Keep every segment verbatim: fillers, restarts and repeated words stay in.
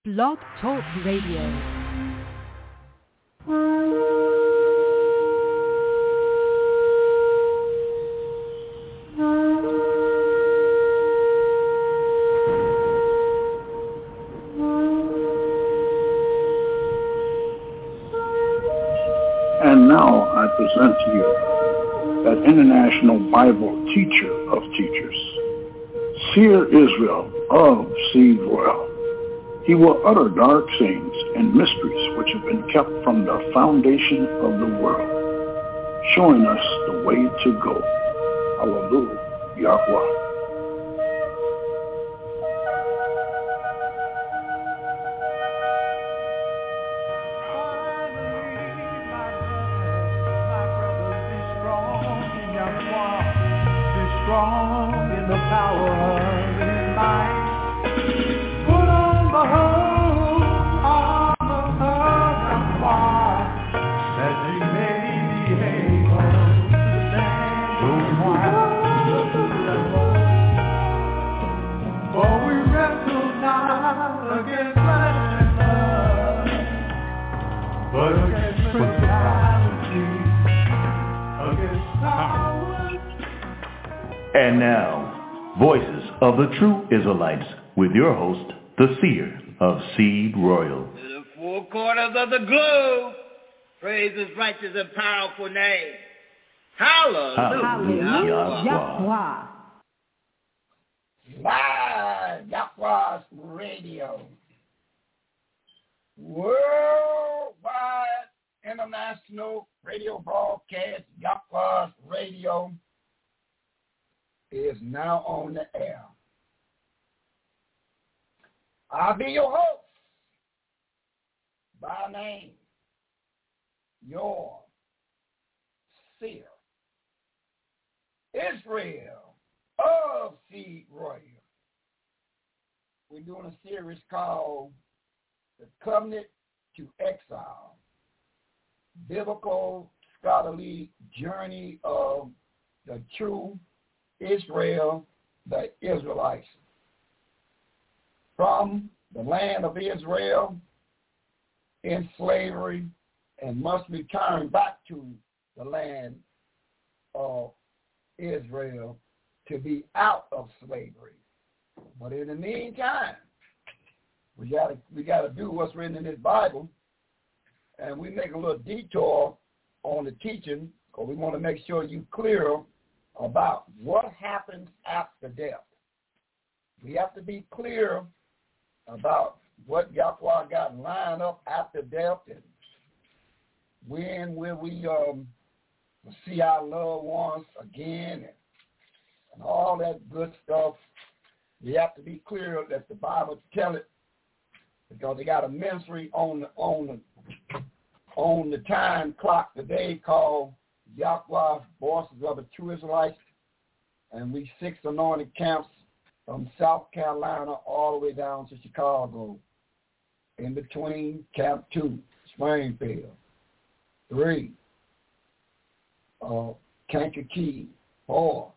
Blog Talk Radio. And now I present to you that international Bible teacher of teachers, Seer Israel of Seed Royal. He will utter dark sayings and mysteries which have been kept from the foundation of the world, showing us the way to go. Hallelujah, Yahweh. And now, Voices of the True Israelites, with your host, the Seer of Seed Royal. To the four corners of the globe, praise his righteous and powerful name. Hallelujah. Hallelujah. Yahweh. Live Yahweh's Radio. Worldwide international radio broadcast, Yahweh's Radio, is now on the air. I'll be your host by name, your Seer, Israel of Seed Royal. We're doing a series called The Covenant to Exile, Biblical Scholarly Journey of the True Israel, the Israelites, from the land of Israel in slavery and must return back to the land of Israel to be out of slavery. But in the meantime, we got to we got to do what's written in this Bible, and we make a little detour on the teaching because we want to make sure you're clear about what happens after death. We have to be clear about what Yahweh got lined up after death and when will we um, see our loved ones again and, and all that good stuff. We have to be clear that the Bible tell it because they got a ministry on the, on the, on the time clock today called Yahweh, Voices of the True Israelites, and we six anointed camps from South Carolina all the way down to Chicago, in between Camp two, Springfield, three, uh, Kankakee, four,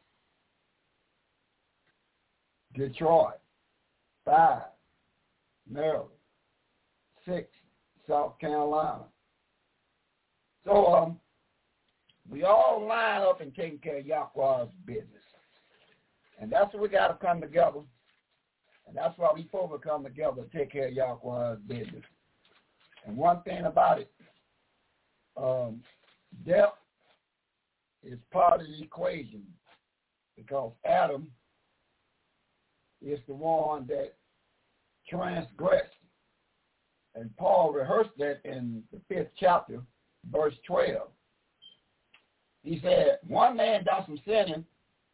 Detroit, five, Maryland, six, South Carolina. So, um, we all line up and taking care of Yahweh's business. And that's what we got to come together. And that's why we supposed to come together to take care of Yahweh's business. And one thing about it, um, death is part of the equation because Adam is the one that transgressed. And Paul rehearsed that in the fifth chapter, verse twelve. He said, one man does some sinning.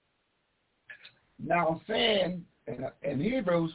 Now sin in, in Hebrews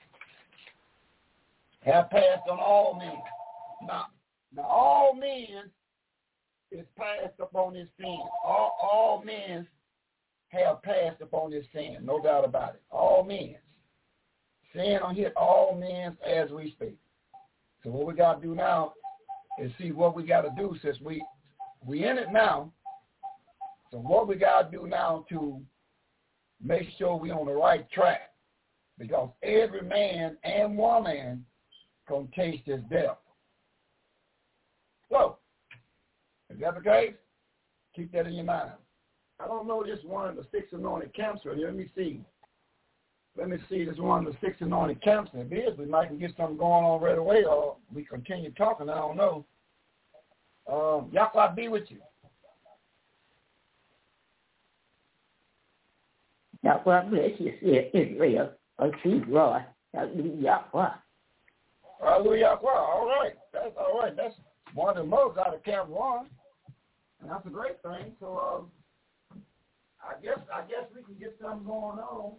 have passed on all men. Now, now all men is passed upon his sin. All, all men have passed upon his sin, no doubt about it. All men. Sin on hit all men as we speak. So what we got to do now is see what we got to do since we we in it now. So what we got to do now to make sure we're on the right track, because every man and woman going to taste his death. So, is that the case? Keep that in your mind. I don't know this one of the six anointed camps right here. Let me see. Let me see this one of the six anointed camps. If it is, we might get something going on right away, or we continue talking. I don't know. Um, Yahweh be with you. Yahweh bless you, Israel. I see God. Hallelujah. Hallelujah. All right. That's all right. That's one of the most out of Camp One. And that's a great thing. So um, I guess I guess we can get something going on.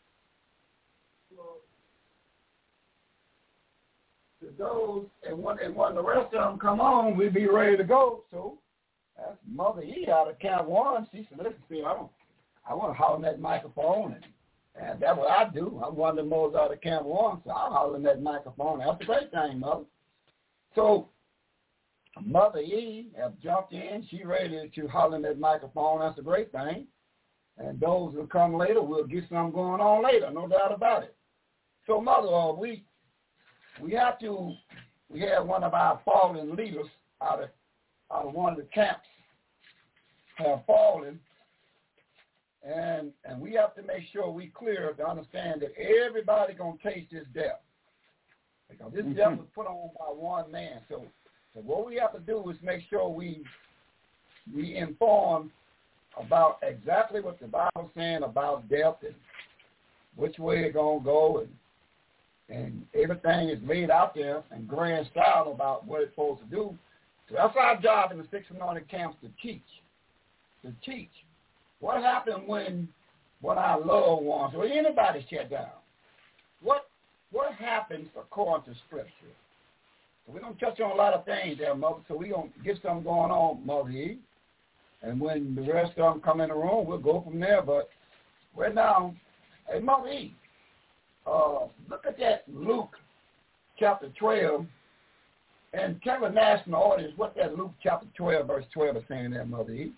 To those, and when, and when the rest of them come on, we'll be ready to go. So that's Mother E out of Camp One. She said, listen, see, I, don't, I want to holler in that microphone. And, and that's what I do. I'm one of the most out of Camp One, so I'll holler in that microphone. That's a great thing, Mother. So Mother E have jumped in. She ready to holler in that microphone. That's a great thing. And those who come later, we'll get something going on later, no doubt about it. So, Mother, uh, we we have to, we have one of our fallen leaders out of, out of one of the camps have fallen, and and we have to make sure we clear to understand that everybody going to taste this death. Because this mm-hmm. death was put on by one man. So, so what we have to do is make sure we we inform about exactly what the Bible is saying about death and which way it's going to go, and and everything is laid out there in grand style about what it's supposed to do. So that's our job in the six anointed camps, to teach, to teach. What happened when, when our loved ones or anybody shut down? What what happens according to Scripture? So we're going to touch on a lot of things there, Mother, so we're going to get something going on, Mother E. And when the rest of them come in the room, we'll go from there. But right now, hey, Mother E, uh, look at that Luke chapter twelve, and tell the national audience what that Luke chapter twelve, verse twelve is saying there, Mother E.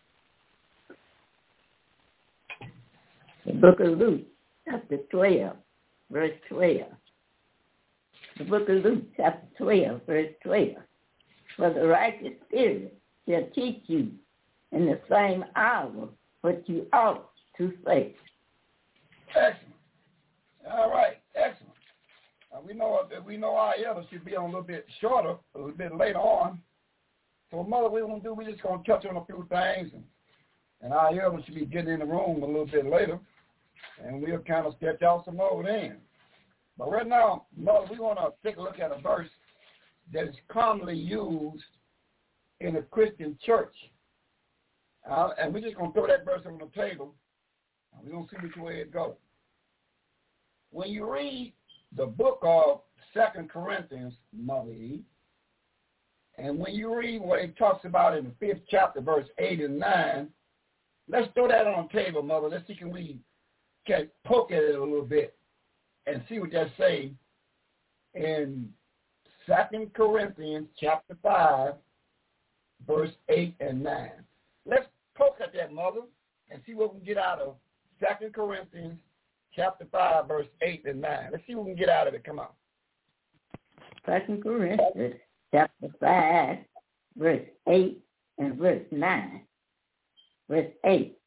The book of Luke chapter twelve, verse twelve. The book of Luke chapter twelve, verse twelve. For the righteous spirit shall teach you in the same hour what you ought to say. Excellent. All right, excellent. Uh, we know that we know our elders should be on a little bit shorter, a little bit later on. So, Mother, what we're going to do, we're just going to touch on a few things, and, and our elders should be getting in the room a little bit later, and we'll kind of sketch out some more then. But right now, Mother, we want to take a look at a verse that is commonly used in a Christian church. Uh, and we're just going to throw that verse on the table, and we're going to see which way it goes. When you read the book of Second Corinthians, Mother E, and when you read what it talks about in the fifth chapter, verse eight and nine, let's throw that on the table, Mother. Let's see can we can poke at it a little bit and see what that say in Second Corinthians chapter five, verse eight and nine. Let's poke at that, Mother, and see what we can get out of Second Corinthians chapter five, verse eight and nine. Let's see what we can get out of it. Come on. Second Corinthians chapter five, verse eight and verse nine. Verse eight.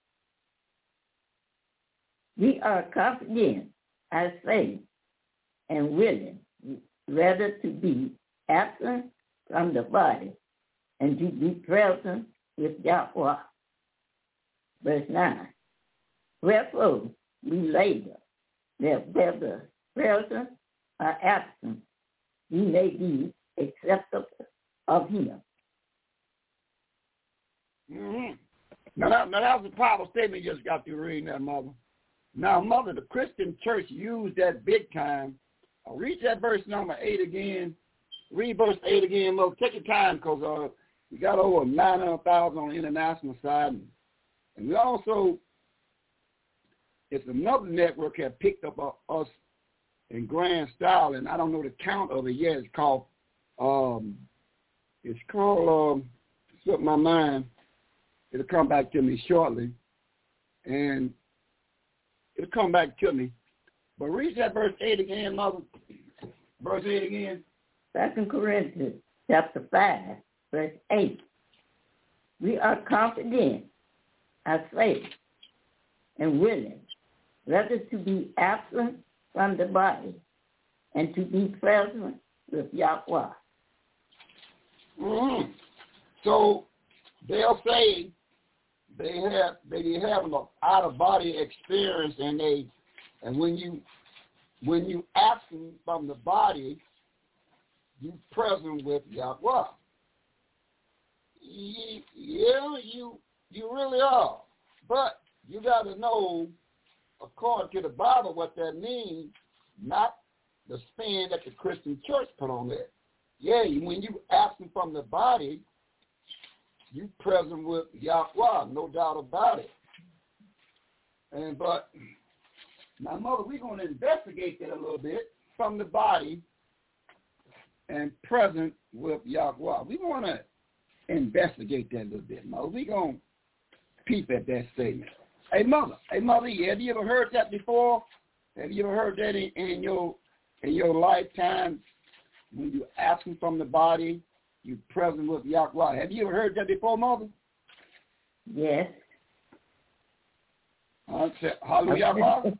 We are confident, I say, and willing, rather to be absent from the body and to be present with Yahweh. Verse nine. Wherefore we labor that whether present or absent, we may be acceptable of him. Mm-hmm. Now, that, now that was a powerful statement you just got through reading that, Mother. Now, Mother, the Christian church used that big time. I'll read that verse number eight again. Read verse eight again, Mother. Take your time, because uh, we got over nine hundred thousand on the international side. And, and we also, it's another network that picked up uh, us in grand style, and I don't know the count of it yet. It's called, um, it's called, um, it slipped my mind. It'll come back to me shortly. And it'll come back to me. But read that verse eight again, Mother. Verse eight again. Second Corinthians chapter five, verse eight. We are confident, I say, and willing, rather to be absent from the body and to be present with Yahweh. Mm-hmm. So they'll say they have they have an out of body experience, and they and when you when you absent from the body, you present with Yahweh. Yeah, you you really are, but you got to know, according to the Bible, what that means, not the spin that the Christian church put on that. Yeah, when you absent from the body, you present with Yahweh, no doubt about it. And but now, Mother, we're going to investigate that a little bit from the body and present with Yahweh. We want to investigate that a little bit, Mother. We're going to peep at that statement. Hey, Mother, hey, Mother, have you ever heard that before? Have you ever heard that in, in your in your lifetime? When you absent from the body, you present with Yahweh. Have you ever heard that before, Mother? Yes. Uh, hallelujah.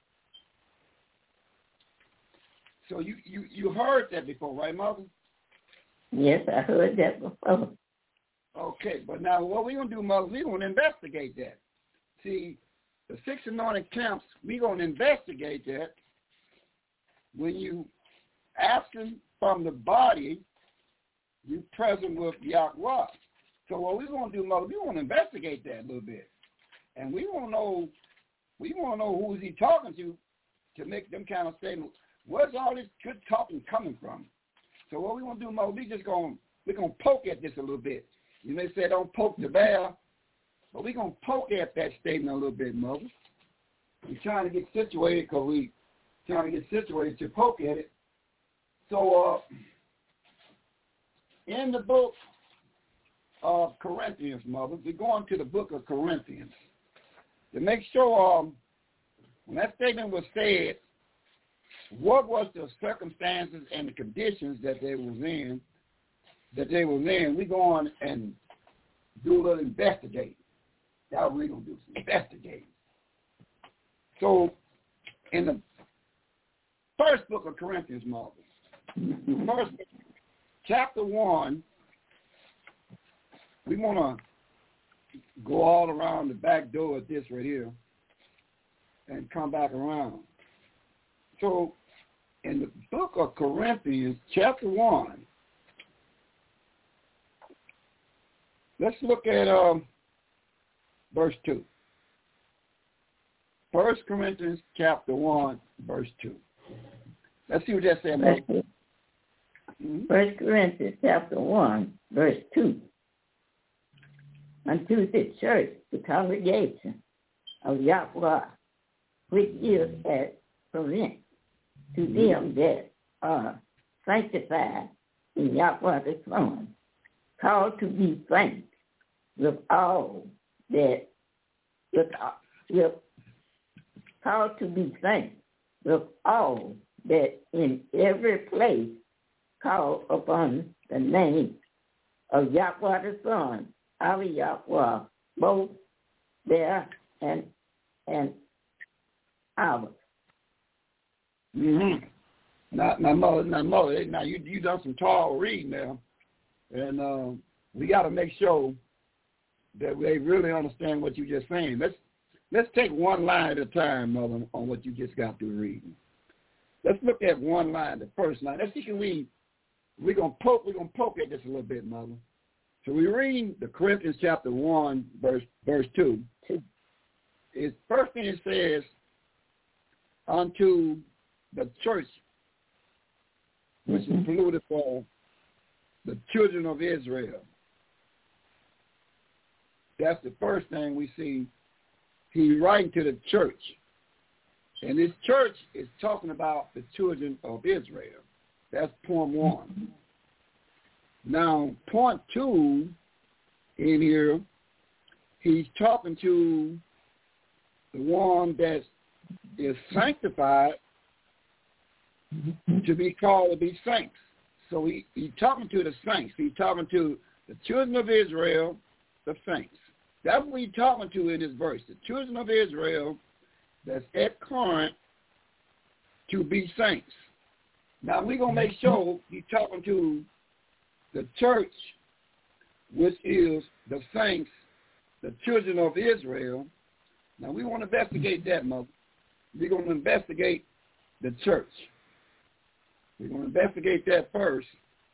So you, you, you heard that before, right, Mother? Yes, I heard that before. Okay, but now what we're going to do, Mother, we're going to investigate that. See, the six anointed camps, we're going to investigate that. When you absent from the body, you present with Yahweh. So what we're going to do, Mother, we want to investigate that a little bit. And we want to know, we want to know who's he talking to to make them kind of statements. Where's all this good talking coming from? So what we want to do, Mother, we just going, we're going to poke at this a little bit. You may say don't poke the bear, but we're going to poke at that statement a little bit, Mother. We're trying to get situated because we trying to get situated to poke at it. So uh, in the book of Corinthians, Mother, we're going to the book of Corinthians to make sure um, when that statement was said, what was the circumstances and the conditions that they was in, that they was in. We go on and do a little investigating. That's what we're going to do, some investigating. So in the first book of Corinthians, Mother, first chapter one, we want to go all around the back door of this right here and come back around. So in the book of Corinthians, chapter one, let's look at um, verse two. First Corinthians chapter one, verse two. Let's see what that says. Mm-hmm. First Corinthians chapter one, verse two. Unto the church, the congregation of Yahweh, which is at Corinth, to them that are sanctified in Yahweh the Son, called to be saints with all that, with, with called to be saints with all that in every place call upon the name of Yahweh the Son, our Yahweh, both there and and ours. Mm-hmm. Now, now, mother, now, mother, now you you done some tall reading now, and uh, we got to make sure that they really understand what you're just saying. Let's let's take one line at a time, mother, on what you just got through reading. Let's look at one line, the first line. Let's see can we we're gonna poke we're gonna poke at this a little bit, mother. So we read the Corinthians chapter one, verse verse two. It's first thing it says, unto the church, which is polluted for the children of Israel. That's the first thing we see. He's writing to the church. And this church is talking about the children of Israel. That's point one. Now, point two in here, he's talking to the one that is sanctified to be called to be saints. So he, he's talking to the saints. He's talking to the children of Israel, the saints. That's what he's talking to in this verse. The children of Israel that's at Corinth to be saints. Now, we're going to make sure he's talking to the church, which is the saints, the children of Israel. Now, we want to investigate that, Mother. We're going to investigate the church. We're going to investigate that first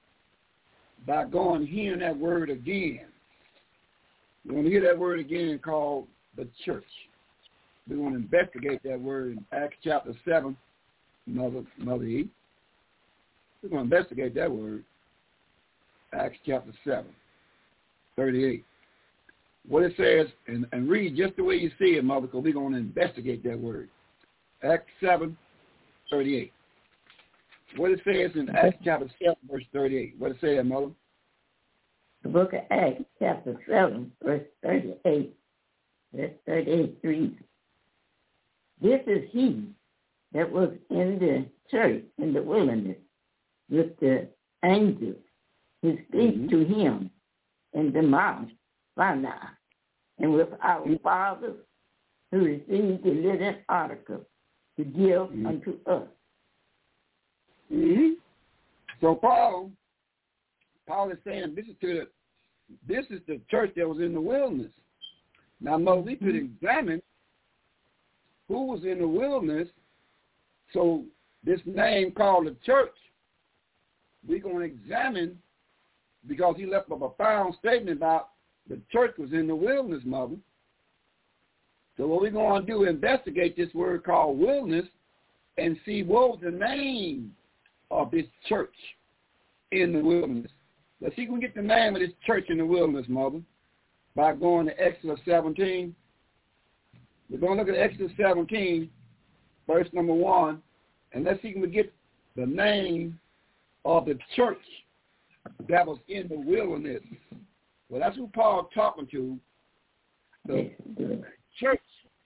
by going hearing that word again. We're going to hear that word again called the church. We're going to investigate that word in Acts chapter seven, Mother, Mother E. We're going to investigate that word, Acts chapter seven, thirty-eight. What it says, and, and read just the way you see it, Mother, because we're going to investigate that word. Acts seven, thirty-eight. What it says in Acts chapter seven, verse thirty-eight. What it says, Mother? The book of Acts chapter seven, verse thirty-eight. Verse thirty-eight reads, "This is he that was in the church in the wilderness with the angels who speak mm-hmm. to him in the Mount Sinai, and with our mm-hmm. fathers who received the living article to give mm-hmm. unto us." Mm-hmm. So Paul, Paul is saying this is to the, this is the church that was in the wilderness. Now, Mother, we could examine who was in the wilderness. So this name called the church, we're going to examine, because he left a profound statement about the church was in the wilderness, Mother. So what we're going to do is investigate this word called wilderness and see what was the name of this church in the wilderness. Let's see if we can get the name of this church in the wilderness, Mother, by going to Exodus seventeen. We're going to look at Exodus seventeen, verse number one, and let's see if we can get the name of the church that was in the wilderness. Well, that's who Paul's talking to, the church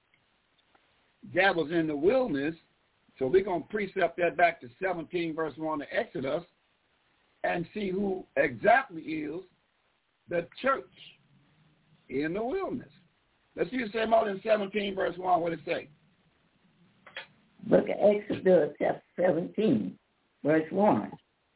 that was in the wilderness. So we're going to precept that back to seventeen, verse one of Exodus, and see who exactly is the church in the wilderness. Let's see it say more than seventeen, verse one. What does it say? Book of Exodus, chapter seventeen, verse one.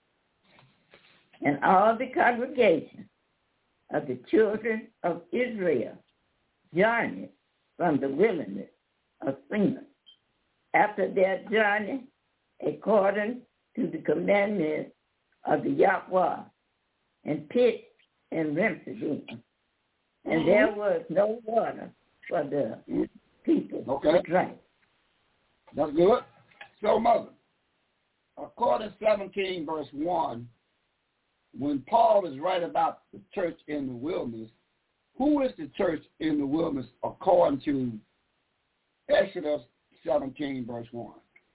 "And all the congregation of the children of Israel journeyed from the wilderness of Sinai, after their journey, according to the commandments of the Yahweh, and pitched in Rephidim. And there was no water for the people okay. to drink." That's good. So, Mother, according to seventeen, verse one, when Paul is right about the church in the wilderness, who is the church in the wilderness according to Exodus seventeen, verse one?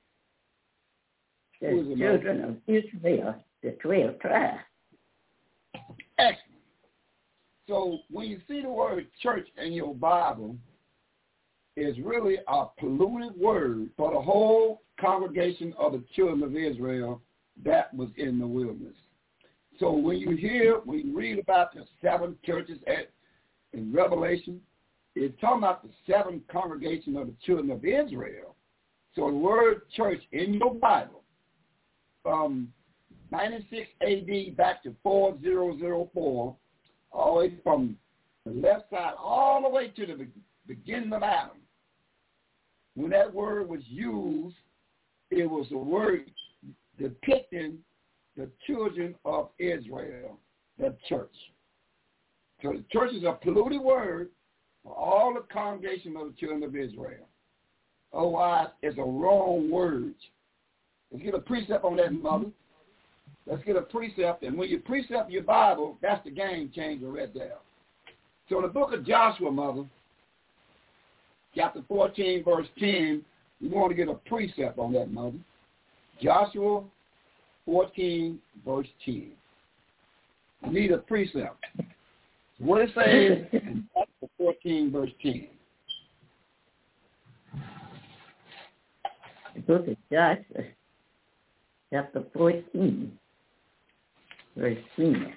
The children of Israel, the twelve tribes. Excellent. So when you see the word church in your Bible, it's really a polluted word for the whole congregation of the children of Israel that was in the wilderness. So when you hear, when you read about the seven churches at, in Revelation, it's talking about the seven congregations of the children of Israel. So the word church in your Bible, from ninety-six A D back to four thousand four, all the way from the left side all the way to the beginning of Adam, when that word was used, it was a word depicting the children of Israel, the church. So the church is a polluted word for all the congregation of the children of Israel. Otherwise, it's a wrong word. Let's get a precept on that, Mother. Let's get a precept, and when you precept your Bible, that's the game changer right there. So in the book of Joshua, Mother, chapter fourteen, verse ten, we want to get a precept on that, Mother. Joshua fourteen, verse ten. I need a precept. What it says in chapter fourteen, verse ten. The book of Joshua, chapter fourteen, verse ten.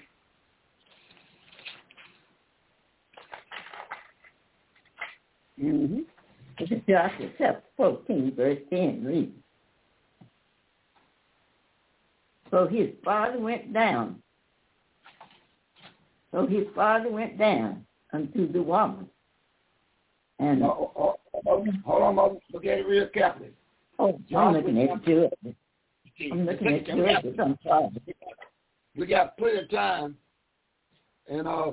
Mm-hmm. Joshua chapter fourteen, verse ten reads, So his father went down. So his father went down unto the woman. And oh, oh, oh, hold on, Mother. Look at it real carefully. Oh, I'm looking at Judges. I'm looking at Judges. I'm sorry. We got plenty of time. And, uh,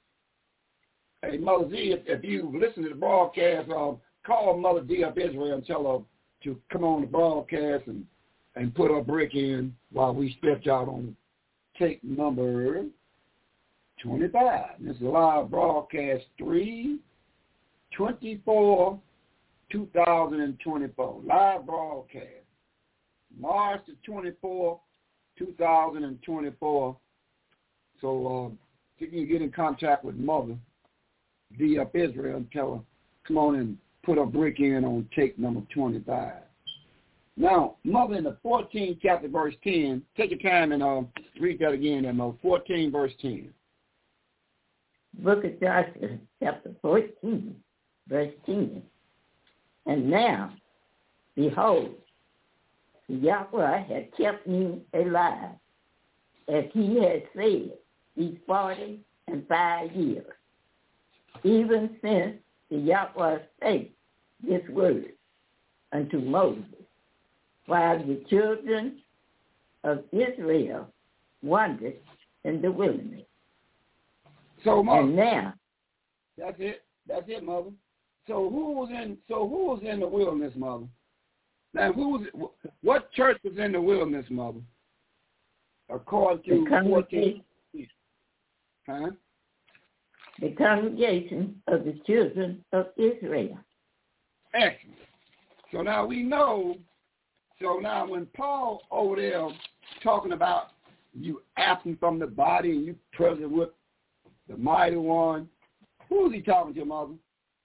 hey, Mother Z, if, if you listen to the broadcast, uh, call Mother D up Israel and tell her to come on the broadcast and, and put her brick in while we stretch out on tape number twenty-five. This is a live broadcast three twenty-four two thousand twenty-four. Live broadcast. March the twenty-fourth, two thousand twenty-four. So uh, if you can get in contact with Mother D up Israel and tell her, come on and put a brick in on tape number twenty-five. Now, Mother, in the fourteenth chapter, verse ten, take your time and uh, read that again, there, Mother. fourteen, verse ten. Book of Joshua, chapter fourteen, verse ten. And now, behold, Yahweh had kept me alive, as he had said, these forty and five years, even since the Yahweh spake this word unto Moses, while the children of Israel wandered in the wilderness. So, Mother, and now, that's it. That's it, Mother. So who was in? So who was in the wilderness, Mother? Now, who was? It, what church was in the wilderness, Mother? According to the fourteen. Huh? The congregation of the children of Israel. Excellent. So now we know. So now when Paul over there talking about you absent from the body and you present with the mighty one, who is he talking to, Mother?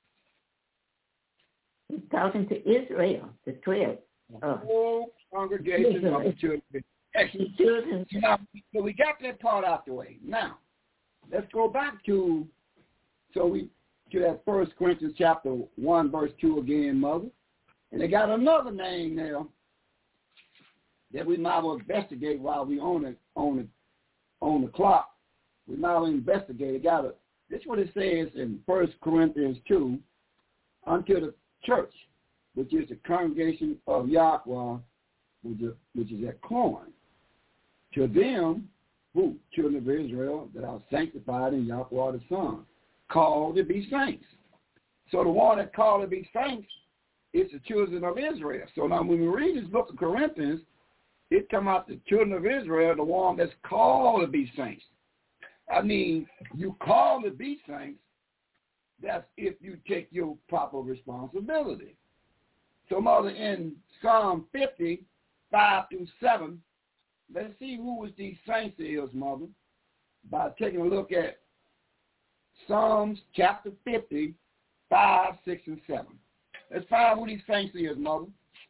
He's talking to Israel, the twelve. The whole congregation of the children. Excellent. The children. So, now, so we got that part out the way. Now, let's go back to, so we, to that First Corinthians chapter one, verse two again, Mother. And they got another name there that we might well investigate while we on it, on it, on the clock. We might well investigate. It got a, this is what it says in First Corinthians two, unto the church, which is the congregation of Yahweh, which is, which is at Corinth. To them, who? Children of Israel, that are sanctified in Yahweh the Son, called to be saints. So the one that called to be saints is the children of Israel. So now when we read this book of Corinthians, it come out the children of Israel, the one that's called to be saints. I mean, you call to be saints, that's if you take your proper responsibility. So, Mother, in Psalm fifty, five through seven, let's see who was these saints is, Mother, by taking a look at Psalms chapter fifty, five, six, and seven. Let's find out who these saints is, Mother.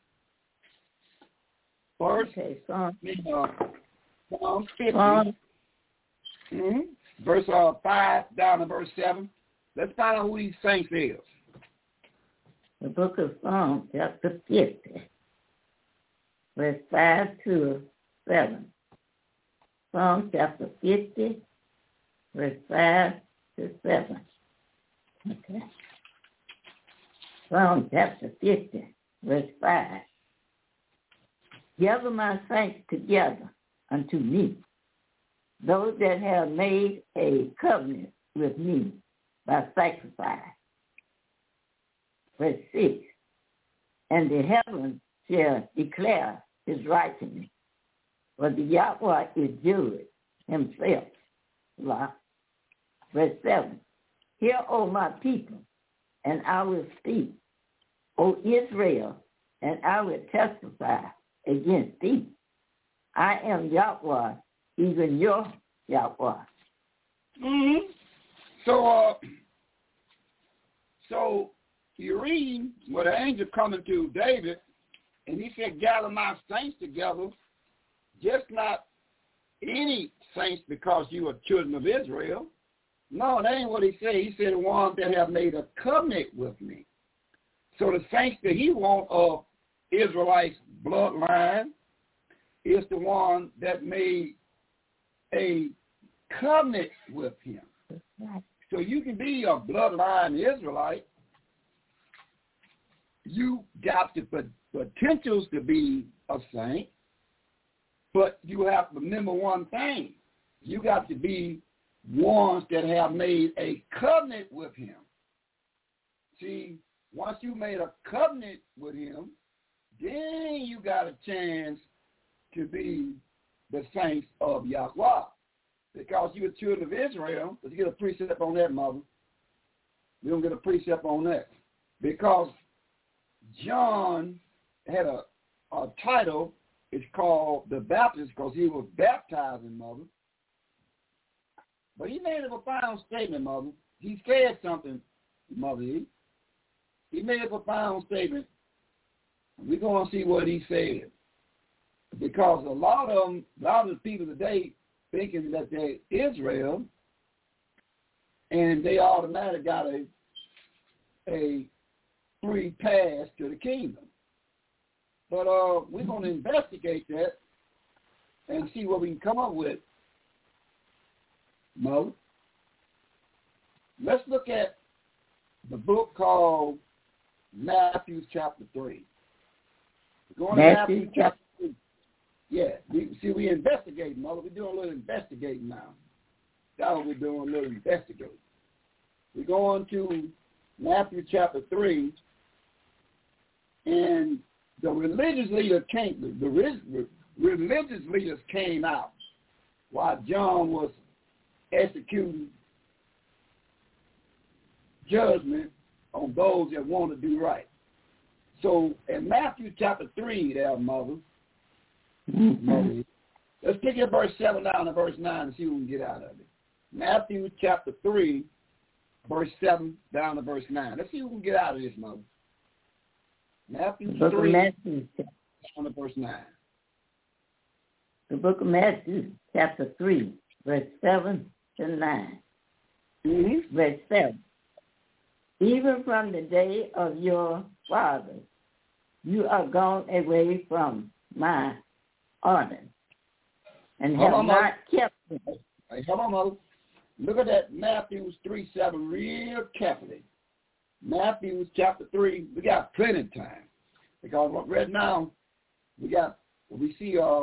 First, okay, Psalm, uh, Psalm fifty, Psalm. Mm-hmm. verse uh, five down to verse seven. Let's find out who these saints is. The book of Psalms, chapter fifty, verse five to seven. Psalm chapter fifty, verse five to seven. Okay. Psalm chapter fifty, verse five. Gather my saints together unto me, those that have made a covenant with me by sacrifice. Verse six. And the heavens shall declare his righteousness, for the Yahweh is judge himself. Verse seven. Hear, O my people, and I will speak. O Israel, and I will testify against thee. I am Yahweh, even your Yahweh. Mm-hmm. So, uh, so you read where the angel coming to David, and he said, gather my saints together, just not any saints because you are children of Israel. No, that ain't what he said. He said the ones that have made a covenant with me. So the saints that he wants of Israelites' bloodline is the one that made a covenant with him. So you can be a bloodline Israelite. You got the potentials to be a saint, but you have to remember one thing. You got to be ones that have made a covenant with him. See, once you made a covenant with him, then you got a chance to be the saints of Yahweh. Because you are children of Israel, let's get a precept on that, mother. We don't get a precept on that. Because John had a, a title, it's called the Baptist, because he was baptizing, mother. But he made a profound statement, mother. He said something, mother. He, he made a profound statement. We're going to see what he said. Because a lot of them, a lot of the people today thinking that they're Israel, and they automatically got a, a free pass to the kingdom. But uh, we're going to investigate that and see what we can come up with. Mo, let's look at the book called Matthew chapter three. We're going Matthew, to Matthew chapter three. Yeah, we, see, we investigating, Mother. We're doing a little investigating now. That's what we're doing, a little investigating. We're going to Matthew chapter three, and the religious leader came. The, the religious leaders came out while John was executing judgment on those that want to do right. So in Matthew chapter three, there, Mother. Mm-hmm. Let's take it verse seven down to verse nine and see what we can get out of it. Matthew chapter three, verse seven down to verse nine. Let's see what we can get out of this, Mother. Matthew the three, Matthew, down to verse nine. The book of Matthew, chapter three, verse seven to nine. Mm-hmm. Verse seven. Even from the day of your fathers, you are gone away from my ordinance, and have on, not kept it. Hey, hold on, Mother. Look at that Matthew three seven real carefully. Matthew chapter three, we got plenty of time. Because right now, we got, we see uh,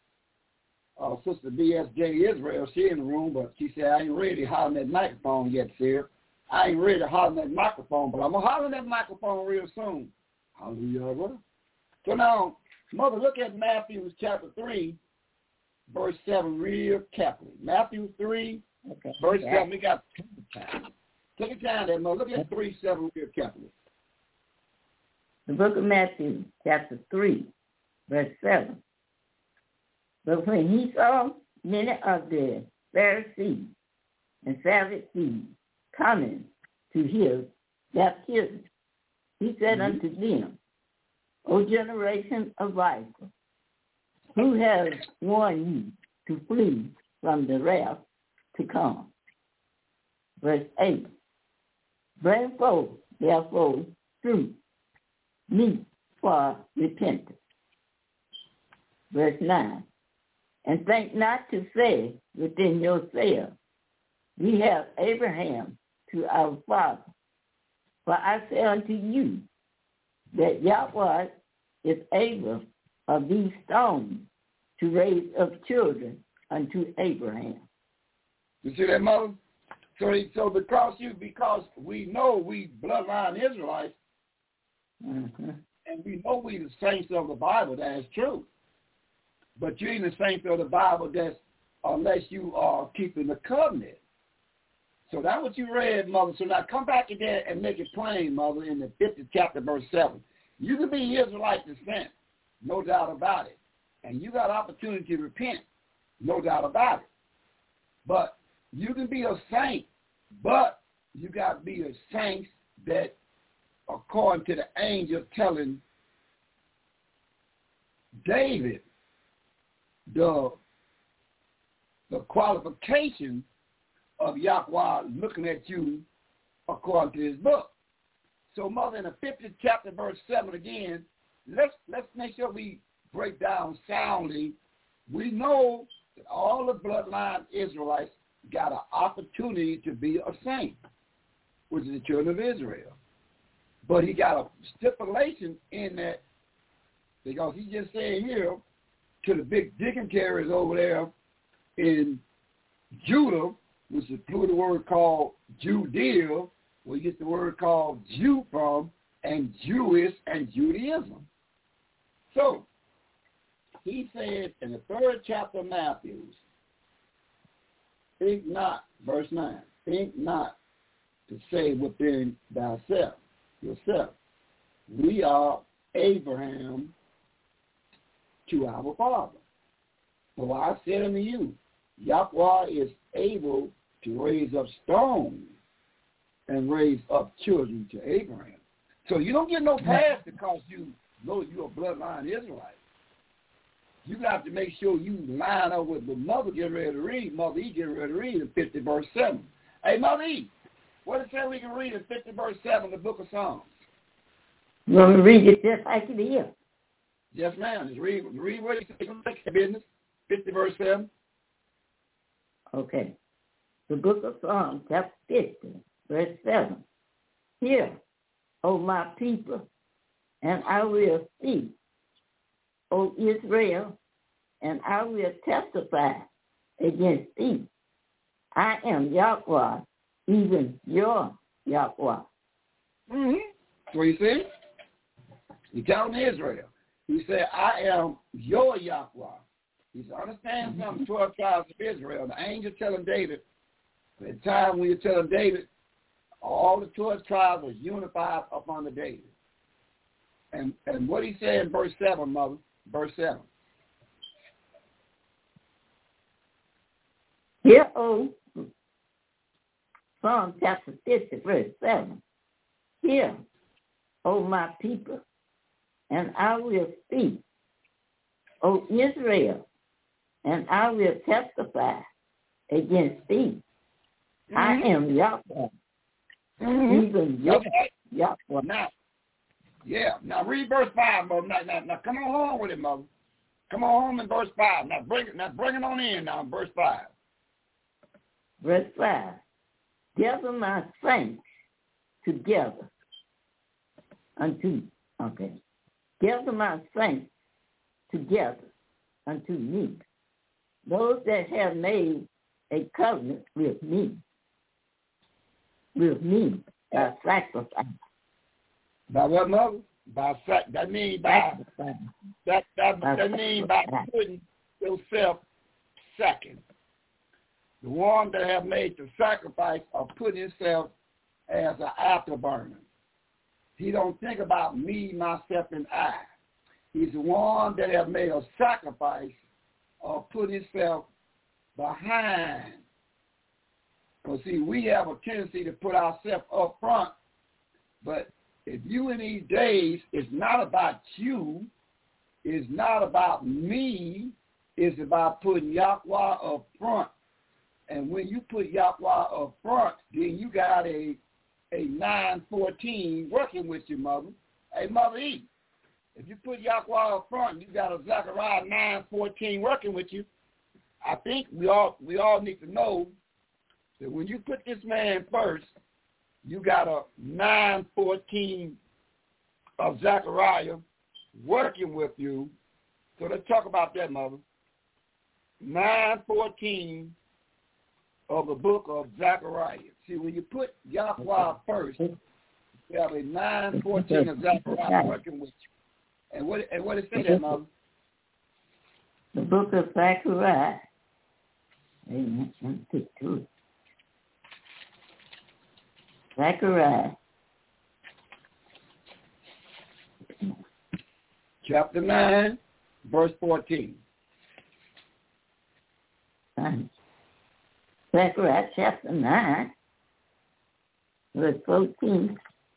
uh, Sister B S J Israel, she in the room, but she said, I ain't ready to holler that microphone yet, sir. I ain't ready to holler that microphone, but I'm going to holler that microphone real soon. Hallelujah. So now, Mother, look at Matthew chapter three, verse seven real carefully. Matthew three, okay. verse yeah. seven, we got time. Take your time there, Mother. Look at three, seven real carefully. The book of Matthew, chapter three, verse seven. But when he saw many of the Pharisees and Sadducees coming to his baptism, he said mm-hmm. unto them, O generation of vipers, who has warned you to flee from the wrath to come? Verse eight. Bring forth, therefore, fruit, meet for repentance. Verse nine. And think not to say within yourselves, we have Abraham to our father. For I say unto you, that Yahweh is able of these stones to raise up children unto Abraham. You see that, Mother? So, so because you, because we know we bloodline Israelites, mm-hmm. and we know we the saints of the Bible, that is true. But you ain't the saints of the Bible that's unless you are keeping the covenant. So that's what you read, Mother. So now come back in there and make it plain, Mother, in the fiftieth chapter, verse seven. You can be Israelite descent, no doubt about it. And you got opportunity to repent, no doubt about it. But you can be a saint, but you got to be a saint that, according to the angel telling David, the the qualification of Yahweh looking at you according to his book. So, Mother, in the fiftieth chapter, verse seven again, let's let's make sure we break down soundly. We know that all the bloodline Israelites got an opportunity to be a saint, which is the children of Israel. But he got a stipulation in that, because he just said here to the big dignitaries over there in Judah, which is the word called Judea, where you get the word called Jew from, and Jewish and Judaism. So, he said in the third chapter of Matthew, think not, verse nine, think not to say within thyself, yourself, we are Abraham to our father. For I said unto you, Yahweh is able to raise up stones and raise up children to Abraham. So you don't get no pass because you know you're a bloodline Israelite. You got to make sure you line up with the Mother getting ready to read. Mother E getting ready to read in fifty verse seven. Hey, Mother E, what does it say we can read in fifty verse seven, the book of Psalms? You want me to read it just like it is? Yes, ma'am. Just read, read what it says, business, fifty verse seven. Okay. The book of Psalms, chapter fifty, verse seven. Hear, O my people, and I will speak. O Israel, and I will testify against thee. I am Yahweh, even your Yahweh. Mm-hmm. That's what he said. He telling Israel. He said, I am your Yahweh. He said, understand mm-hmm. something, twelve tribes of Israel. The angel telling David, at the time when you're telling David, all the twelve tribes was unified upon the David. And and what he said in verse seven, Mother, verse seven. Hear, O Psalm chapter fifty, verse seven. Hear, O my people, and I will speak. O Israel, and I will testify against thee. Mm-hmm. I am Yahweh, mm-hmm. even your okay. Yahweh. Now, yeah, now read verse five, Mother. Now, now, now come on home with it, Mother. Come on home in verse five. Now bring it, now bring it on in now, verse five. Verse five. Gather my saints together unto, okay. Gather my saints together unto me. Those that have made a covenant with me, with me by sacrifice. By what, Mother? By sac. That means by that that that, that means by putting yourself second. The one that have made the sacrifice of putting himself as an afterburner. He don't think about me, myself, and I. He's the one that have made a sacrifice of putting himself behind. Because see, we have a tendency to put ourselves up front, but if you in these days, it's not about you, it's not about me, it's about putting Yahweh up front. And when you put Yahweh up front, then you got a a nine fourteen working with you, Mother. Hey, Mother E, if you put Yahweh up front, you got a Zechariah nine fourteen working with you. I think we all we all need to know that when you put this man first, you got a nine fourteen of Zechariah working with you. So let's talk about that, Mother. nine fourteen of the book of Zechariah. See, when you put Yahweh first, you have a nine fourteen of Zechariah working with you. And what and what it say there, Mother? The book of Zechariah. Amen. Let me pick to it. Zechariah. Chapter nine, verse fourteen. Zechariah chapter nine, verse fourteen.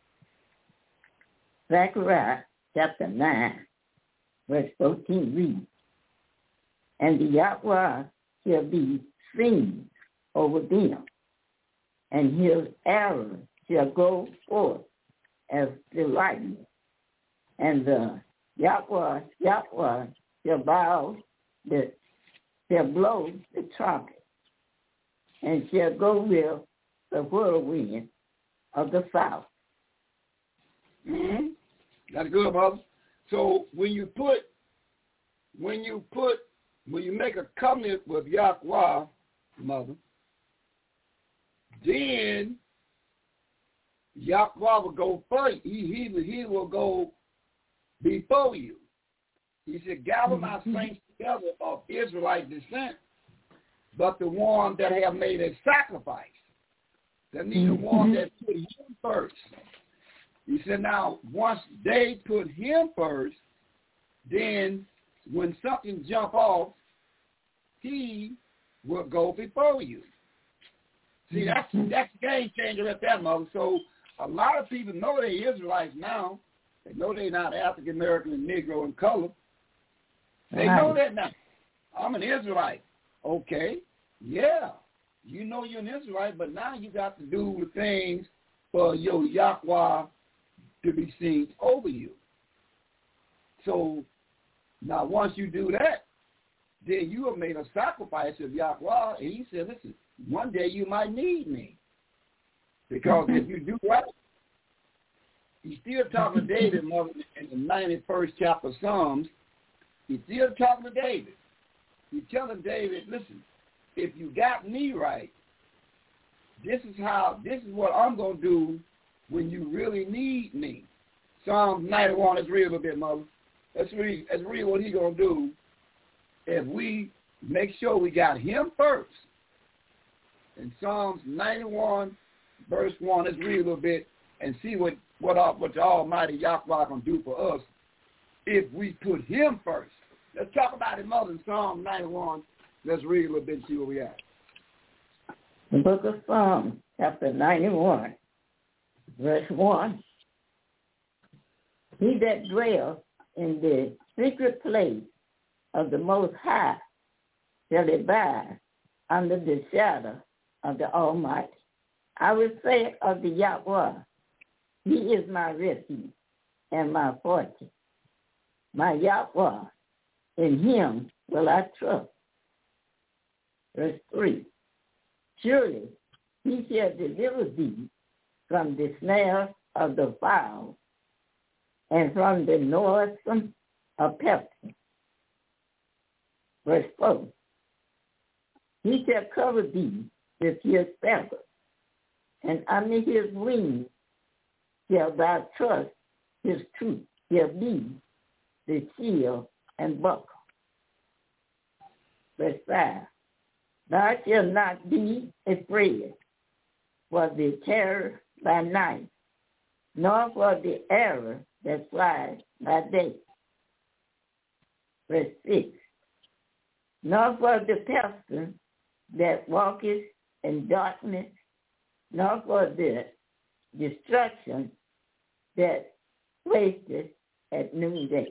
Zechariah chapter nine, verse fourteen reads, and the Yahweh shall be sing over them, and his arrow shall go forth as the lightning, and the Yahweh, Yahweh shall bow the, shall blow the trumpet, and shall go with the whirlwind of the south. Mm-hmm. That's good, brother. So when you put, when you put, when you make a covenant with Yahweh, mother, then Yahweh will go first. He, he, he will go before you. He said, gather my saints together of Israelite descent, but the one that have made a sacrifice. That means the one that put him first. He said, now, once they put him first, then when something jump off, he will go before you. See, that's that's the game changer at that, mother. So a lot of people know they're Israelites now. They know they're not African American and Negro in color. They Right. know that now. I'm an Israelite. Okay, yeah. You know you're an Israelite, but now you got to do the things for your Yahweh to be seen over you. So now once you do that, then you have made a sacrifice of Yahweh, and he said, listen, one day you might need me. Because if you do right, he's still talking to David, mother, in the ninety-first chapter of Psalms. He's still talking to David. He's telling David, listen, if you got me right, this is how, this is what I'm going to do when you really need me. Psalm ninety-one, let's read a little bit, mother. Let's read, let's read what he's going to do if we make sure we got him first. In Psalms ninety-one, verse one, let's read a little bit and see what, what, our, what the Almighty Yahweh can do for us if we put him first. Let's talk about it, mother, in Psalm ninety-one. Let's read a little bit and see where we at. The book of Psalms, chapter ninety-one, verse one. He that dwells in the secret place of the Most High shall abide under the shadow of the Almighty. I will say of the Yahweh, he is my refuge and my fortress. My Yahweh, in him will I trust. Verse three. Surely he shall deliver thee from the snare of the fowl and from the noisome of pestilence. Verse four. He shall cover thee with his feathers, and under his wings shall thou trust. His truth shall be the shield and buckler. Verse five. Thou shalt not be afraid for the terror by night, nor for the arrow that flies by day. Verse six. Nor for the pestilence that walketh in darkness, nor for the destruction that wasteth at noonday.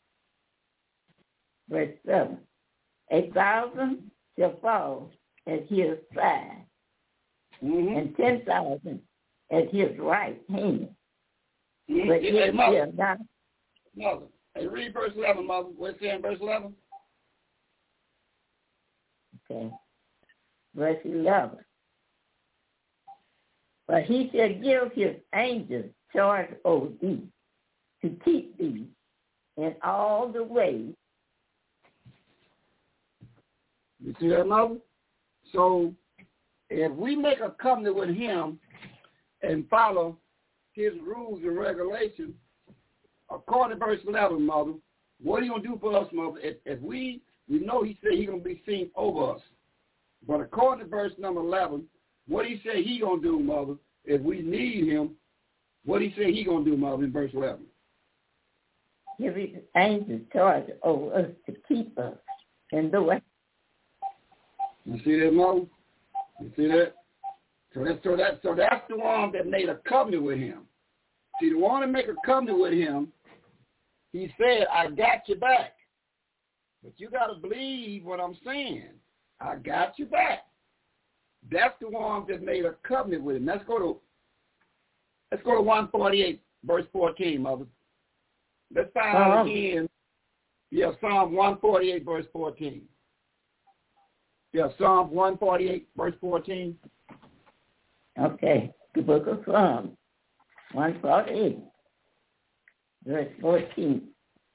Verse seven. A thousand shall fall at his side, mm-hmm. and ten thousand at his right hand. Mm-hmm. But hey, it mother, shall not. Mother, hey, read verse eleven, mother. What's it in verse eleven? Okay. Verse eleven. But he shall give his angels charge over thee, to keep thee in all the ways. You see that, mother? So if we make a covenant with him and follow his rules and regulations, according to verse eleven, mother, what are you going to do for us, mother? If, if we, we know he said he's going to be seen over us. But according to verse number eleven, what he say he going to do, mother, if we need him, what he say he going to do, mother, in verse eleven? Give his angels charge over us to keep us in the way. You see that, mother? You see that? So that's so that so that's the one that made a covenant with him. See, the one that make a covenant with him, he said, I got your back. But you got to believe what I'm saying. I got your back. That's the ones that made a covenant with him. Let's go to let's go to one forty-eight, verse fourteen, mother. Let's find out Um, again. Yeah, Psalm one forty-eight, verse fourteen. Yeah, Psalm one forty-eight, verse fourteen. Okay, the book of Psalms, one forty-eight, verse fourteen.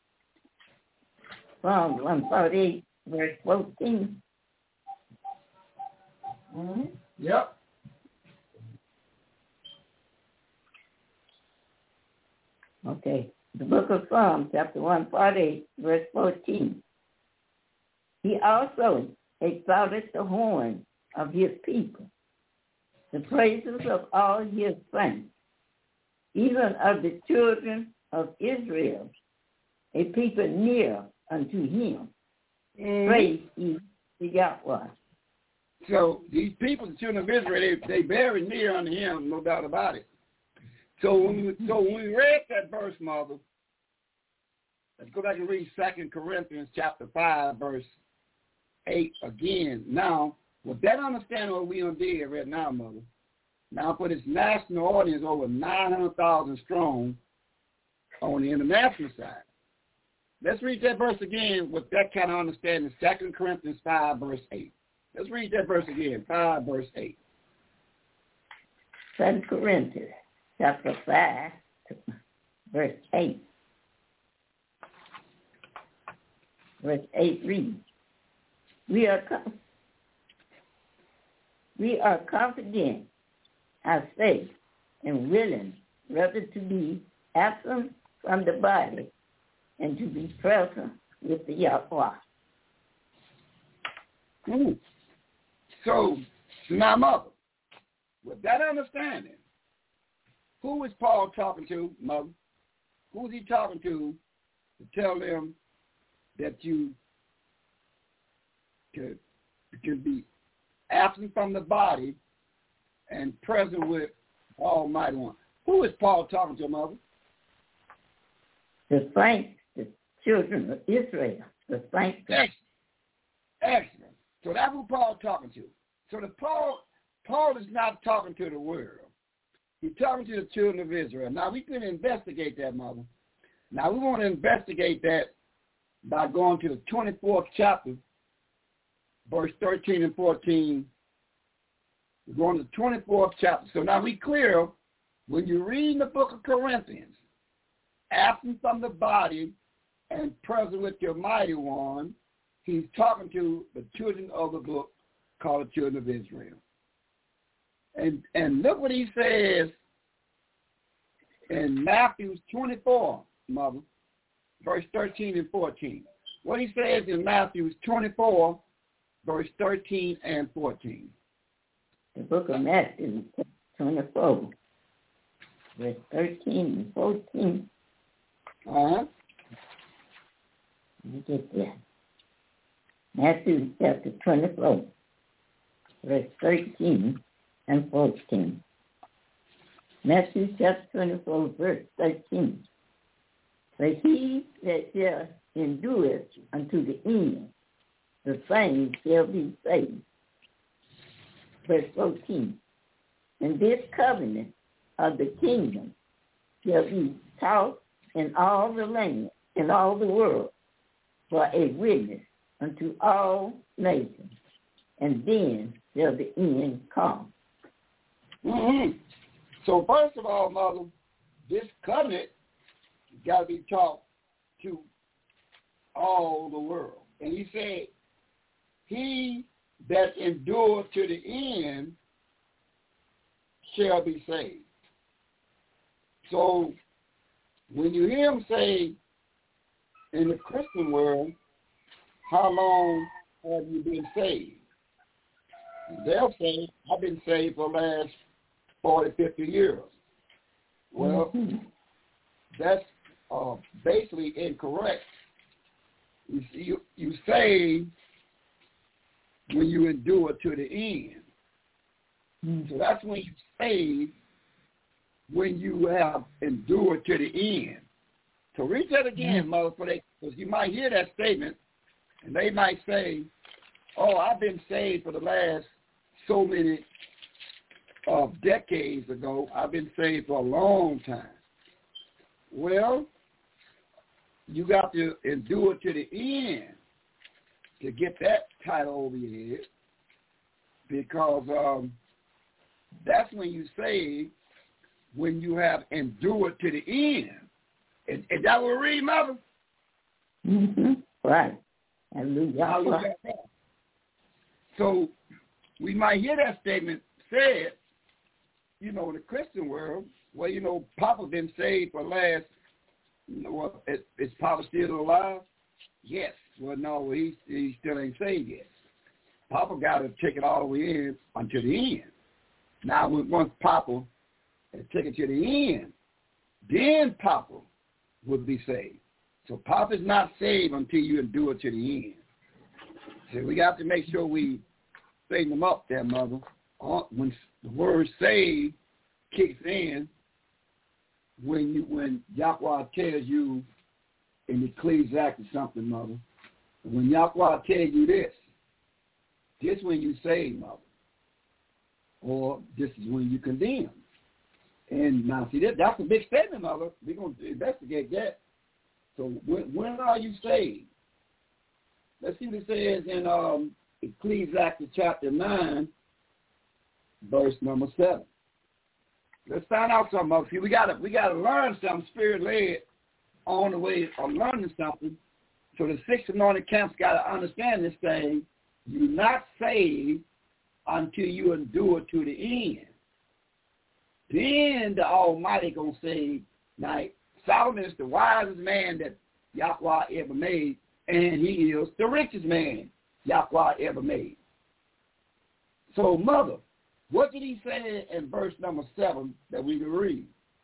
Psalm one forty-eight, verse fourteen. Mm-hmm. Yep. Okay, the book of Psalms, chapter one forty-eight, verse fourteen. He also exalted the horn of his people, the praises of all his saints, even of the children of Israel, a people near unto him. Mm-hmm. Praise ye the Yahweh. So these people, the children of Israel, they, they very near unto him, no doubt about it. So when we, so when we read that verse, mother, let's go back and read Second Corinthians chapter five, verse eight again. Now, with that understanding what we did right now, mother, now for this national audience, over nine hundred thousand strong on the international side, let's read that verse again with that kind of understanding. Second Corinthians five, verse eight. Let's read that verse again, five, verse eight. Second Corinthians chapter five, verse eight. Verse eight reads, We are com- we are confident, I say, and willing rather to be absent from the body and to be present with the Yahweh. Ooh. So, now, mother, with that understanding, who is Paul talking to, mother? Who is he talking to to tell them that you could, could be absent from the body and present with Almighty One? Who is Paul talking to, mother? The saints, the children of Israel, the saints. Excellent. Excellent. So that's who Paul's talking to. So the Paul, Paul is not talking to the world. He's talking to the children of Israel. Now, we can investigate that, mother. Now, we want to investigate that by going to the twenty-fourth chapter, verse thirteen and fourteen. We're going to the twenty-fourth chapter. So now we clear, when you read the book of Corinthians, absent from the body and present with your mighty one, he's talking to the children of the book called the children of Israel. And and look what he says in Matthew twenty-four, mother, verse thirteen and fourteen. What he says in Matthew twenty-four, verse thirteen and fourteen. The book of Matthew twenty-four, verse thirteen and fourteen. Uh-huh. Let me get there. Matthew chapter twenty-four, verse thirteen and fourteen. Matthew chapter twenty-four, verse thirteen. But he that shall endure unto the end, the same shall be saved. Verse fourteen. And this covenant of the kingdom shall be taught in all the land, in all the world, for a witness unto all nations, and then shall the end come. Mm-hmm. So first of all, mother, this covenant got to be taught to all the world. And he said, he that endures to the end shall be saved. So when you hear him say in the Christian world, how long have you been saved? They'll say, I've been saved for the last forty, fifty years. Well, mm-hmm. that's uh, basically incorrect. You, see, you, you save when you endure to the end. Mm-hmm. So that's when you save, when you have endured to the end. So read that again, mm-hmm. mother, because you might hear that statement, and they might say, oh, I've been saved for the last so many uh, decades ago. I've been saved for a long time. Well, you got to endure to the end to get that title over your head, because um, that's when you say, when you have endured to the end. Is, is that what we read, Mother? Mm-hmm. Right. Hallelujah. So we might hear that statement said, you know, in the Christian world, well, you know, Papa been saved for last, you know, what, is, is Papa still alive? Yes. Well, no, he, he still ain't saved yet. Papa got to take it all the way in until the end. Now, once Papa has taken it to the end, then Papa will be saved. So Papa's not saved until you endure to the end. So we got to make sure we straighten them up there, Mother. When the word saved kicks in, when you when Yahweh tells you in Ecclesiastes something, Mother, when Yahweh tells you this, this when you saved, Mother, or this is when you condemn. And now, see, that, that's a big statement, Mother. We're going to investigate that. So when, when are you saved? Let's see what it says in um, Ecclesiastes chapter nine, verse number seven. Let's find out something, Mother. See, we got to we got to learn something spirit-led on the way of learning something. So the six anointed camps got to understand this thing. You're not saved until you endure to the end. Then the Almighty going to say, now, Solomon is the wisest man that Yahweh ever made, and he is the richest man Yahweh ever made. So, Mother, what did he say in verse number seven that we can read?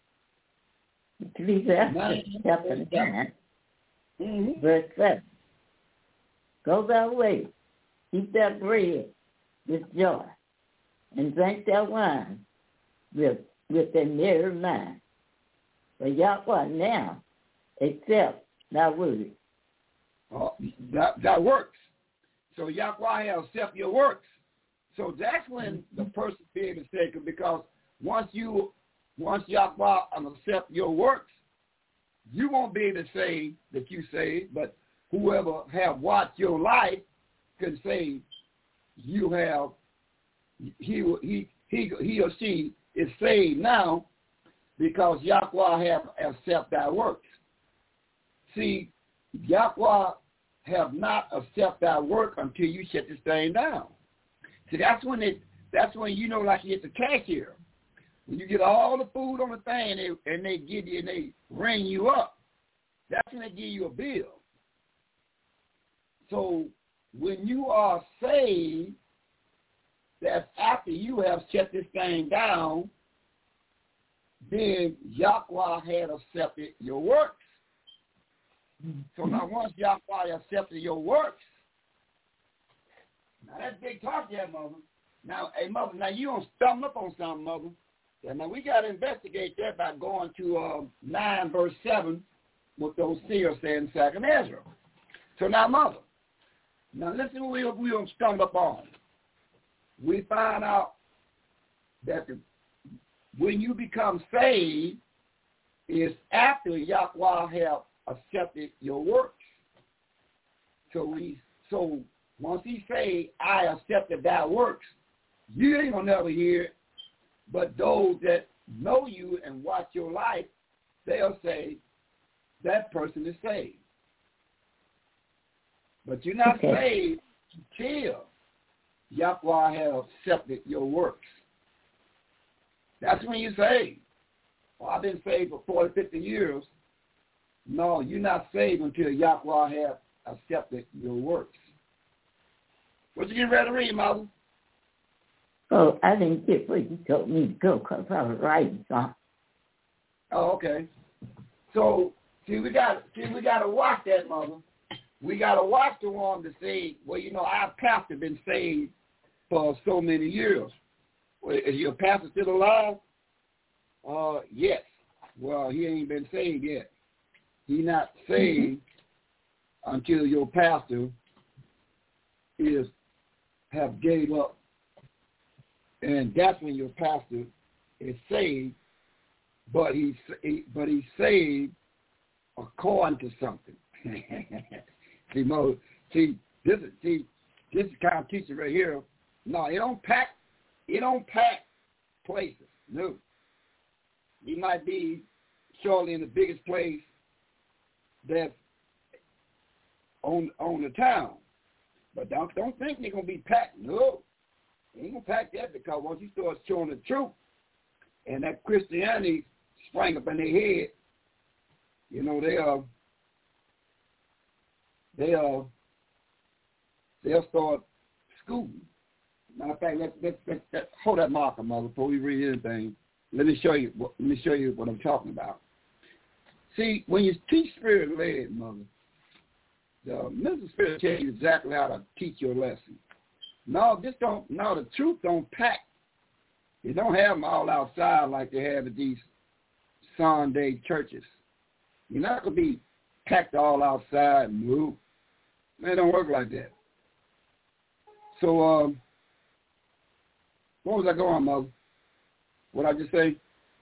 Ecclesiastes chapter nine, mm-hmm. verse seven. Go thy way, eat thy bread with joy, and drink thy wine with, with a merry mind. For Yahweh now accept thy word. Oh, that, that works. So Yahweh has accept your works. So that's when the person be able to say, because once you, once Yahweh accept your works, you won't be able to say that you saved, but whoever have watched your life can say you have, he he he he or she is saved now because Yahweh have accept thy works. See, Yahweh have not accept thy work until you shut this thing down. See, that's when it. That's when you know, like you get the cashier. When you get all the food on the thing and they, and they give you and they ring you up, that's when they give you a bill. So when you are saved, that's after you have shut this thing down, then Yahweh had accepted your works. So now once Yahweh accepted your works, now that's big talk there, Mother. Now, hey, Mother, now you don't stumble up on something, Mother. Yeah, now we got to investigate that by going to uh, nine verse seven, what those seers said in Second Ezra. So now, Mother, now listen what we, we don't stumble up on. We find out that the, when you become saved is after Yahweh have accepted your works. So we, so once he say, I accepted thy works, you ain't gonna never hear it, but those that know you and watch your life, they'll say, that person is saved. But you're not okay. saved until Yahweh has accepted your works. That's when you're saved. Well, I've been saved for forty, fifty years. No, you're not saved until Yahweh has accepted your works. What you getting ready to read, Mother? Oh, I didn't get where you told me to go because I was writing something. Oh, okay. So, see, we got see, we got to watch that, Mother. We got to watch the one to say, well, you know, our pastor been saved for so many years. Well, is your pastor still alive? Uh, yes. Well, he ain't been saved yet. He not saved mm-hmm. until your pastor is have gave up and that's when your pastor is saved, but he's he, but he's saved according to something. see, Mo, see, this is see, this is kind of teaching right here. No, it don't pack, it don't pack places. No, he might be surely in the biggest place that's on on the town, but don't don't think they're gonna be packed. No, they ain't gonna pack that, because once you start showing the truth, and that Christianity sprang up in their head, you know, they uh they uh they'll start schooling. Matter of fact, let's, let's, let's, let's hold that marker, Mother, before we read anything. Let me show you. Let me show you what I'm talking about. See, when you teach spirit led, Mother, the mental spirit tells you exactly how to teach your lesson. No, this don't. No, the truth don't pack. You don't have them all outside like they have at these Sunday churches. You're not gonna be packed all outside and move. Man, it don't work like that. So, um, what was I going, Mother? What I just say?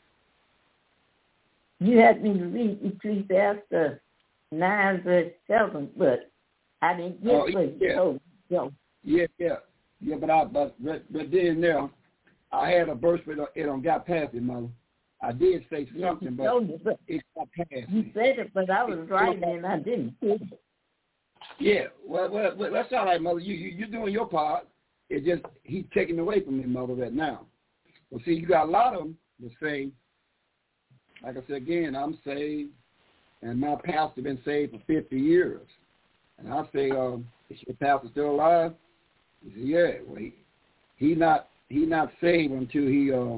You had me to read Ecclesiastes nine verse seven, but I didn't get oh, what yeah. you told me. Yeah, yeah, yeah. But I, but but, but then there, I had a verse, but it don't got past it, Mother. I did say something, yeah, but, me, but it got past you me. said it, but I was writing and I didn't get it. Yeah, well, well, well, that's all right, Mother. You, you, you're doing your part. It's just he's taking away from me, Mother, right now. Well, see, you got a lot of them that say, like I said again, I'm saved, and my pastor been saved for fifty years. And I say, um, is your pastor still alive? He said, yeah. Well, he, he not he not saved until he uh,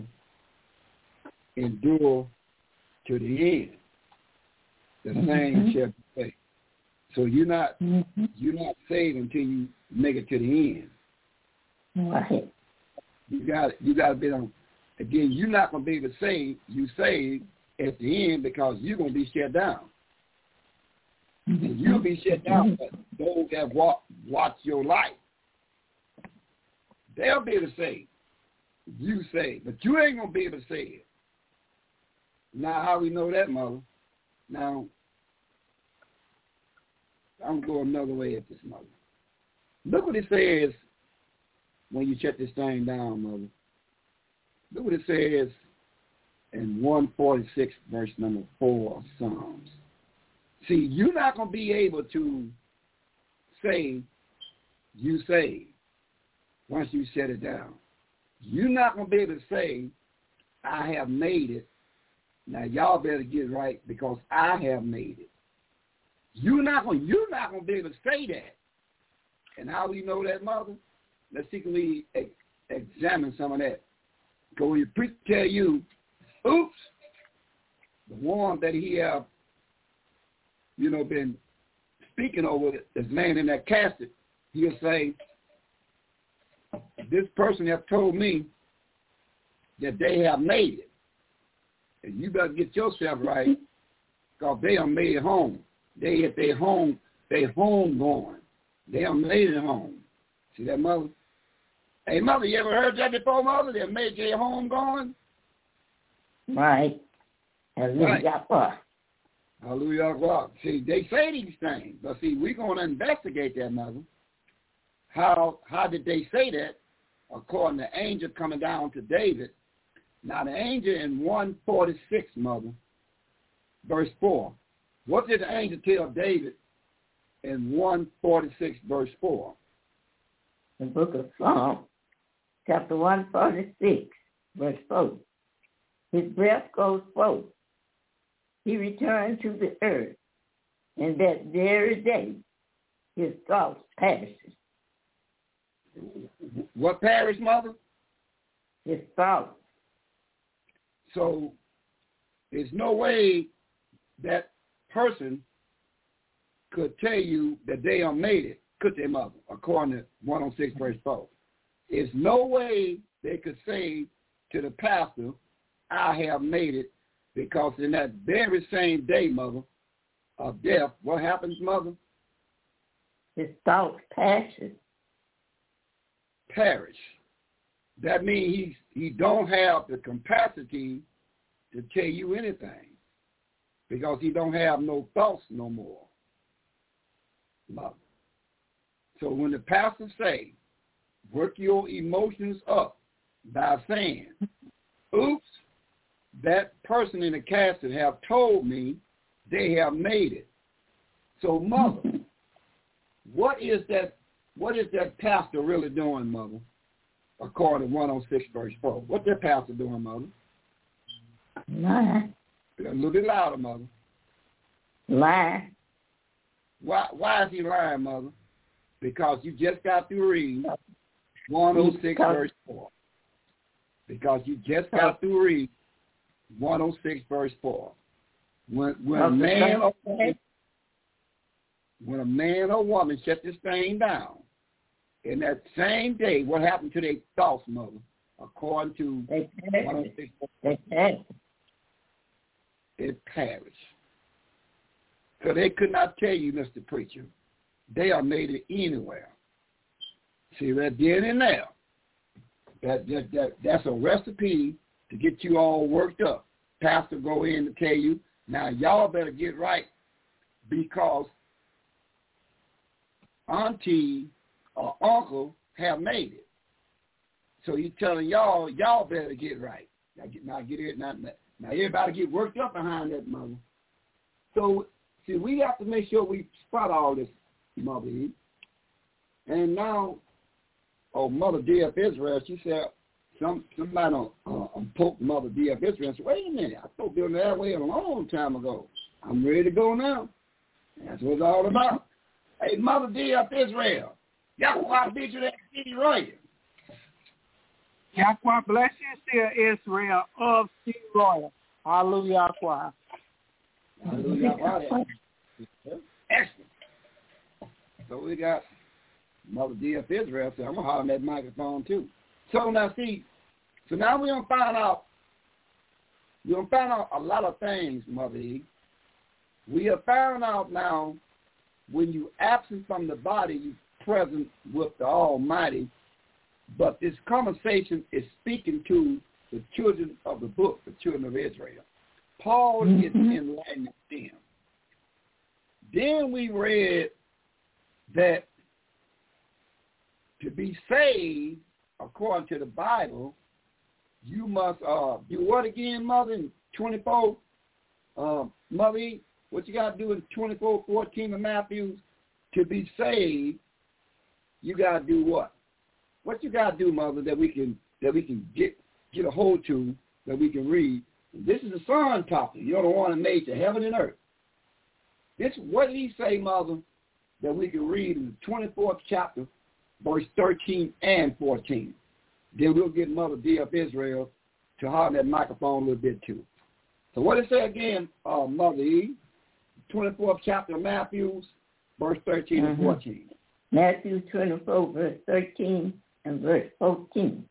endure to the end. The same mm-hmm. shall be saved. So you're not mm-hmm. you're not saved until you make it to the end. Right. You got you got to be on. Again, you're not going to be able to save. You save at the end because you're going to be shut down. Mm-hmm. And you'll be shut down. But those that watch watch your life, they'll be able to save. You save, but you ain't going to be able to save. Now, how we know that, Mother? Now, I'm going to go another way at this, Mother. Look what it says when you shut this thing down, Mother. Look what it says in one forty-six, verse number four of Psalms. See, you're not going to be able to say you saved once you shut it down. You're not going to be able to say, I have made it. Now, y'all better get it right, because I have made it. You're not going you're not going to be able to say that. And how do you know that, Mother? Let's see, can we ex- examine some of that. Because when your preacher tell you, oops, the one that he have, you know, been speaking over is laying in that casket, he'll say, this person have told me that they have made it. And you better get yourself right, because they have made it home. They at their home, they home going. They have made it home. See that, Mother? Hey, Mother, you ever heard that before, Mother? They made their home going? Right. Hallelujah. Right. Hallelujah. See, they say these things. But see, we're going to investigate that, Mother. How how did they say that? According to the angel coming down to David. Now, the angel in one forty-six, Mother, verse four. What did the angel tell David in one forty-six, verse four? The book of Psalms, chapter one forty-six, verse four. His breath goes forth. He returned to the earth, and that very day his thoughts perishes. What perish, Mother? His thoughts. So there's no way that person could tell you that they are made it, could they, Mother, according to one oh six, verse four. There's no way they could say to the pastor, I have made it, because in that very same day, Mother, of death, what happens, Mother? His thoughts perish. Perish. that means he, he don't have the capacity to tell you anything because he don't have no thoughts no more. Love. So when the pastor say, work your emotions up by saying, oops, that person in the casket have told me they have made it. So, mother, what is that what is that pastor really doing, mother, according to one oh six verse four? What's that pastor doing, mother? Lie. A little bit louder, mother. Lie. Why why is he lying, mother? Because you just got through reading one oh six verse four. Because you just got through reading one oh six verse four. When when a man or woman, when a man or woman shut this thing down, in that same day, what happened to their thoughts, mother? According to one oh six, they perish. It perished. So they could not tell you, Mister Preacher, they are made it anywhere. See that then and there. That, that that that's a recipe to get you all worked up. Pastor go in to tell you, now y'all better get right because auntie or uncle have made it. So he's telling y'all, y'all better get right. Now get now get it now, now everybody get worked up behind that, mother. So see, we have to make sure we spot all this, Mother Eve. And now, oh, Mother D F Israel, she said, some somebody on uh, poke Mother D F Israel and said, wait a minute, I spoke to that way a long time ago. I'm ready to go now. That's what it's all about. Hey, Mother D F Israel, Yahweh beat you that city right. Yahweh bless you, dear Israel of Sea Royal. Hallelujah. Hallelujah. Excellent. So we got Mother D F Israel, so I'm going to holler on that microphone too. So now see, so now we're going to find out, we're going to find out a lot of things, Mother E. We have found out now when you absent from the body, you present with the Almighty, but this conversation is speaking to the children of the book, the children of Israel. Paul mm-hmm. is enlightening them. Then we read that to be saved, according to the Bible, you must uh, do what again, Mother? In twenty-four, uh, Mother, what you got to do in twenty-four fourteen of Matthew? To be saved, you got to do what? What you got to do, Mother, that we can that we can get get a hold to, that we can read? This is the Son talking. You're the one that made the heaven and earth. This, what did he say, Mother, that we can read in the twenty-fourth chapter, verse thirteen and fourteen. Then we'll get Mother D F Israel to hold that microphone a little bit too. So what did it say again, uh, Mother E? twenty-fourth chapter of Matthew, verse thirteen mm-hmm. and fourteen. Matthew twenty-four, verse thirteen and verse fourteen.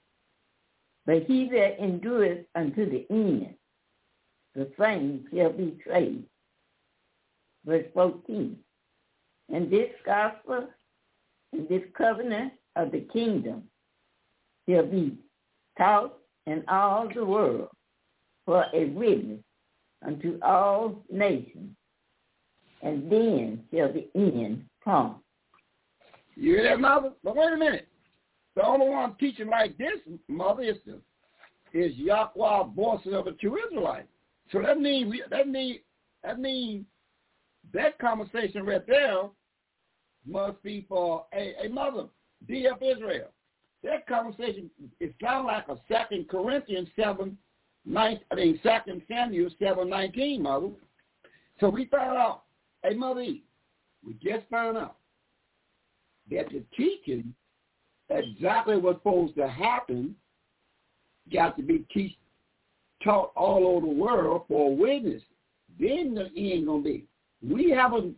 But he that endureth unto the end, the same shall be saved. Verse fourteen. And this gospel and this covenant of the kingdom shall be taught in all the world for a witness unto all nations, and then shall the end come. You hear that, Mother? But wait a minute. The only one teaching like this, Mother, is the, is Yahweh, voice of the true Israelite. So that means we, that mean that means that conversation right there must be for a, a Mother, D F Israel. That conversation is kind of like a Second Corinthians seven, nine, I mean Second Samuel seven nineteen, Mother. So we found out, hey Mother E, we just found out that the teaching exactly what's supposed to happen got to be teach, taught all over the world for a witness. Then the end gonna be. We haven't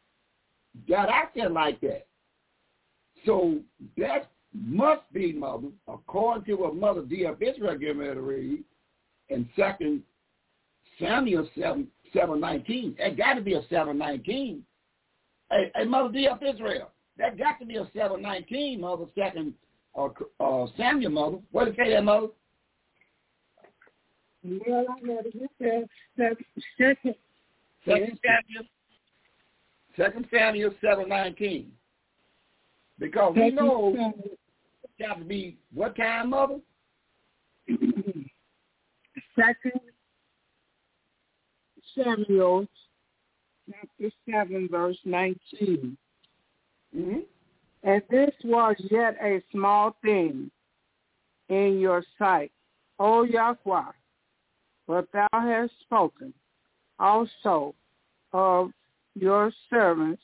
got out there like that. So that must be, Mother, according to what Mother D F Israel gave me to read in Second Samuel seven seven nineteen. That got to be a seven nineteen. Hey, hey, Mother D F Israel, that got to be a seven nineteen, Mother. Second uh, uh, Samuel, mother. What did it say there, mother? Well, I read it. It says second. Second Samuel. Second Samuel seven nineteen. Because we know it's got to be what time, mother? Second Samuel chapter seven, verse nineteen. Mm-hmm. And this was yet a small thing in your sight, O Yahweh, but thou hast spoken also of your servants'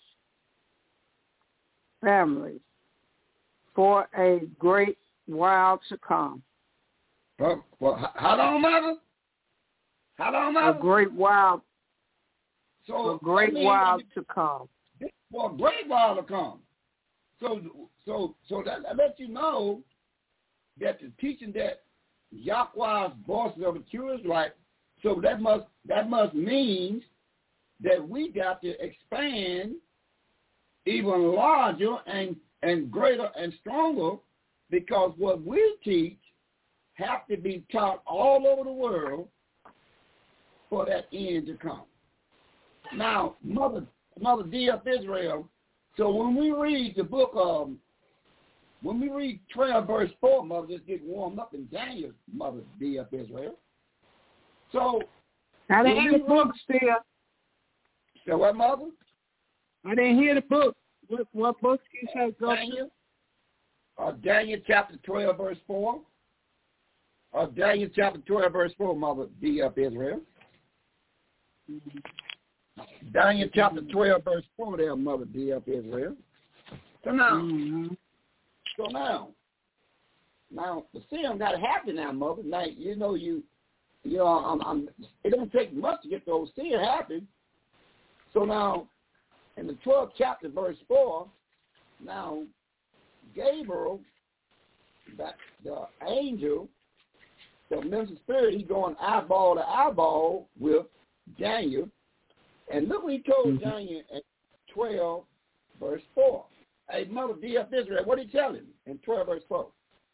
families for a great while to come. Well, well how long, mother? How long, mother? A great while. So a great I mean, while to come. For a great while to come. So, so, so that, that lets you know that the teaching that Yahweh's voices of the true is right. So that must that must mean that we got to expand even larger and and greater and stronger, because what we teach have to be taught all over the world for that end to come. Now, Mother Mother D of Israel, so when we read the book of, when we read twelve verse four, Mother, just get warmed up in Daniel, Mother D of Israel. So, I didn't hear the book still. So what, Mother? I didn't hear the book. What, what book you say go Daniel? Uh, Daniel chapter twelve verse four. Uh, Daniel chapter twelve verse four, Mother D of Israel. Mm-hmm. Daniel chapter twelve, verse four there, Mother D of Israel. So now, mm-hmm. so now, now the sin got to happen now, Mother. Now, you know, you, you know, I'm, I'm, it don't take much to get those sin happen. So now, in the twelfth chapter, verse four, now, Gabriel, that the angel, the minister spirit, he's going eyeball to eyeball with Daniel. And look what he told mm-hmm. Daniel at twelve, verse four. Hey, Mother D of Israel, what did he tell him in twelve, verse four?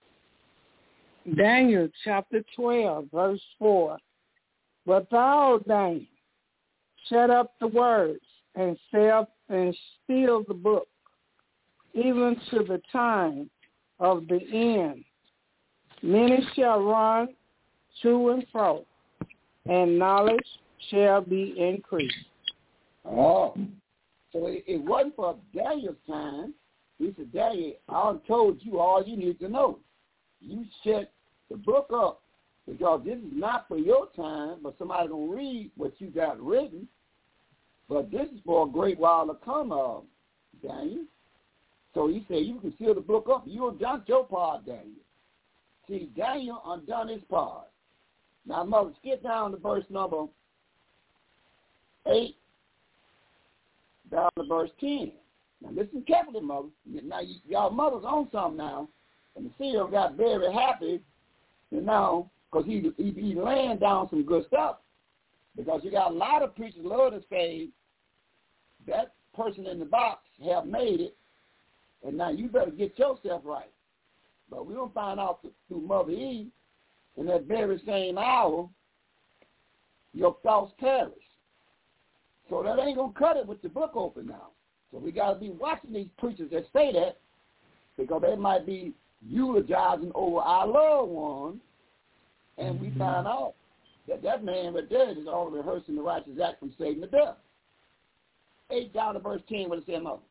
Daniel chapter twelve, verse four. But thou, Daniel, shut up the words and seal and seal the book, even to the time of the end. Many shall run to and fro, and knowledge shall be increased. Oh, so it, it wasn't for Daniel's time. He said, Daniel, I told you all you need to know. You shut the book up, because this is not for your time, but somebody going to read what you got written. But this is for a great while to come, uh, Daniel. So he said, you can seal the book up. You undone your part, Daniel. See, Daniel undone his part. Now, Mother, skip down to verse number eight. Down to verse ten. Now listen carefully, Mother. Now y- y'all mothers on something now, and the seer got very happy, and now because he, he he laying down some good stuff, because you got a lot of preachers love to say that person in the box have made it, and now you better get yourself right. But we're gonna find out through Mother Eve in that very same hour, your thoughts perish. So that ain't going to cut it with the book open now. So we got to be watching these preachers that say that, because they might be eulogizing over our loved ones, and we find out that that man right there is all rehearsing the righteous act from Satan to death. eight down to verse ten, what it say, Mother?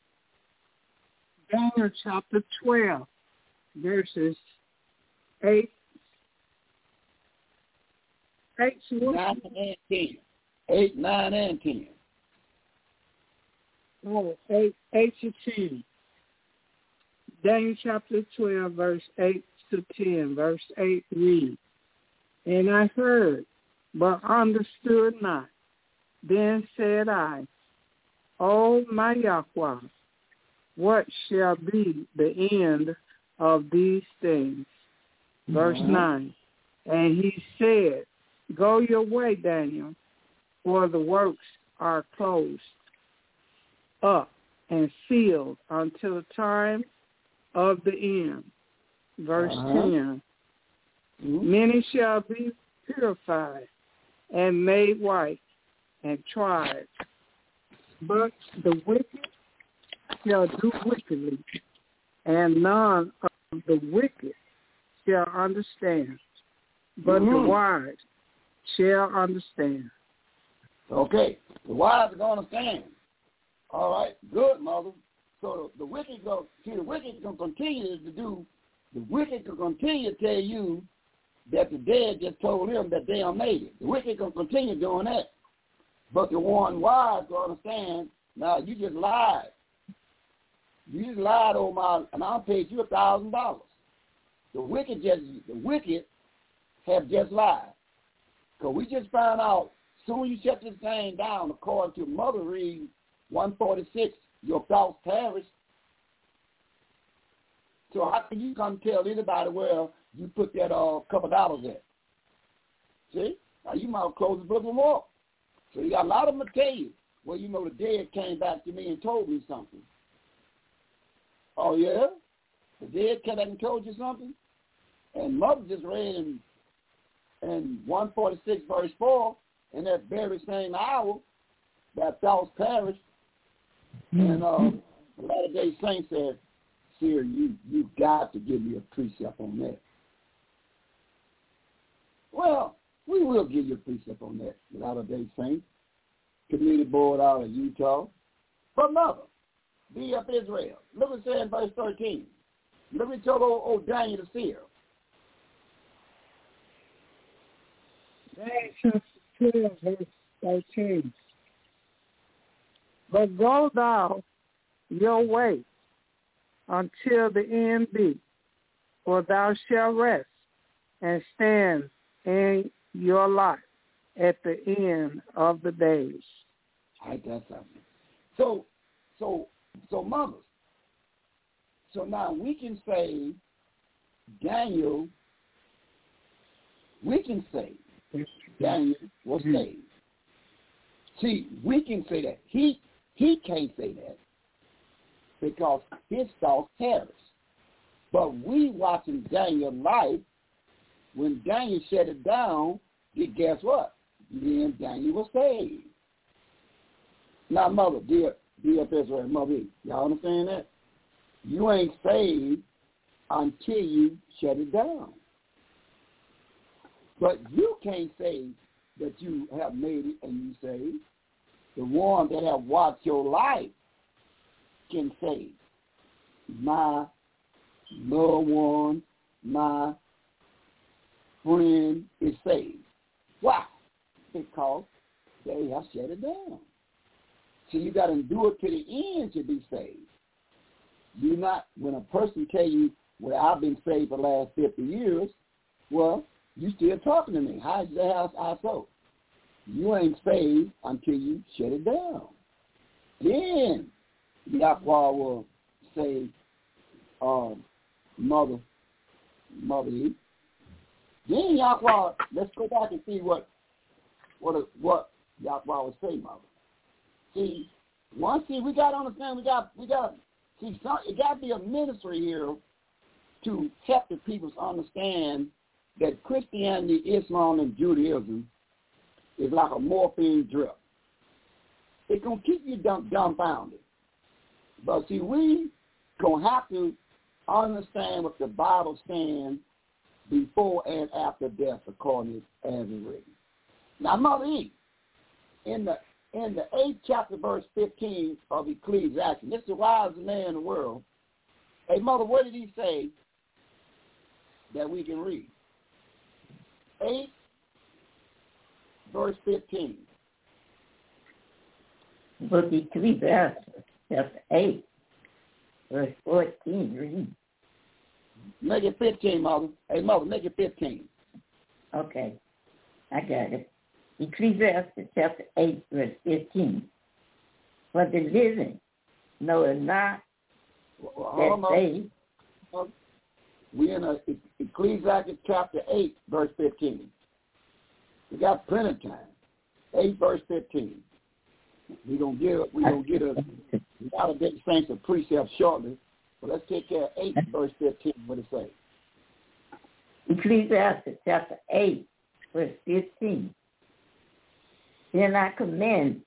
Daniel chapter twelve, verses eight, eight to nine and ten. eight, nine, and ten. Oh, eight, eight to ten. Daniel chapter twelve, verse eight to ten. Verse eight reads, And I heard, but understood not. Then said I, O my Yahweh, what shall be the end of these things? Verse mm-hmm. nine. And he said, Go your way, Daniel, for the works are closed up and sealed until the time of the end. verse uh-huh. ten. Mm-hmm. Many shall be purified and made white and tried, but the wicked shall do wickedly, and none of the wicked shall understand, but mm-hmm. the wise shall understand. Okay, the wise are going to understand. All right, good, mother. So the, the wicked go, see, the wicked can continue to do, the wicked can continue to tell you that the dead just told him that they are made it. The wicked can continue doing that. But the one wise will understand, now you just lied. You just lied on my, and I paid you a thousand dollars. The wicked just, the wicked have just lied. Because we just found out, soon you shut this thing down, according to Mother Read one forty-six, your thoughts perish. So how can you come tell anybody where you put that uh, couple dollars at? See? Now you might close the book and walk. So you got a lot of them to tell you. Well, you know, the dead came back to me and told me something. Oh, yeah? The dead came back and told you something? And Mother just read in, in one forty-six verse four, in that very same hour, that thoughts perish. And uh, the Latter-day Saints said, Seer, you, you got to give me a precept on that. Well, we will give you a precept on that, the Latter-day Saints, community board out of Utah. But Mother, be up Israel. Look what it says in verse thirteen. Look what it told old, old Daniel the seer. Daniel chapter twelve, verse thirteen. But go thou your way until the end be, for thou shalt rest and stand in your life at the end of the days. I got something. So, so, so, mothers. So now we can say Daniel. We can say Daniel was saved. See, we can say that. He he can't say that because his thoughts perish. But we watching Daniel's life. When Daniel shut it down, guess what? Then Daniel was saved. Now, Mother, dear, dear Israel, Mother, y'all understand that? You ain't saved until you shut it down. But you can't say that you have made it and you saved. The one that have watched your life can say, my loved one, my friend is saved. Why? Because they have shut it down. So you got to do it to the end to be saved. You not, when a person tell you, well, I've been saved for the last fifty years, well, you still talking to me. How is that how, how so? You ain't saved until you shut it down. Then Yahweh will say, um, mother, mother Eve. Then Yahweh, let's go back and see what what what Yahweh will say, mother. See, once see we got to understand, we got we got see some, it got to be a ministry here to help the people understand that Christianity, Islam, and Judaism is like a morphine drip. It's gonna keep you dumb, dumbfounded. But see, we gonna have to understand what the Bible stands before and after death, according to as it written. Now, Mother E, in the in the eighth chapter, verse fifteen of Ecclesiastes, this is the wisest man in the world. Hey, Mother, what did he say that we can read? Eight, verse fifteen. Book Ecclesiastes, chapter eight, verse fourteen. Read. Make it fifteen, Mother. Hey, Mother, make it fifteen. Okay, I got it. Ecclesiastes chapter eight, verse fifteen. For the living know not well, that they... We're in a, Ecclesiastes chapter eight, verse fifteen. We got plenty of time. eight, verse fifteen. We're going to get, we're gonna get a, a lot of that saints a precept shortly. But let's take care of eight, verse fifteen. What it say? Ecclesiastes chapter eight, verse fifteen. Then I commend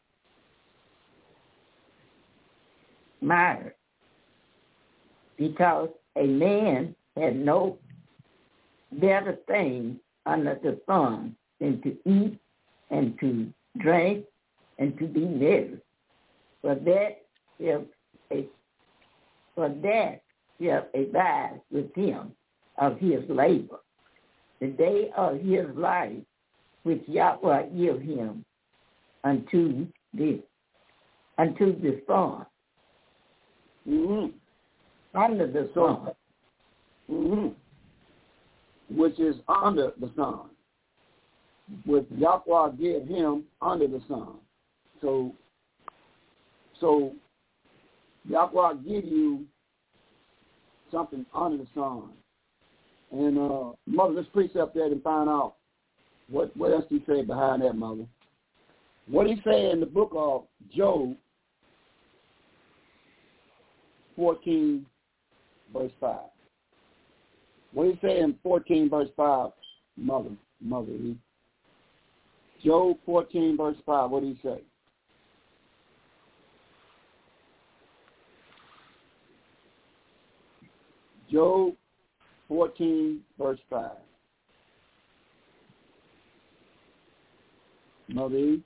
Myers, because a man had no better thing under the sun than to eat and to drink and to be merry. For that shall a for that shall abide with him of his labor, the day of his life which Yahweh give him unto the unto the sun. Mm-hmm. Under the sun. Mm-hmm. Which is under the sun. Which Yahweh give him under the sun. So, so Yahweh give you something under the sun. And uh, Mother, let's precept that and find out what, what else he say behind that, Mother. What he say in the book of Job, fourteen, verse five. What he say in fourteen, verse five, Mother, Mother, he, Job fourteen, verse five, what do he say? Job fourteen, verse five. Mother E.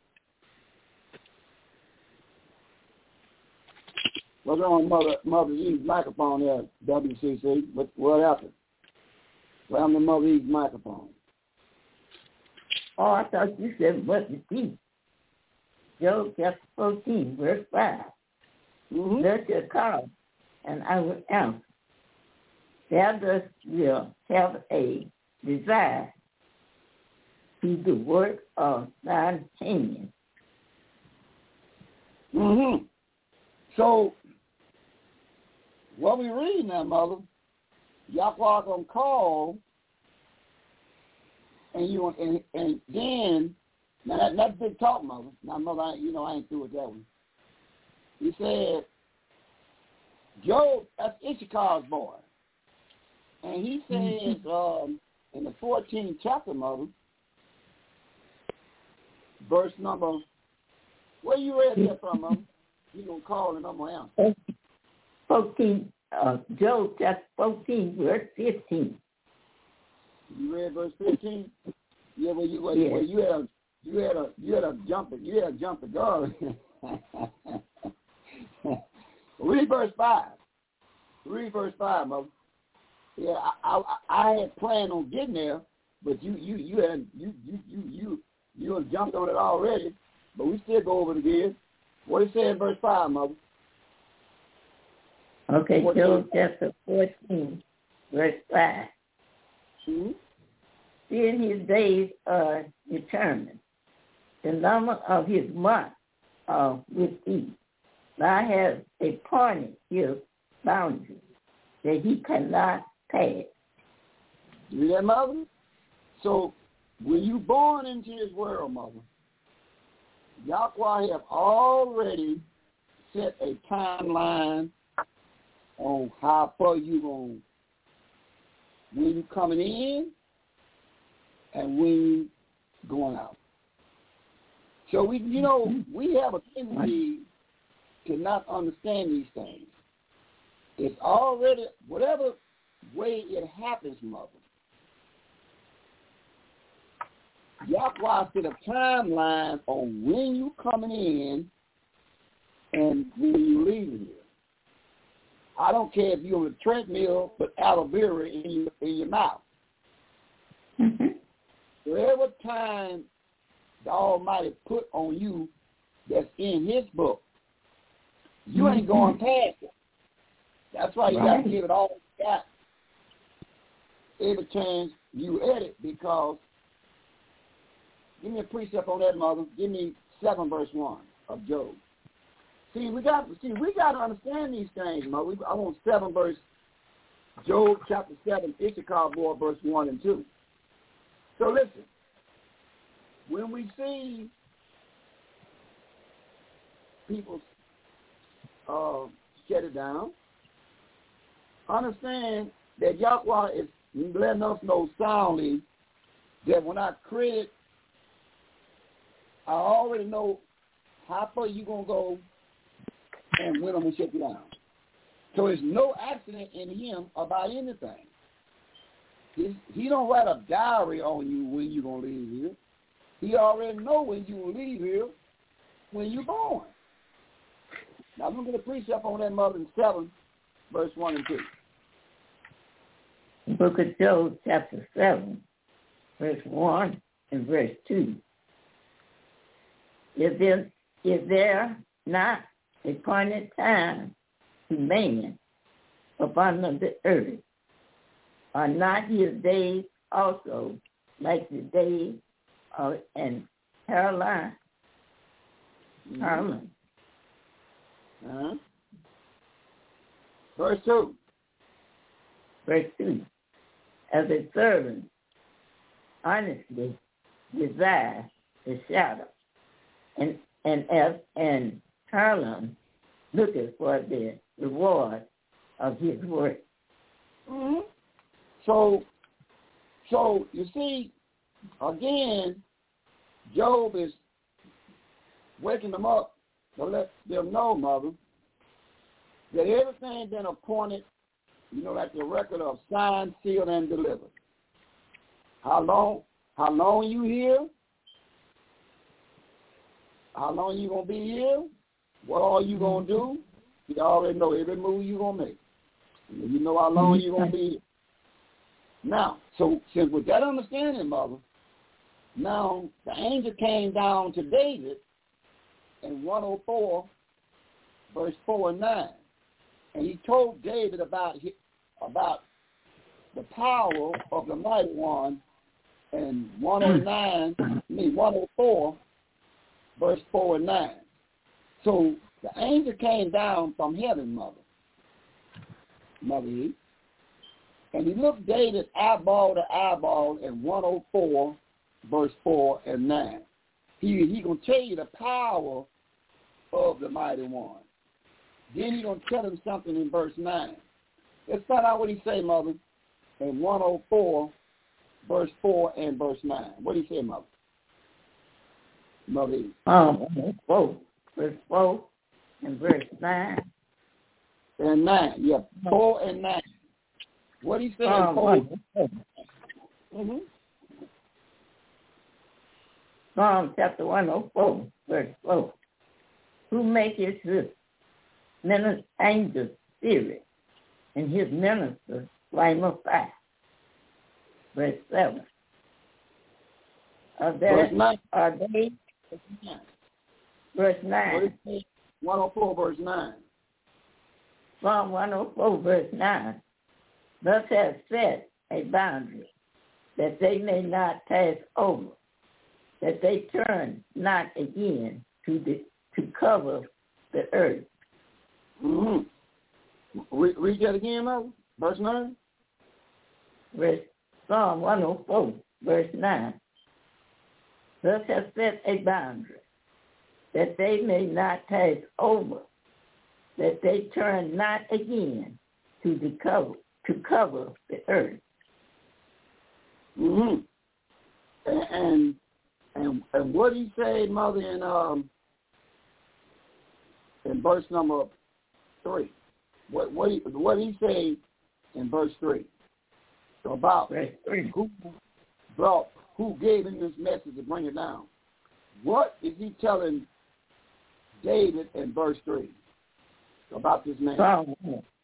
What's wrong with Mother, Mother E's microphone there, W C C? What, what happened? What happened to Mother E's microphone? Oh, I thought you said what the deep. Job chapter fourteen, verse five. Mm-hmm. Thus shall call, and I will answer. Thou dost will have a desire to the work of thine hands. Mm-hmm. So, what we read now, Mother, Yahweh gonna call, and you and, and then now that, that's big talk, Mother. Now, Mother, I, you know I ain't through with that one. He said, Job, that's Issachar's boy, and he says um, in the fourteenth chapter, Mother, verse number. Where you read that from, Mother? You gonna call and I'm gonna answer. Fourteen, uh, Job chapter fourteen, verse fifteen. You read verse fifteen? Yeah, well, you, well, Yeah. well, you had a, you had a, you had a jump, you had a jump to God. Read verse five. Read verse five, Mother. Yeah, I, I, I had planned on getting there, but you, you, you had, you, you, you, you, you had jumped on it already. But we still go over it again. What it say in verse five, Mother? Okay, Job chapter fourteen, verse five. Mm-hmm. Seeing his days are determined, the number of his months are with thee. Thou hast appointed his boundaries, that he cannot pass. You hear that, Mother? So, when you born into this world, Mother, Yahweh have already set a timeline on how far you going, when you coming in and when you going out. So we, you know, we have a tendency to not understand these things. It's already, whatever way it happens, Mother, Yahweh set a timeline on when you coming in and when you leaving here. I don't care if you're on a treadmill, but aloe vera in your, in your mouth. Mm-hmm. Whatever time the Almighty put on you that's in his book, you ain't going past it. That's why you Right. got to give it all you got every chance you edit, because give me a precept on that, Mother. Give me seven verse one of Job. See, we got see we got to understand these things, Mother. We, I want seven verse Job chapter seven, Issachar boy, verse one and two. So listen, when we see people uh, shut it down, understand that Yahweh is letting us know soundly that when I create, I already know how far you're going to go and when I'm going to shut you down. So there's no accident in him about anything. He, he don't write a diary on you when you're going to leave here. He already know when you will leave here, when you're born. Now, I'm going to preach up on that, Mother, in seven, verse one and two. Book of Job, chapter seven, verse one and verse two. Is there, is there not a appointed time to man upon the earth? Are not his days also like the days of an Caroline? Mm-hmm. Harlan. Uh-huh. Verse two. Verse two. As a servant honestly desires the shadow, and and as an Harlan looking for the reward of his work. Mm-hmm. So, so you see, again, Job is waking them up to let them know, Mother, that everything been appointed, you know, like the record of signed, sealed, and delivered. How long? How long you here? How long you gonna be here? What all you gonna do? You already know every move you gonna make. You know how long you gonna be here. Now, so since with that understanding, Mother, now the angel came down to David in one oh four, verse four and nine, and he told David about his, about the power of the mighty one in one oh nine, I mean one oh four, verse four and nine. So the angel came down from heaven, Mother, Mother E, and he looked David eyeball to eyeball in one oh four, verse four and nine. He he gonna tell you the power of the mighty one. Then he gonna tell him something in verse nine. Let's find out what he say, Mother, in one oh four, verse four and verse nine. What do he say, Mother? Mother E. Um, four, verse four and verse nine. And nine, yeah, four and nine. What he said? Um, four. Mm-hmm. Psalm chapter one oh four, verse four. Who maketh his minister angel spirit and his minister flame of fire? Verse seven. Are there, verse nine. Are they? Verse nine. one oh four, verse nine. Psalm one oh four, verse nine. Thus has set a boundary, that they may not pass over, that they turn not again to the to cover the earth. Mm-hmm. Read, read that again, Mother. Verse nine. Verse Psalm one oh four, verse nine. Thus has set a boundary, that they may not pass over, that they turn not again to the cover to cover the earth. Mm-hmm. And and and what he say, Mother, in um in verse number three? What what he what he say in verse three about verse three. who brought who gave him this message to bring it down? What is he telling David in verse three about this man? Psalm,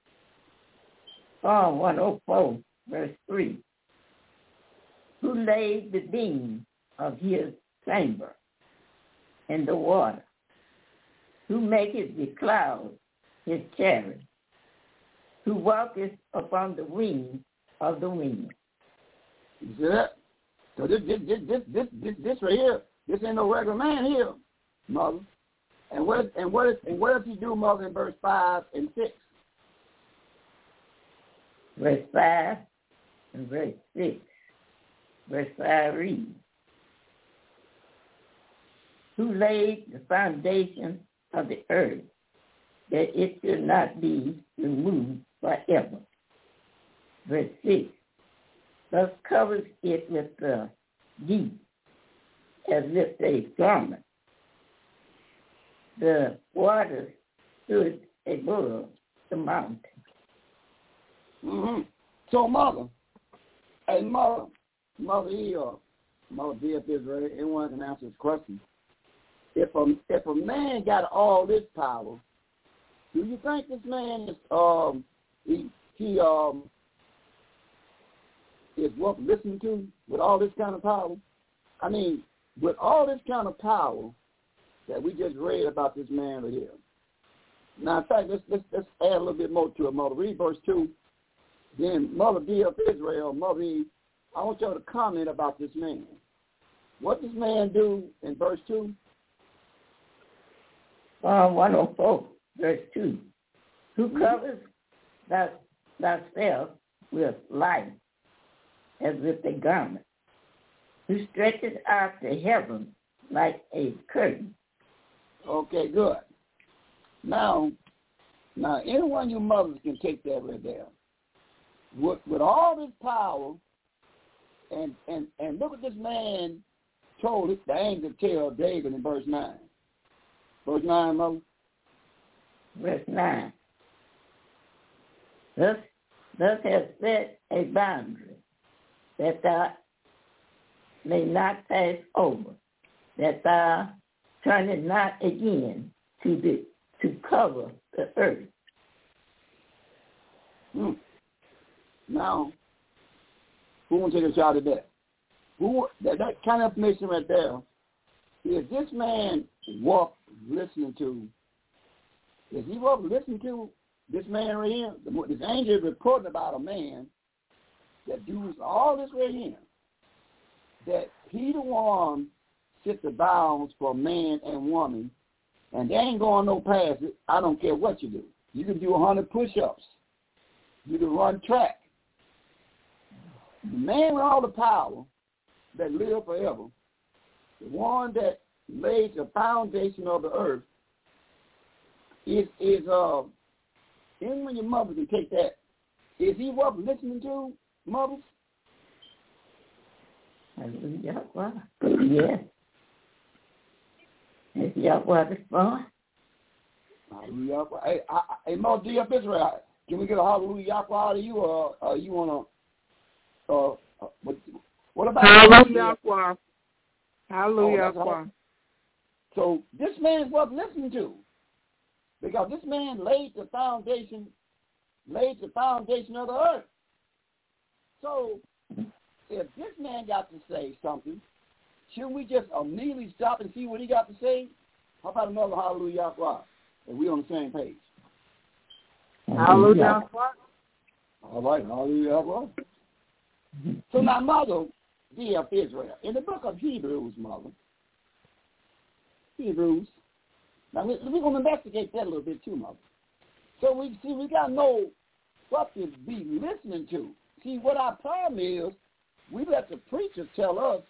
Psalm one oh four, verse three. Who laid the beam of his chamber in the water? Who maketh the clouds his chariot? Who walketh upon the wings of the wind? You see that? So this this this this this this, this right here, this ain't no regular man here, Mother. And what and what is and what does he do, Mother, in verse five and six? Verse five and verse six. Verse five reads, who laid the foundation of the earth, that it should not be removed forever. Verse six, thus covers it with the deep, as if a garment. The waters stood above the mountain. Mm-hmm. So, Mother, hey, Mother, Mother E or Mother D F Israel, anyone can answer this question. If a, if a man got all this power, do you think this man is, um, he, he um, is worth listening to with all this kind of power? I mean, with all this kind of power that we just read about this man right here. Now, in fact, let's, let's, let's add a little bit more to it, Mother. Read verse two. Then, Mother D of Israel, Mother E, I want y'all to comment about this man. What does man do in verse two? Psalm one oh four, verse two. Who covers thy, thyself with light as with a garment, who stretches out the heaven like a curtain. Okay, good. Now, now, any one of you mothers can take that right there. With, with all this power, and, and, and look what this man told the angel to tell David in verse nine. Verse nine, Mother? Verse nine. Thus, thus has set a boundary that thou may not pass over, that thou turn it not again to the to cover the earth. Hmm. Now, who wants to take a shot at that? Who that, that kind of information right there? Is this man worth listening to? Is he worth listening to? This man right here, this angel is reporting about a man that does all this right here. That he the one sets the bounds for man and woman, and they ain't going no past it. I don't care what you do. You can do a hundred push-ups. You can run track. The man with all the power that live forever, the one that lays the foundation of the earth, is is uh. Even when your mother can take that, is he worth listening to, mothers? Hallelujah. Yes. Is Yahweh respond? Hallelujah. Hey, I, hey, Mother D F Israel, can we get a hallelujah out of you, or uh, you want to, uh, uh, what, what about... Hallelujah. Hallelujah. Oh, so this man's worth listening to. Because this man laid the foundation, laid the foundation of the earth. So, if this man got to say something, shouldn't we just immediately stop and see what he got to say? How about another hallelujah? If we on the same page. Hallelujah. All right, hallelujah. So now, Mother, D F Israel, in the book of Hebrews, Mother, Hebrews, now, we're going to investigate that a little bit too, Mother. So, we see, we got to know what to be listening to. See, what our problem is, we let the preachers tell us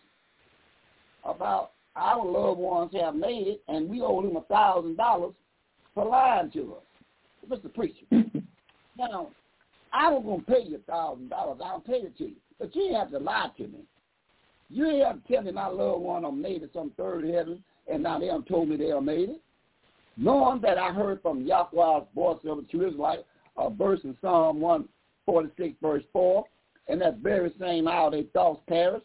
about our loved ones have made it, and we owe them a thousand dollars for lying to us. Mister Preacher. Now, I was going to pay you a thousand dollars. I'll pay it to you. But you didn't have to lie to me. You didn't have to tell me my loved one done made it some third heaven, and now they done told me they done made it. Knowing that I heard from Yahweh's voice of the true Israelite, a verse in Psalm one forty-six, verse four, and that very same hour they thoughts perish.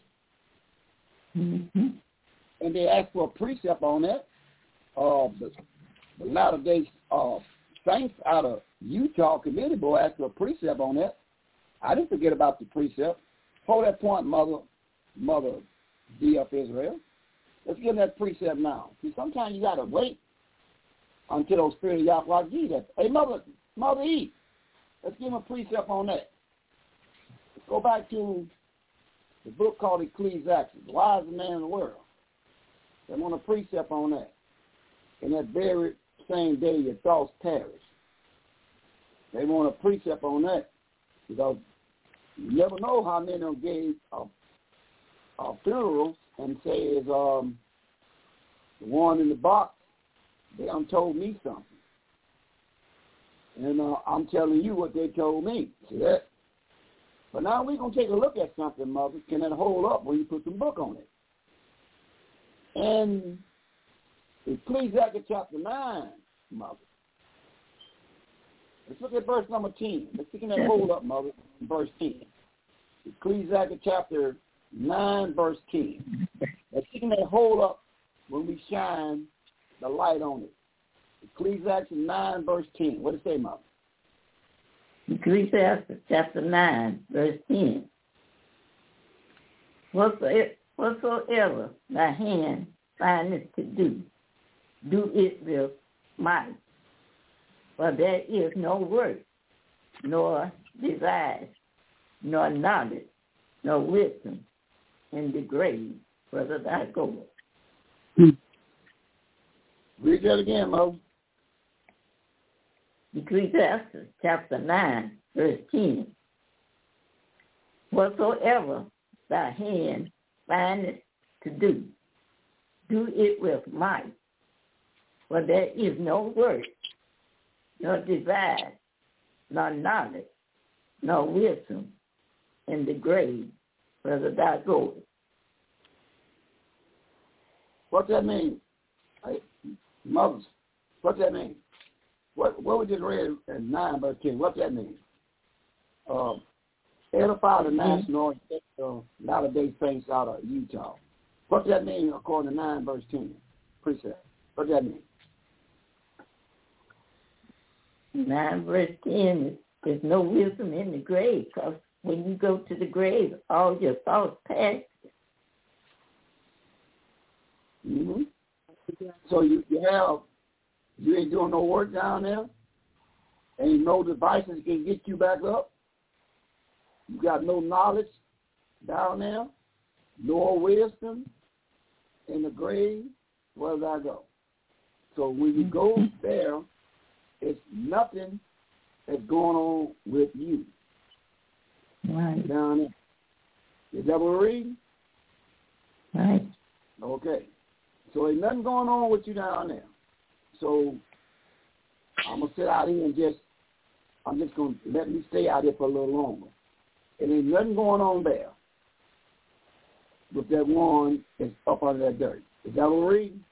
Mm-hmm. And they asked for a precept on that. Uh, the, the Latter Day uh, Saints out of Utah Committee Board asked for a precept on that. I didn't forget about the precept. Hold that point, Mother, Mother D F Israel. Let's give that precept now. See, sometimes you got to wait until those spirit of Yahweh give you that. Hey, Mother, Mother E, let's give him a precept on that. Let's go back to the book called Ecclesiastes, the wisest man in the world. They want a precept on that. And that very same day your thoughts perish. They want a precept on that because you never know how many of them gave a, a funeral and says, um, the one in the box, they done told me something. And uh, I'm telling you what they told me. See that? But now we're going to take a look at something, Mother. Can that hold up when you put some book on it? And Ecclesiastes chapter nine, Mother. Let's look at verse number ten. Let's see can that hold up, Mother, verse ten. Ecclesiastes chapter nine, verse ten. Let's see can that hold up when we shine the light on it. Ecclesiastes nine, verse ten. What does it say, Mother? Ecclesiastes chapter nine, verse ten. Whatsoever, whatsoever thy hand findeth to do, do it with might. For there is no work, nor device, nor knowledge, nor wisdom in the grave, whether thou goest. Hmm. Read that again, Mo. Ecclesiastes chapter nine, verse ten. Whatsoever thy hand findeth to do, do it with might. For there is no work, nor device, nor knowledge, nor wisdom in the grave, whether thou goest. What's that mean? Hey, mothers, what's that mean? What what we just read in nine verse ten, what's that mean? Uh, edify the national uh, Latter-day Saints out of Utah. What's that mean according to nine verse ten? Precept. What's that mean? nine verse ten, there's no wisdom in the grave, because when you go to the grave, all your thoughts pass. Mm-hmm. So you, you have, you ain't doing no work down there, ain't no devices can get you back up. You got no knowledge down there, nor wisdom in the grave. Where does I go? So when you go there, it's nothing that's going on with you. Right. Down there. Is that what we're reading? Right. Okay. So ain't nothing going on with you down there. So I'm going to sit out here and just, I'm just going to let me stay out here for a little longer. It ain't nothing going on there with that one that's up under that dirt. Is that what we're reading?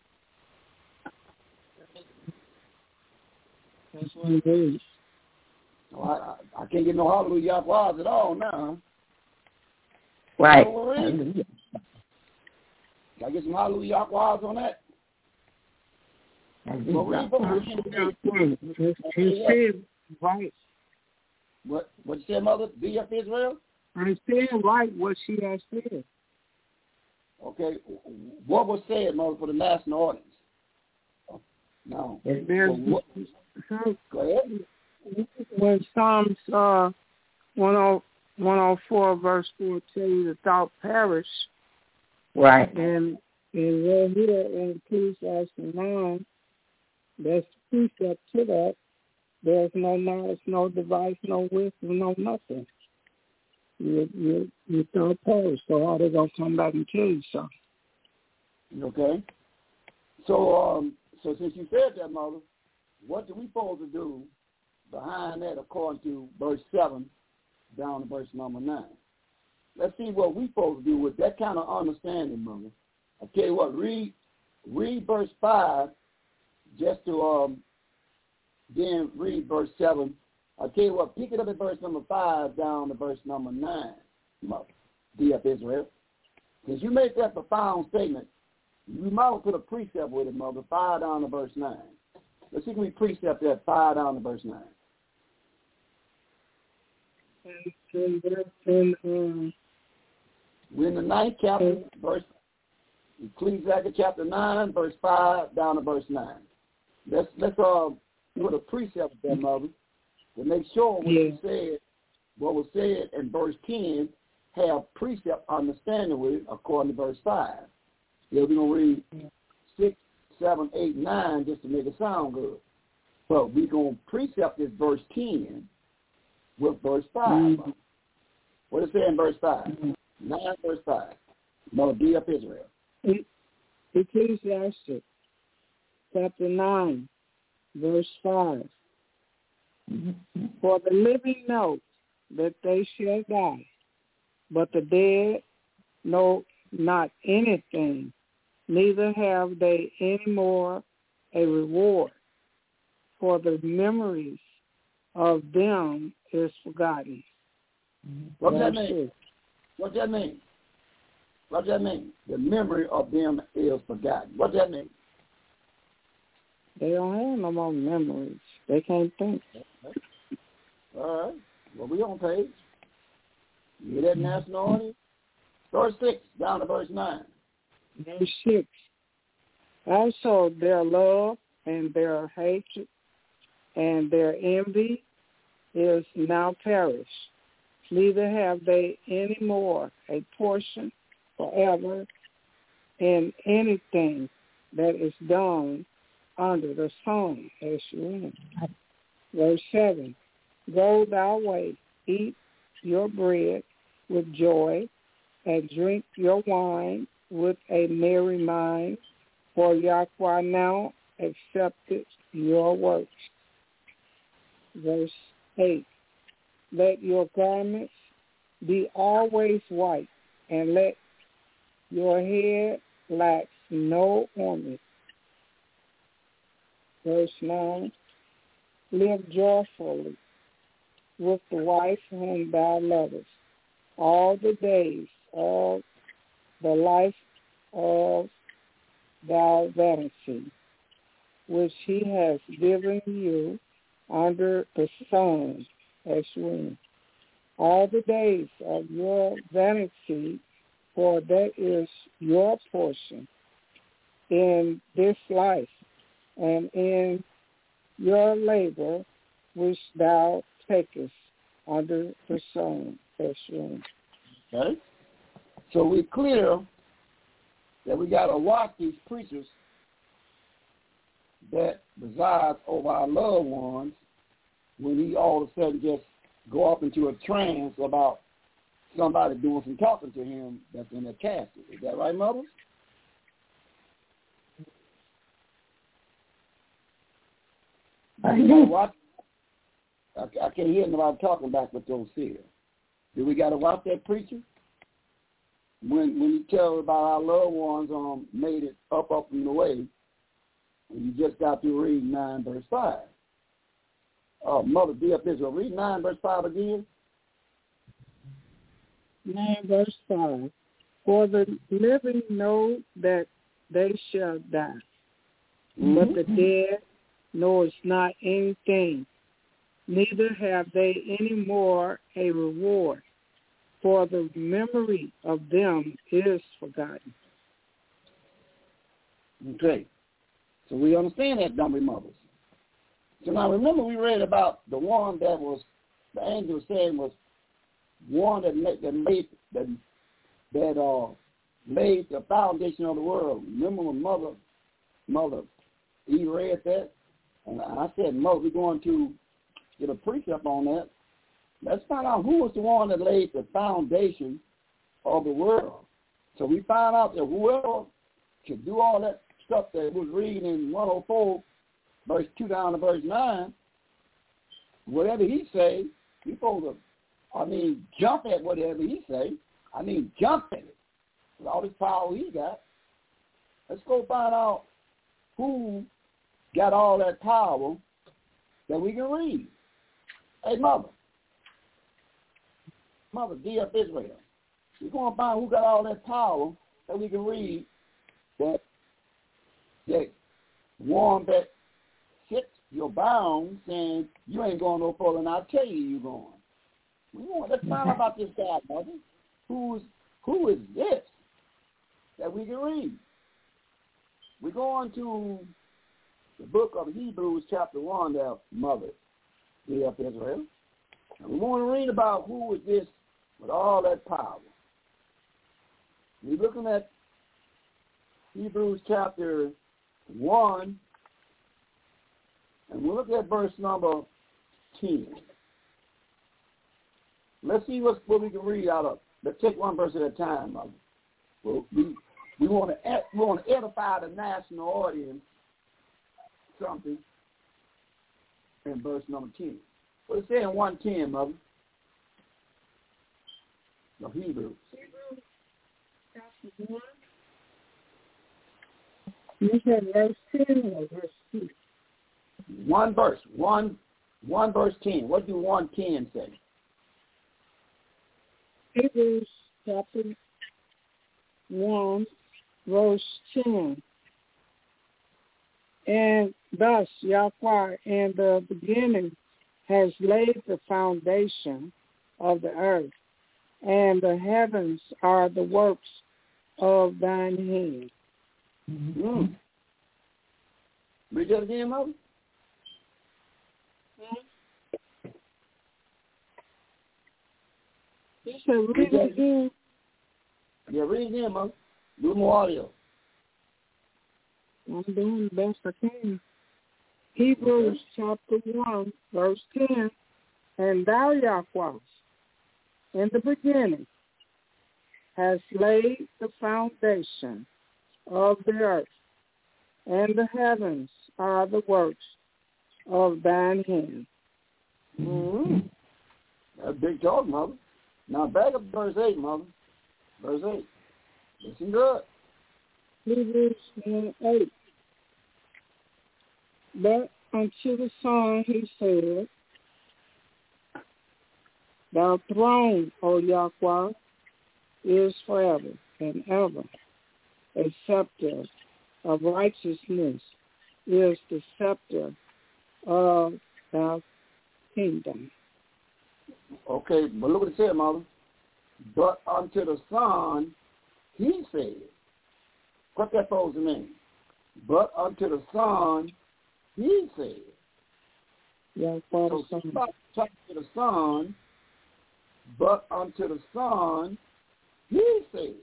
That's what it is. No, I, I, I can't get no hallelujah applause at all now. Right. Can I get some hallelujah applause on that? Well, read He said right. What what you said, Mother? Be of Israel? I said right what she has said. Okay. What was said, Mother, for the national audience? No. There's, what, go ahead. When Psalms uh, one oh four verse four tell you that thou perish, right, and and right here in Ecclesiastes nine, there's precept to that. There's no knowledge, no device, no wisdom, no nothing. You you you thou perish, so how they gonna come back and kill you something? Okay. So um so since you said that, Mother, what do we supposed to do behind that according to verse seven down to verse number nine? Let's see what we supposed to do with that kind of understanding, Mother. I tell you what, read read verse five just to um then read verse seven. I tell you what, pick it up at verse number five down to verse number nine, Mother, D F Israel. Since you made that profound statement, you might well put a precept with it, Mother, five down to verse nine. Let's see if we precept that five down to verse nine. And, and, and, um, We're in the ninth chapter, verse Ecclesiastes chapter nine, verse five down to verse nine. Let's let's uh put a precept there, Mother, to make sure what yeah. you said, what was said in verse ten, have precept understanding with it according to verse five. Yeah, we're gonna read six, seven, eight, nine just to make it sound good. But we're gonna precept this verse ten with verse five. Mm-hmm. What does it say in verse five? Mm-hmm. Nine verse five. Mother, be up Israel. Ecclesiastes chapter nine, verse five. For the living know that they shall die, but the dead know not anything, neither have they any more a reward, for the memories of them is forgotten. What does that mean? What does that mean? What does that mean? The memory of them is forgotten. What does that mean? They don't have no more memories. They can't think. All right. Well, we on page. You hear that, national audience? Verse six, down to verse nine. Verse six. Also their love and their hatred and their envy is now perished. Neither have they any more a portion forever in anything that is done under the sun. S U N. Verse seven. Go thy way, eat your bread with joy, and drink your wine with a merry mind, for Yahweh now accepted your works. Verse eight. Let your garments be always white, and let your head lack no ornament. Verse nine. Live joyfully with the wife whom thou lovest all the days of the life of thy vanity, which he has given you under the sun, as you all the days of your vanity, for that is your portion in this life, and in your labor which thou takest under the sun. Okay? So we're clear that we got to watch these preachers that reside over our loved ones when he all of a sudden just go up into a trance about somebody doing some talking to him that's in a casket. Is that right, Mother? Mm-hmm. Watch. I, I can't hear nobody talking back with those seers. Do we got to watch that preacher? When when you tell about our loved ones um made it up, up and away, and you just got to read nine verse five. Oh, Mother, be up Israel. Read nine verse five again. Nine verse five. For the living know that they shall die, mm-hmm. but the dead knows not anything, neither have they any more a reward, for the memory of them is forgotten. Okay. So we understand that, don't we, mothers? So now remember we read about the one that was, the angel was saying was one that made, that made, that, that uh, laid the foundation of the world. Remember when Mother, Mother Eve read that? And I said, Mother, we're going to get a precept on that. Let's find out who was the one that laid the foundation of the world. So we found out that whoever could do all that stuff that was reading in one oh four, verse two down to verse nine, whatever he say, we supposed to, I mean, jump at whatever he say. I mean, jump at it with all this power he got. Let's go find out who got all that power that we can read. Hey, Mother. Mother, D F Israel. We're going to find who got all that power that we can read that, that one that sits your bound saying you ain't going no further than I tell you you're going. We want, let's find out about this guy, Mother. Who's, who is this that we can read? We're going to the book of Hebrews chapter one there, Mother, D F Israel. And we want to read about who is this with all that power. We're looking at Hebrews chapter one, and we'll look at verse number ten. Let's see what, what we can read out of. Let's take one verse at a time, Mother. Well, we, we, want to, we want to edify the national audience something in verse number ten. What it say in one ten, Mother? No, Hebrews. Hebrews chapter one. You said verse ten or verse two? One verse. One one verse ten. What do one ten say? Hebrews chapter one, verse ten. And thus Yahweh in the beginning has laid the foundation of the earth, and the heavens are the works of thine hand. Mm-hmm. Read that again, Mother. You said read it again? Yeah, read it again, Mother. Do more audio. I'm doing the best I can. Hebrews okay. chapter one, verse ten. And thou, Yahweh, in the beginning, has laid the foundation of the earth, and the heavens are the works of thine hand. Mm-hmm. That's big talk, Mother. Now back up verse eight, Mother. Verse eight. Listen good. Hebrews one eight. But unto the Son he said, Thy throne, O Yahweh, is forever and ever. A scepter of righteousness is the scepter of thy kingdom. Okay, but look what it said, Mother. But unto the Son, he said, what that supposed to mean? But unto the Son, he said. Yeah, so stop talking to the Son, but unto the Son, he said.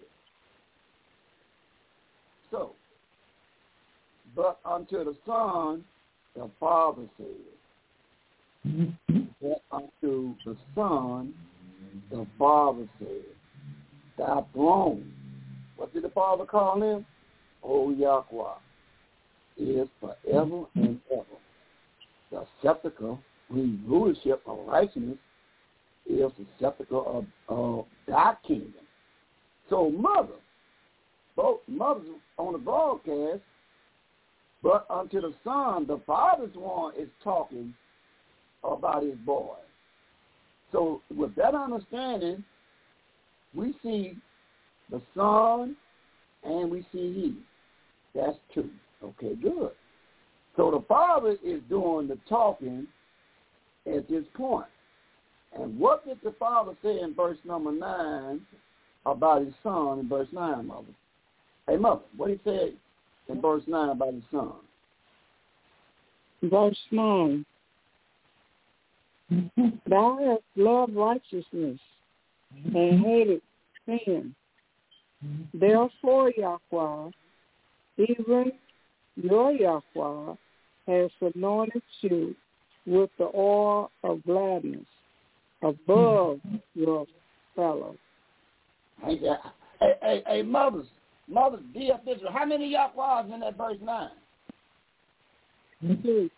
So, but unto the Son, the Father said. But unto the Son, the Father said, Thy throne. What did the Father call him? O Yahweh, is forever and ever. The scepter, whose rulership of righteousness is the scepter of, of thy kingdom. So, Mother, both mothers on the broadcast, but unto the Son, the Father's one is talking about his boy. So with that understanding, we see the Son and we see he. That's two. Okay, good. So the Father is doing the talking at this point. And what did the Father say in verse number nine about his Son in verse nine, Mother? Hey, Mother, what did he say in verse nine about his Son? Verse nine. Thou hast loved righteousness and hated sin. Therefore, Yahweh, even your Yahweh, has anointed you with the oil of gladness above your fellows. Hey, hey, hey, hey mothers, mothers, D F Israel, how many Yahwehs in that verse nine? Two.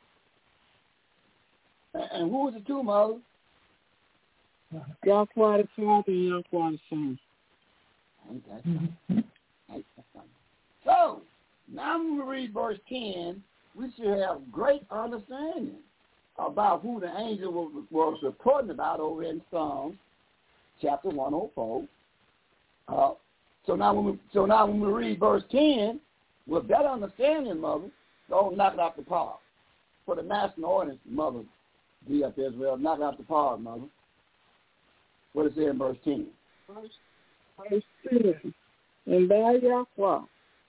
And who was the two, Mother? Yahweh the Father and Yahweh the Son. Ain't that something? Ain't that something? So, now when we read verse ten, we should have great understanding about who the angel was, was reporting about over in Psalms chapter one oh four. Uh, so now when we so now when we read verse ten, with that understanding, Mother, don't knock it out the park. For the national audience, Mother, D F Israel, knock it out the park, Mother. What does it say in verse ten? Verse ten. And thou, Yahweh,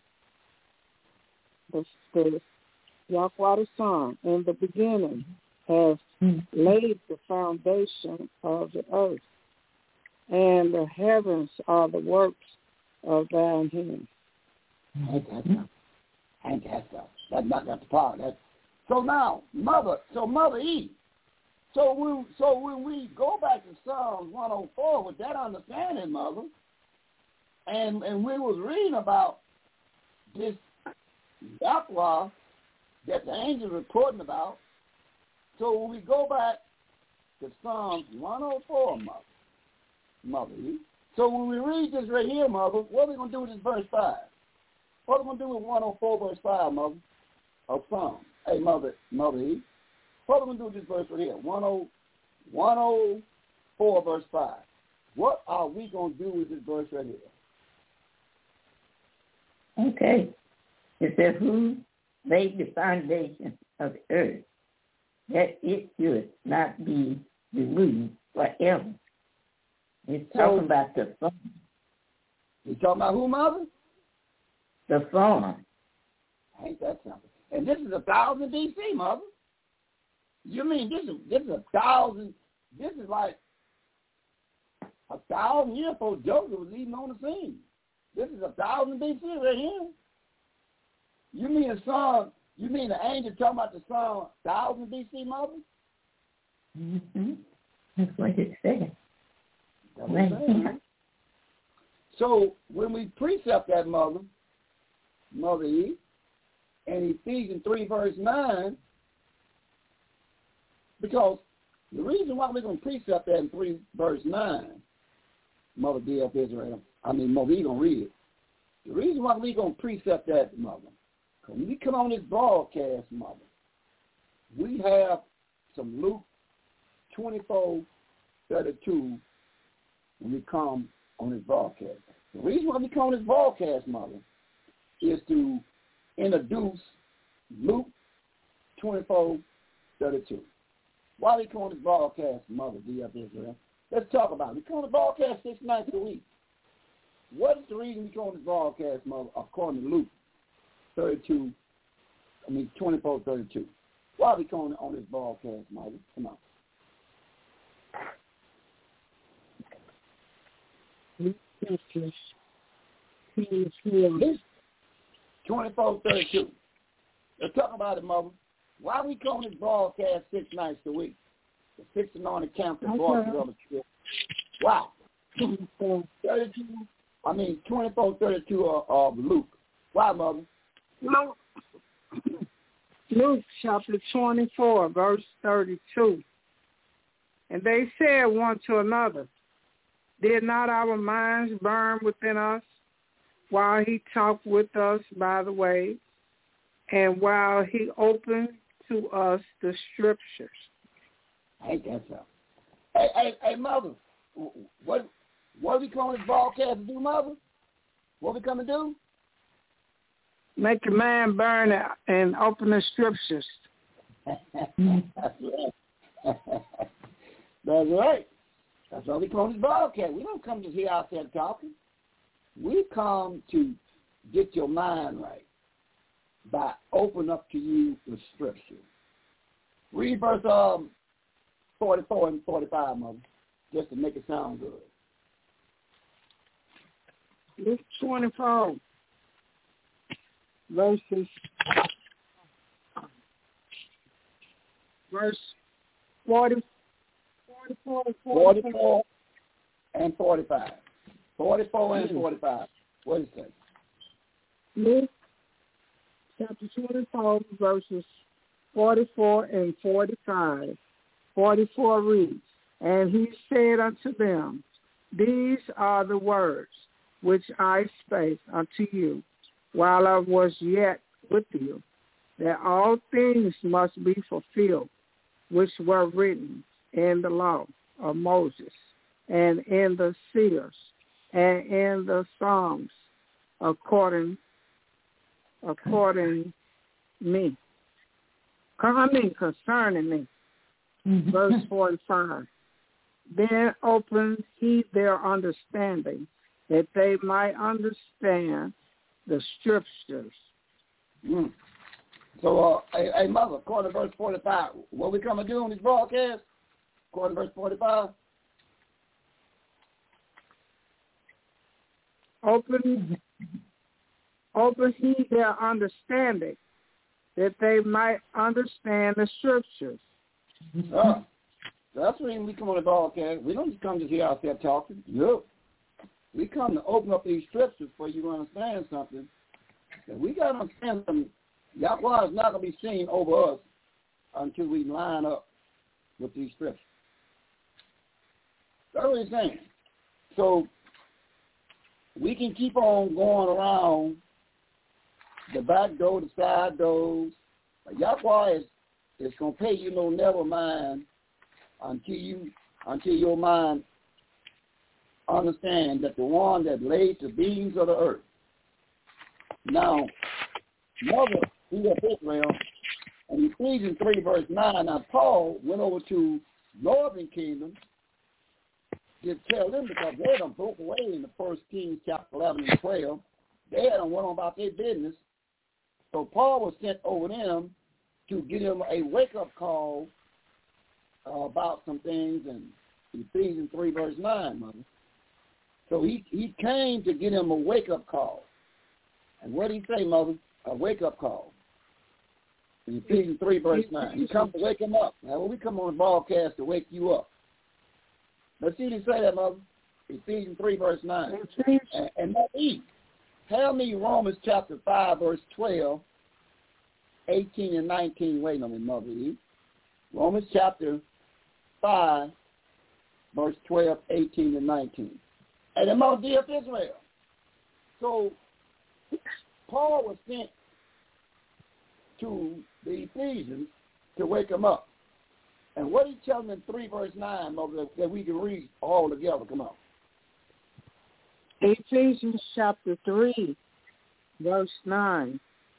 the, the Yahweh the Son, in the beginning, has laid the foundation of the earth, and the heavens are the works of thine hand. Ain't that stuff? Ain't that stuff? That's not got the power. That's, so now, Mother, so Mother E, so when, so when we go back to Psalms one oh four with that understanding, Mother, and, and we was reading about this Yahweh that the angel reporting about, so when we go back to Psalms one oh four, Mother, Mother E, So when we read this right here, Mother, what are we going to do with this verse five? What are we going to do with one oh four, verse five, Mother, of Psalm? Hey, Mother, Mother E. What are we going to do with this verse right here? one oh four, verse five. What are we going to do with this verse right here? Okay. It says, who laid the foundation of the earth, that it should not be removed forever. It's talking so, about the throne. You talking about who, Mother? The throne. Ain't that something? And this is a thousand B C, Mother. You mean this is this is a thousand? This is like a thousand years before Joseph was even on the scene. This is a thousand B C right here. You mean the son? You mean the angel talking about the son thousand B C, Mother? Mm-hmm. That's what it said. That's what it said, right? So when we precept that, Mother, Mother E, in Ephesians three, verse nine, because the reason why we're going to precept that in three, verse nine, Mother D F Israel, I mean, Mother E going to read it. The reason why we're going to precept that, Mother, because when we come on this broadcast, Mother, we have some Luke twenty-four, thirty-two when we come on this broadcast. The reason why we come on this broadcast, Mother, is to introduce Luke twenty-four, thirty-two. Why we come on this broadcast, Mother D F Israel? Let's talk about it. We come on the broadcast six nights a week. What is the reason we come on this broadcast, Mother, according to Luke thirty-two, I mean twenty-four, thirty-two? Why are we coming on this broadcast, Mother? Come on. twenty-four, thirty-two. Let's talk about it, Mother. Why are we calling this broadcast six nights a week? The six anointed camp and voices of the truth. Why? thirty-two, I mean twenty-four, thirty-two of, of Luke. Why, Mother? Luke, Luke chapter twenty-four, verse thirty-two. And they said one to another, did not our minds burn within us while he talked with us by the way, and while he opened to us the scriptures? Ain't that so? Hey, hey, hey, Mother, what what are we calling this broadcast to do, Mother? What we come to do? Make a man burn and open the scriptures. That's right. That's right. That's why we call this broadcast. We don't come to hear out there talking. We come to get your mind right by opening up to you the scripture. Read verse um, forty-four and forty-five, Mother, just to make it sound good. Luke twenty-four, verses, verse forty, forty-four, forty-four and forty-five. forty-four and forty-five. What does it say? Luke chapter twenty-four, verses forty-four and forty-five. forty-four reads, and he said unto them, these are the words which I spake unto you while I was yet with you, that all things must be fulfilled which were written in the law of Moses and in the seers and in the Psalms according according me. I mean concerning me. Mm-hmm. Verse forty-five. Then opened he their understanding that they might understand the scriptures. Mm. So, uh, hey, hey, Mother, according to verse forty-five, what we come to do on this broadcast? According to verse forty-five? Open, open he their understanding that they might understand the scriptures. Uh, that's when we come on the broadcast. We don't just come to hear out there talking. No. We come to open up these scriptures for you to understand something. And we got to understand something. Yahweh is not going to be seen over us until we line up with these scriptures. That's what he's saying. So we can keep on going around the back door, the side doors. But Yahweh is, is going to pay you no never mind until you until your mind understand that the one that laid the beams of the earth. Now, Mother, he of Israel, in Ephesians three, verse nine, now Paul went over to northern kingdom to tell them, because they done broke away in the first Kings chapter eleven and twelve. They had went on about their business. So Paul was sent over them to give them a wake-up call uh, about some things in Ephesians three, verse nine, Mother. So he, he came to give them a wake-up call. And what did he say, Mother? A wake-up call. In Ephesians three, verse nine. He comes to wake them up. Now, when we come on the broadcast to wake you up. Let's see what he say that, Mother. Ephesians three, verse nine. And, and not eat. Tell me Romans chapter five, verse twelve, eighteen and nineteen. Wait a minute, Mother E. Romans chapter five, verse twelve, eighteen, and nineteen. And the Mother D of Israel. So, Paul was sent to the Ephesians to wake them up. And what he tells them in three, verse nine, Mother, that we can read all together. Come on. Ephesians chapter three, verse nine.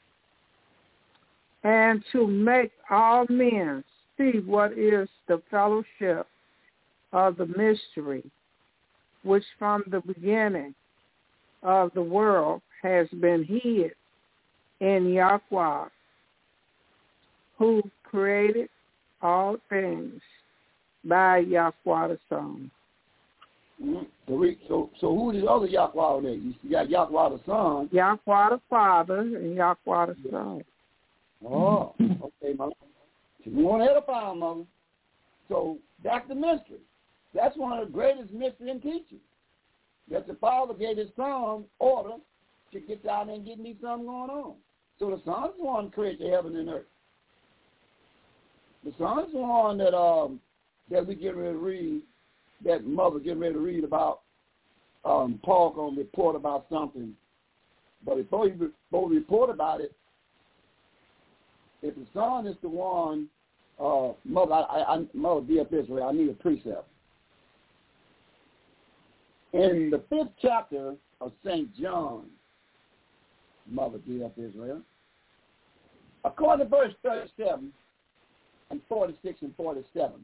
And to make all men see what is the fellowship of the mystery, which from the beginning of the world has been hid in Yahweh, who created all things by Yahweh the Son. Mm-hmm. So, we, so, so who is the other Yahweh there? You got Yahweh the Son. Yahweh the Father and Yahweh the Son. Oh, okay, Mother. So you want to edify them, Mother. So that's the mystery. That's one of the greatest mysteries in teaching. That the Father gave his Son order to get down there and get me something going on. So the Son's the one who created the heaven and earth. The Son's the one that um that we get ready to read, that Mother getting ready to read about. Um, Paul gonna report about something, but before he before we report about it, if the Son is the one, uh, Mother, I, I, Mother, be up Israel, I need a precept. In the fifth chapter of Saint John, Mother, be up Israel, according to verse thirty-seven and forty-six and forty-seven,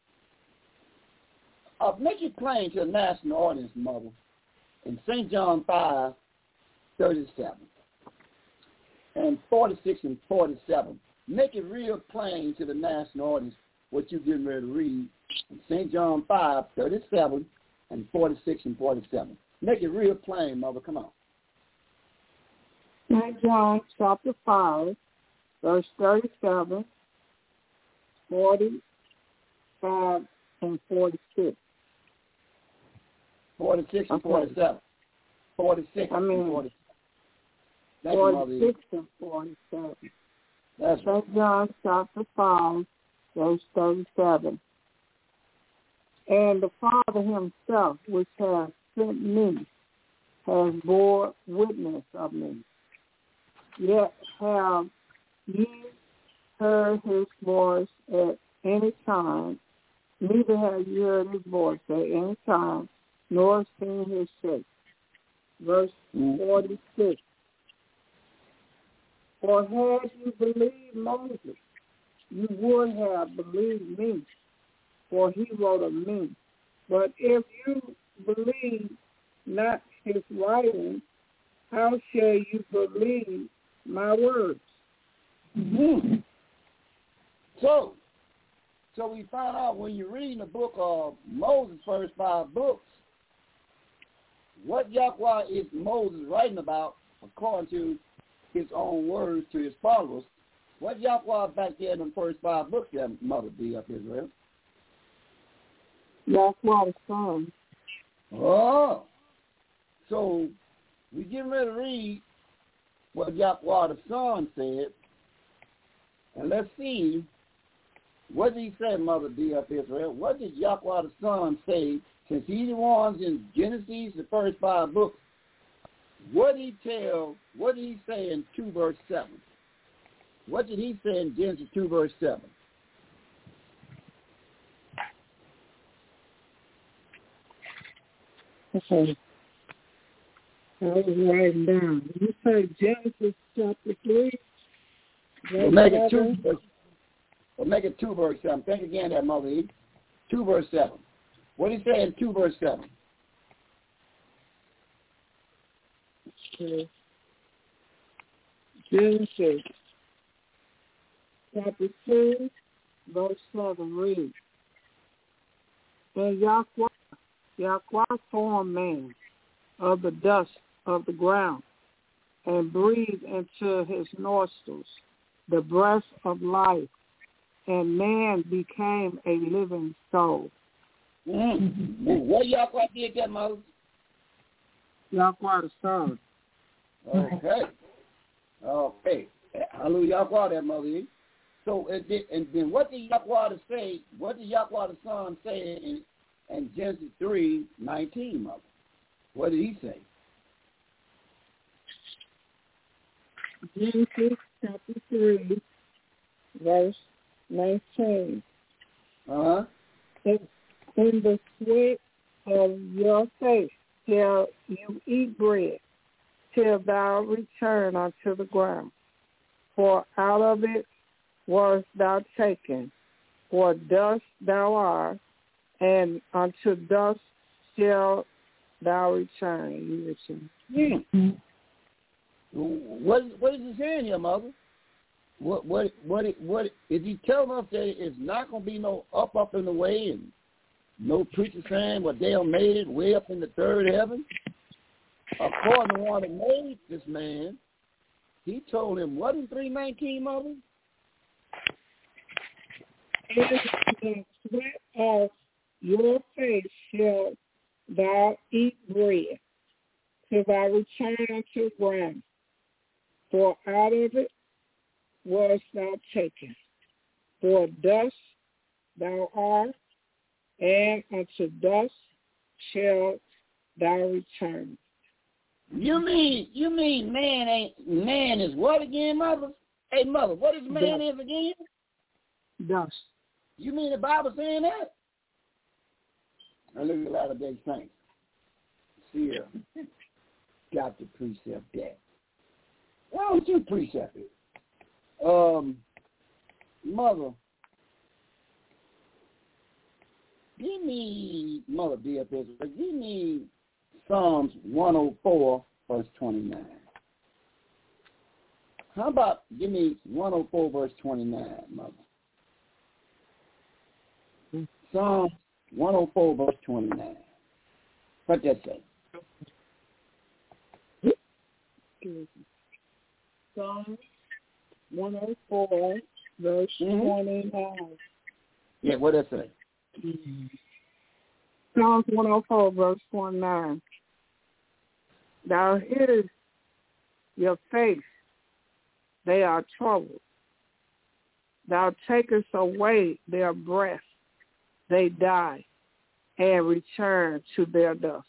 uh, make it plain to the national audience, Mother, in Saint John five, thirty-seven and forty-six and forty-seven. Make it real plain to the national audience what you're getting ready to read in Saint John five, thirty-seven and forty-six and forty-seven. Make it real plain, Mother. Come on. Saint John chapter five, verse thirty-seven, forty-five, and forty-six. forty-six and okay. forty-seven. forty-six I mean, and forty-seven. That's forty-six and forty-seven. That's right. Saint John chapter five, verse thirty-seven. And the Father himself, which has sent me, has bore witness of me. Yet have ye heard his voice at any time, neither have you heard his voice at any time, nor seen his shape. Verse mm-hmm. forty-six. For had you believed Moses, you would have believed me, for he wrote of me. But if you believe not his writing, how shall you believe my words? Mm-hmm. So, so we find out when you read the book of Moses' first five books, what Yahweh is Moses writing about according to his own words to his followers. What Yahweh back there in the first five books there, Mother D of Israel? Yahweh the Son. Oh. So we getting ready to read what Yahweh the Son said. And let's see, what did he say, Mother D of Israel? What did Yahweh the Son say, since he's the ones in Genesis, the first five books, what did he tell, what did he say in two verse seven? What did he say in Genesis two verse seven? Okay. I was writing down. You say Genesis chapter three? We'll make it two verse, we'll make it two verse seven. Think again there, Mother E. Two verse seven. What did he say in two verse seven? Okay. Genesis chapter two, verse seven reads, and Yahweh, Yahweh formed man of the dust of the ground and breathed into his nostrils the breath of life, and man became a living soul. Mm-hmm. What Yahweh did that, Moses? Yahweh the Son. Okay. Okay. Hallelujah, Yahweh that, Mother E. So, and then, and then what did Yahweh say, what did Yahweh the Son say in, in Genesis three nineteen, Mother? What did he say? Genesis chapter three, verse nineteen. Uh-huh. In, in the sweat of your face shall you eat bread, till thou return unto the ground. For out of it wast thou taken, for dust thou art, and unto dust shalt thou return. You return. Hmm. What what is he saying here, Mother? What what what what is he telling us that it's not going to be no up up in the way and no preacher saying what they made it way up in the third heaven? According to one that made this man, he told him what in three nineteen, Mother? In the sweat of your face shall thou eat bread, till thou return unto the ground. For out of it wast thou taken. For dust thou art, and unto dust shalt thou return. You mean you mean man ain't man is what again, Mother? Hey, Mother, what is man Dust. is again? Dust. You mean the Bible saying that? I look at a lot of day saints. See, uh, got to precept that. Why don't you precept it? Um, Mother, give me, Mother D F S, give me Psalms one oh four, verse twenty-nine. How about give me one oh four, verse twenty-nine, Mother? Hmm. Psalms one oh four, verse twenty-nine. What that say? Psalms one oh four, verse mm-hmm. twenty-nine. Yeah, what that say? Mm-hmm. Psalms one oh four, verse twenty-nine. Thou hearest your face, they are troubled. Thou takest away their breath, they die, and return to their dust.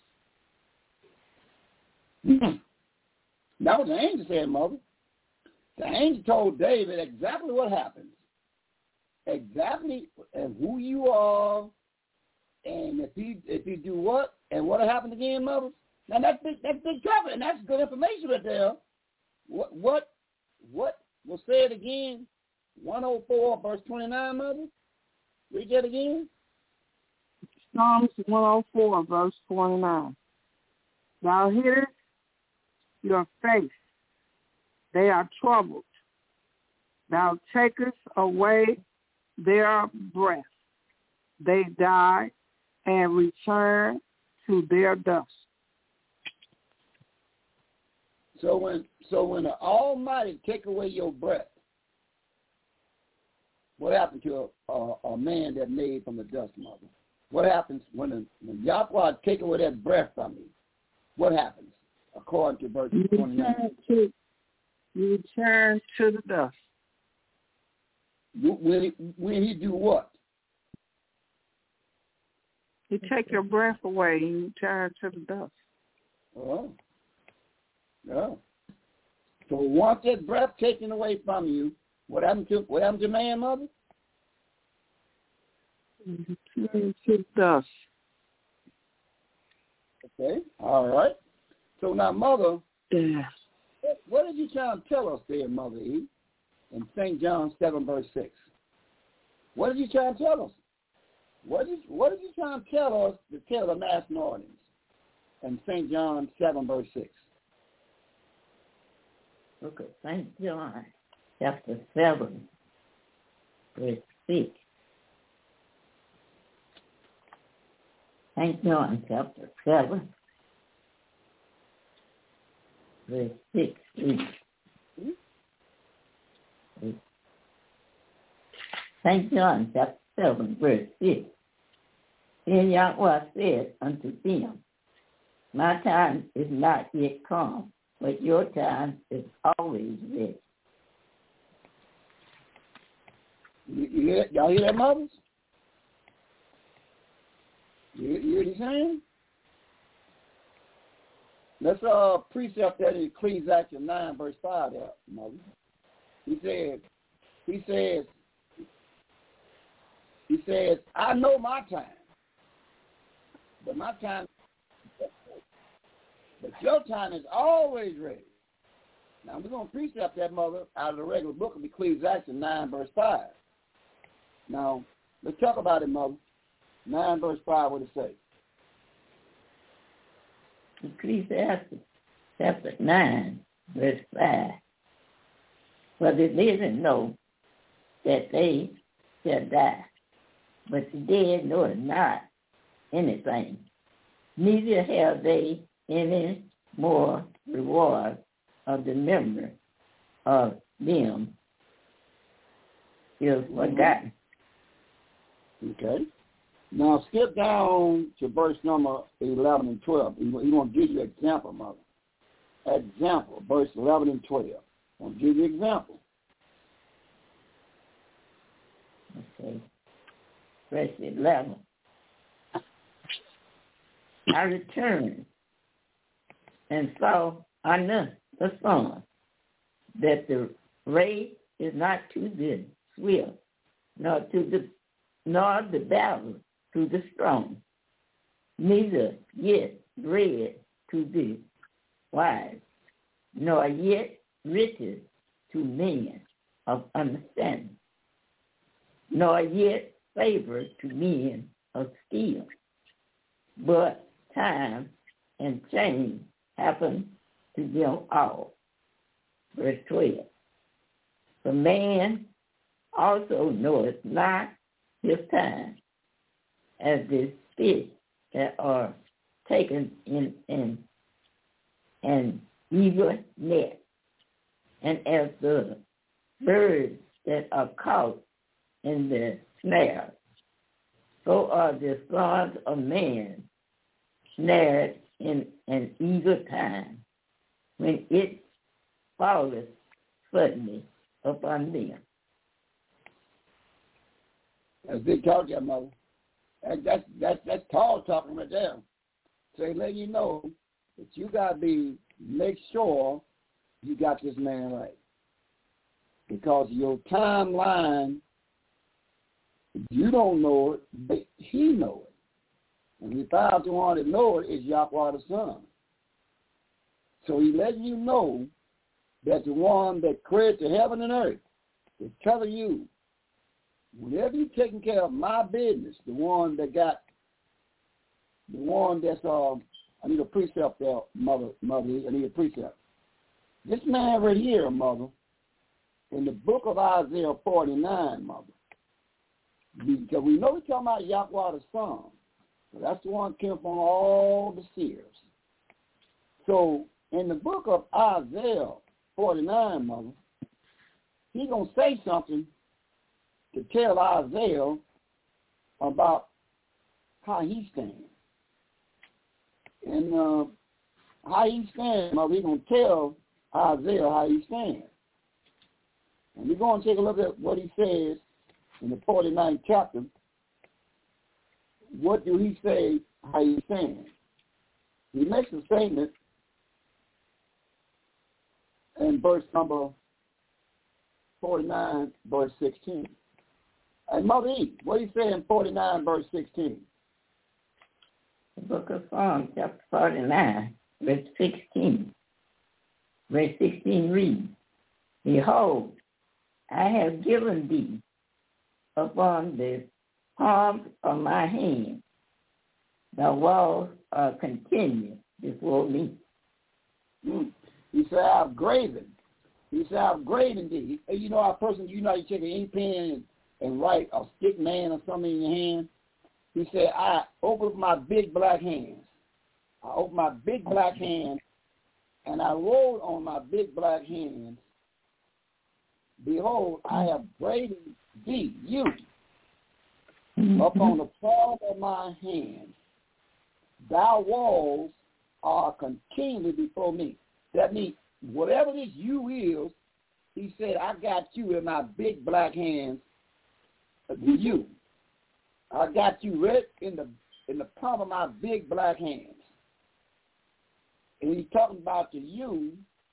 Mm-hmm. That was the angel said, Mother. The angel told David exactly what happens. Exactly and who you are, and if you if you do what, and what happens again, Mother. Now that's big, that's big cover, and that's good information right there. What what what will say it again? one oh four verse twenty-nine, Mother. Read that again. Psalms one oh four verse twenty-nine. Thou hearest your face, they are troubled. Thou takest away their breath, they die and return to their dust. So when so when the Almighty take away your breath, what happened to a, a, a man that made from the dust, Mother? What happens when, the, when Yahweh take away that breath from you? What happens? According to verse you twenty-nine. Return to, you return to the dust. You, when, he, when he do what? You take your breath away and you turn to the dust. Oh. Yeah. So once that breath taken away from you, what happened to what happened to man, mother? To dust. Okay. All right. So now, mother, yeah. what, what did you trying to tell us there, Mother E, in Saint John seven verse six? What did you trying to tell us? What did what did you trying to tell us to tell the national audience in Saint John seven verse six? Look at Saint John chapter seven verse six. Saint John chapter seven verse six. Saint John chapter seven verse six. Then Yahweh said unto them, my time is not yet come, but your time is always ready. You, you hear, y'all hear that, mothers? You, you hear what he's saying? Let's uh, precept that in Ecclesiastes nine, verse five, there, mother. He said, he says, he says, I know my time, but my time, but your time is always ready. Now, we're going to precept that, mother, out of the regular book of Ecclesiastes nine, verse five. Now, let's talk about it, mother. nine, verse five, what it say? Ecclesiastes chapter nine, verse five. For the living know that they shall die, but the dead know not anything, neither have they any more reward of the memory of them is forgotten. Okay. Now skip down to verse number eleven and twelve. He, he want to give you an example, mother. Example, verse eleven and twelve. I want to give you an example. Okay. Verse eleven. I returned and saw under the sun that the race is not to the swift, nor to the nor the battle to the strong, neither yet bread to the wise, nor yet riches to men of understanding, nor yet favor to men of skill. But time and change happen to them all. Verse twelve. The man also knoweth not his time, as the fish that are taken in an an eager net, and as the birds that are caught in the snare, so are the sons of man snared in an eager time, when it falleth suddenly upon them. That's big talk, there, mother. That, that's that's that's Paul talking right there. So he let you know that you gotta be make sure you got this man right, because your timeline, you don't know it, but he know it. And we found the one that know it is Yahweh the Son. So he letting you know that the one that created the heaven and earth is telling you, whenever you're taking care of my business, the one that got, the one that's, um, I need a precept there, mother, mother, I need a precept. This man right here, mother, in the book of Isaiah forty-nine, mother, because we know we're talking about Yahweh the Son. So that's the one that came from all the seers. So in the book of Isaiah forty-nine, mother, he's going to say something to tell Isaiah about how he stands. And uh, how he stands, mother, he's going to tell Isaiah how he stands. And we're going to take a look at what he says in the forty-ninth chapter. What do he say how he stands? He makes a statement in verse number forty-nine, verse sixteen. And Mother E, what do you say in forty-nine, verse sixteen? The book of Psalms, chapter forty-nine, verse sixteen. Verse sixteen reads, Behold, I have given thee upon the palm of my hand. The walls are continued before me. Mm. He said, I've graven. He said, I've graven thee. And you know, a person, you know, you take an ink pen and, and write a stick man or something in your hand. He said, I opened my big black hands. I opened my big black hands, and I wrote on my big black hands, Behold, I have graven thee, you, mm-hmm. upon the palm of my hand. Thy walls are continually before me. That means whatever this you is, he said, I got you in my big black hands, the you. I got you right in the in the palm of my big black hands. And he's talking about the you,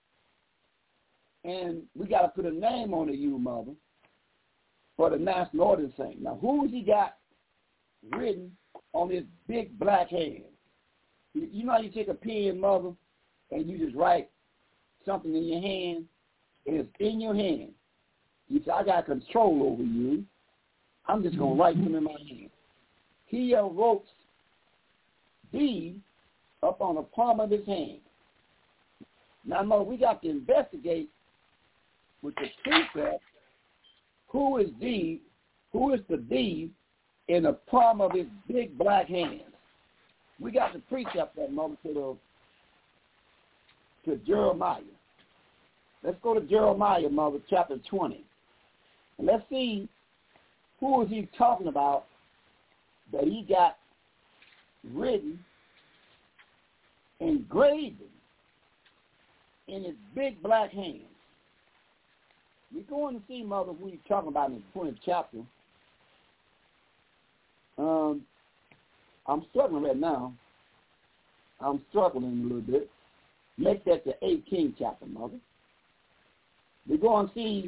and we got to put a name on the you, Mother, for the national order saint. Now, who's he got written on his big black hand? You, you know how you take a pen, Mother, and you just write something in your hand, and it's in your hand. You say, I got control over you. I'm just going to write them in my hand. He uh, wrote thee up on the palm of his hand. Now, Mother, we got to investigate with the precept who is thee, who is the thee in the palm of his big black hand. We got to precept that, Mother, to the to Jeremiah. Let's go to Jeremiah, Mother, chapter twenty. And let's see who is he talking about that he got written, engraved in his big black hands. We're going to see, Mother, who he's talking about in the twentieth chapter. Um, I'm struggling right now. I'm struggling a little bit. Make that the eighteenth chapter, Mother. We're going to see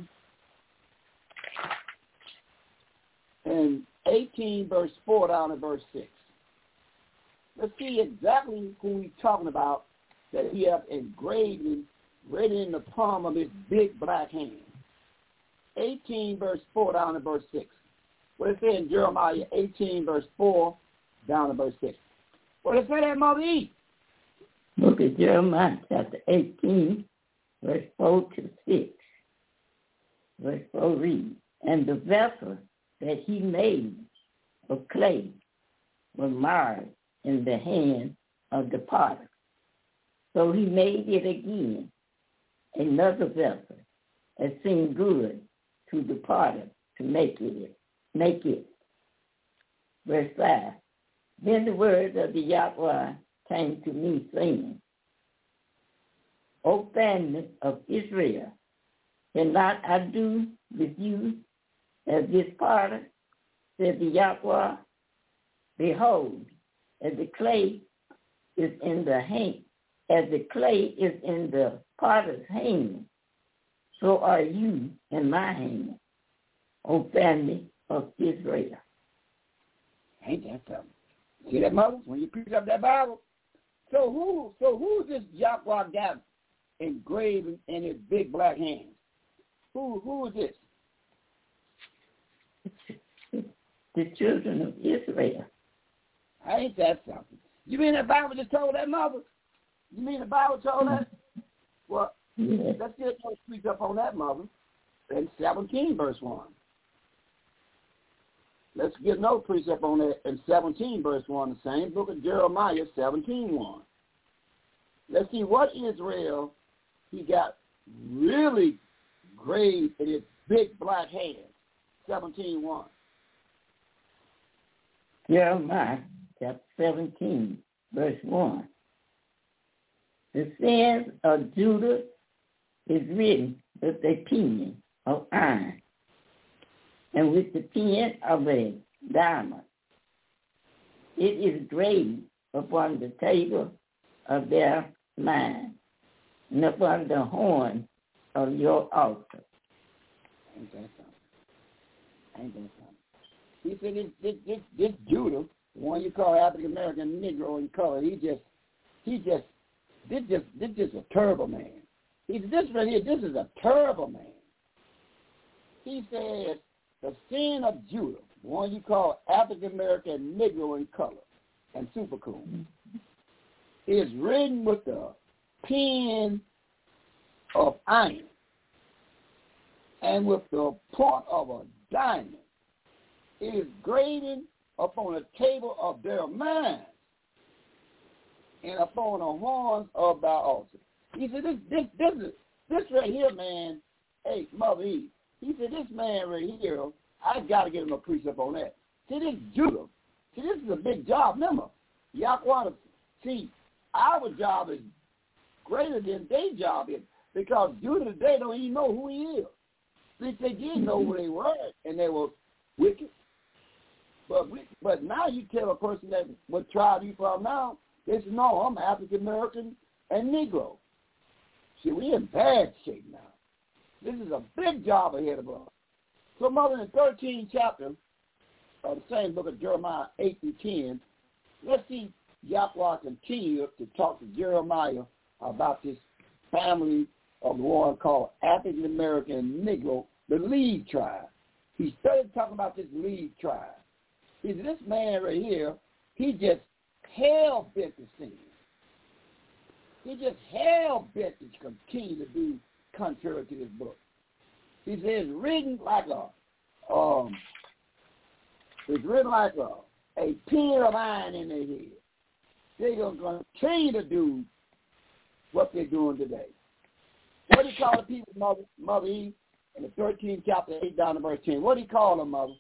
in eighteen, verse four down to verse six. Let's see exactly who he's talking about that he has engraved right in the palm of his big black hand. eighteen, verse four down to verse six. What it say in Jeremiah eighteen, verse four down to verse six? What it say there, Mother E? Look at Jeremiah chapter eighteen, verse four to six. Verse four reads, And the vessel that he made of clay was marred in the hand of the potter. So he made it again, another vessel, as seemed good to the potter to make it. Make it. Verse five. Then the word of the Yahweh came to me, saying, O family of Israel, cannot I do with you as this potter, said the Yahweh? Behold, as the clay is in the hand, as the clay is in the potter's hand, so are you in my hand, O family of Israel. Ain't that something? See that, Mother? When you pick up that Bible. So who so who's this Yahweh got engraved in his big black hands? Who who is this? The children of Israel. Ain't that something? You mean the Bible just told that, Mother? You mean the Bible told that? Well, yeah. Let's get a speak up on that, Mother. In seventeen, verse one. Let's get no precept on that in seventeen, verse one, the same book of Jeremiah, seventeen, one. Let's see what Israel he got really graved in his big black hands, seventeen, one. Jeremiah chapter seventeen, verse one. The sins of Judah is written with a pen of iron, and with the pen of a diamond. It is graved upon the table of their mind, and upon the horn of your altar. Ain't that something? Ain't that something? He said this, this, this, this Judah, the one you call African American Negro in color, he just, he just, this just, this just a terrible man. He said, this right here, this is a terrible man. He said, the sin of Judah, the one you call African American Negro in color and super cool, is written with the pen of iron and with the point of a diamond. It is graven upon the table of their minds and upon the horns of thy altar. He said, this, this, this, is, this right here, man, hey, Mother Eve, he said, this man right here, I got to get him a precept on that. See, this Judah, see, this is a big job. Remember, Yahweh, see, our job is greater than their job is because Judah today don't even know who he is. See, they did know who they were, and they were wicked. But we, but now you tell a person that what tribe you from now, they say, no, I'm African American and Negro. See, we're in bad shape now. This is a big job ahead of us. So, Mother, in the thirteenth chapter of the same book of Jeremiah, eight through ten, let's see Yahweh continue to talk to Jeremiah about this family of the one called African American Negro, the Lead tribe. He started talking about this Lead tribe. He said, this man right here, he just hell-bent to sin. He just hell-bent to continue to do contrary to this book. He says it's written like a, um, it's written like a, a pin of iron in their head. They're going to continue to do what they're doing today. What do you call the people, Mother, Mother Eve, in the thirteenth chapter, eight down to verse ten? What do you call them, Mother?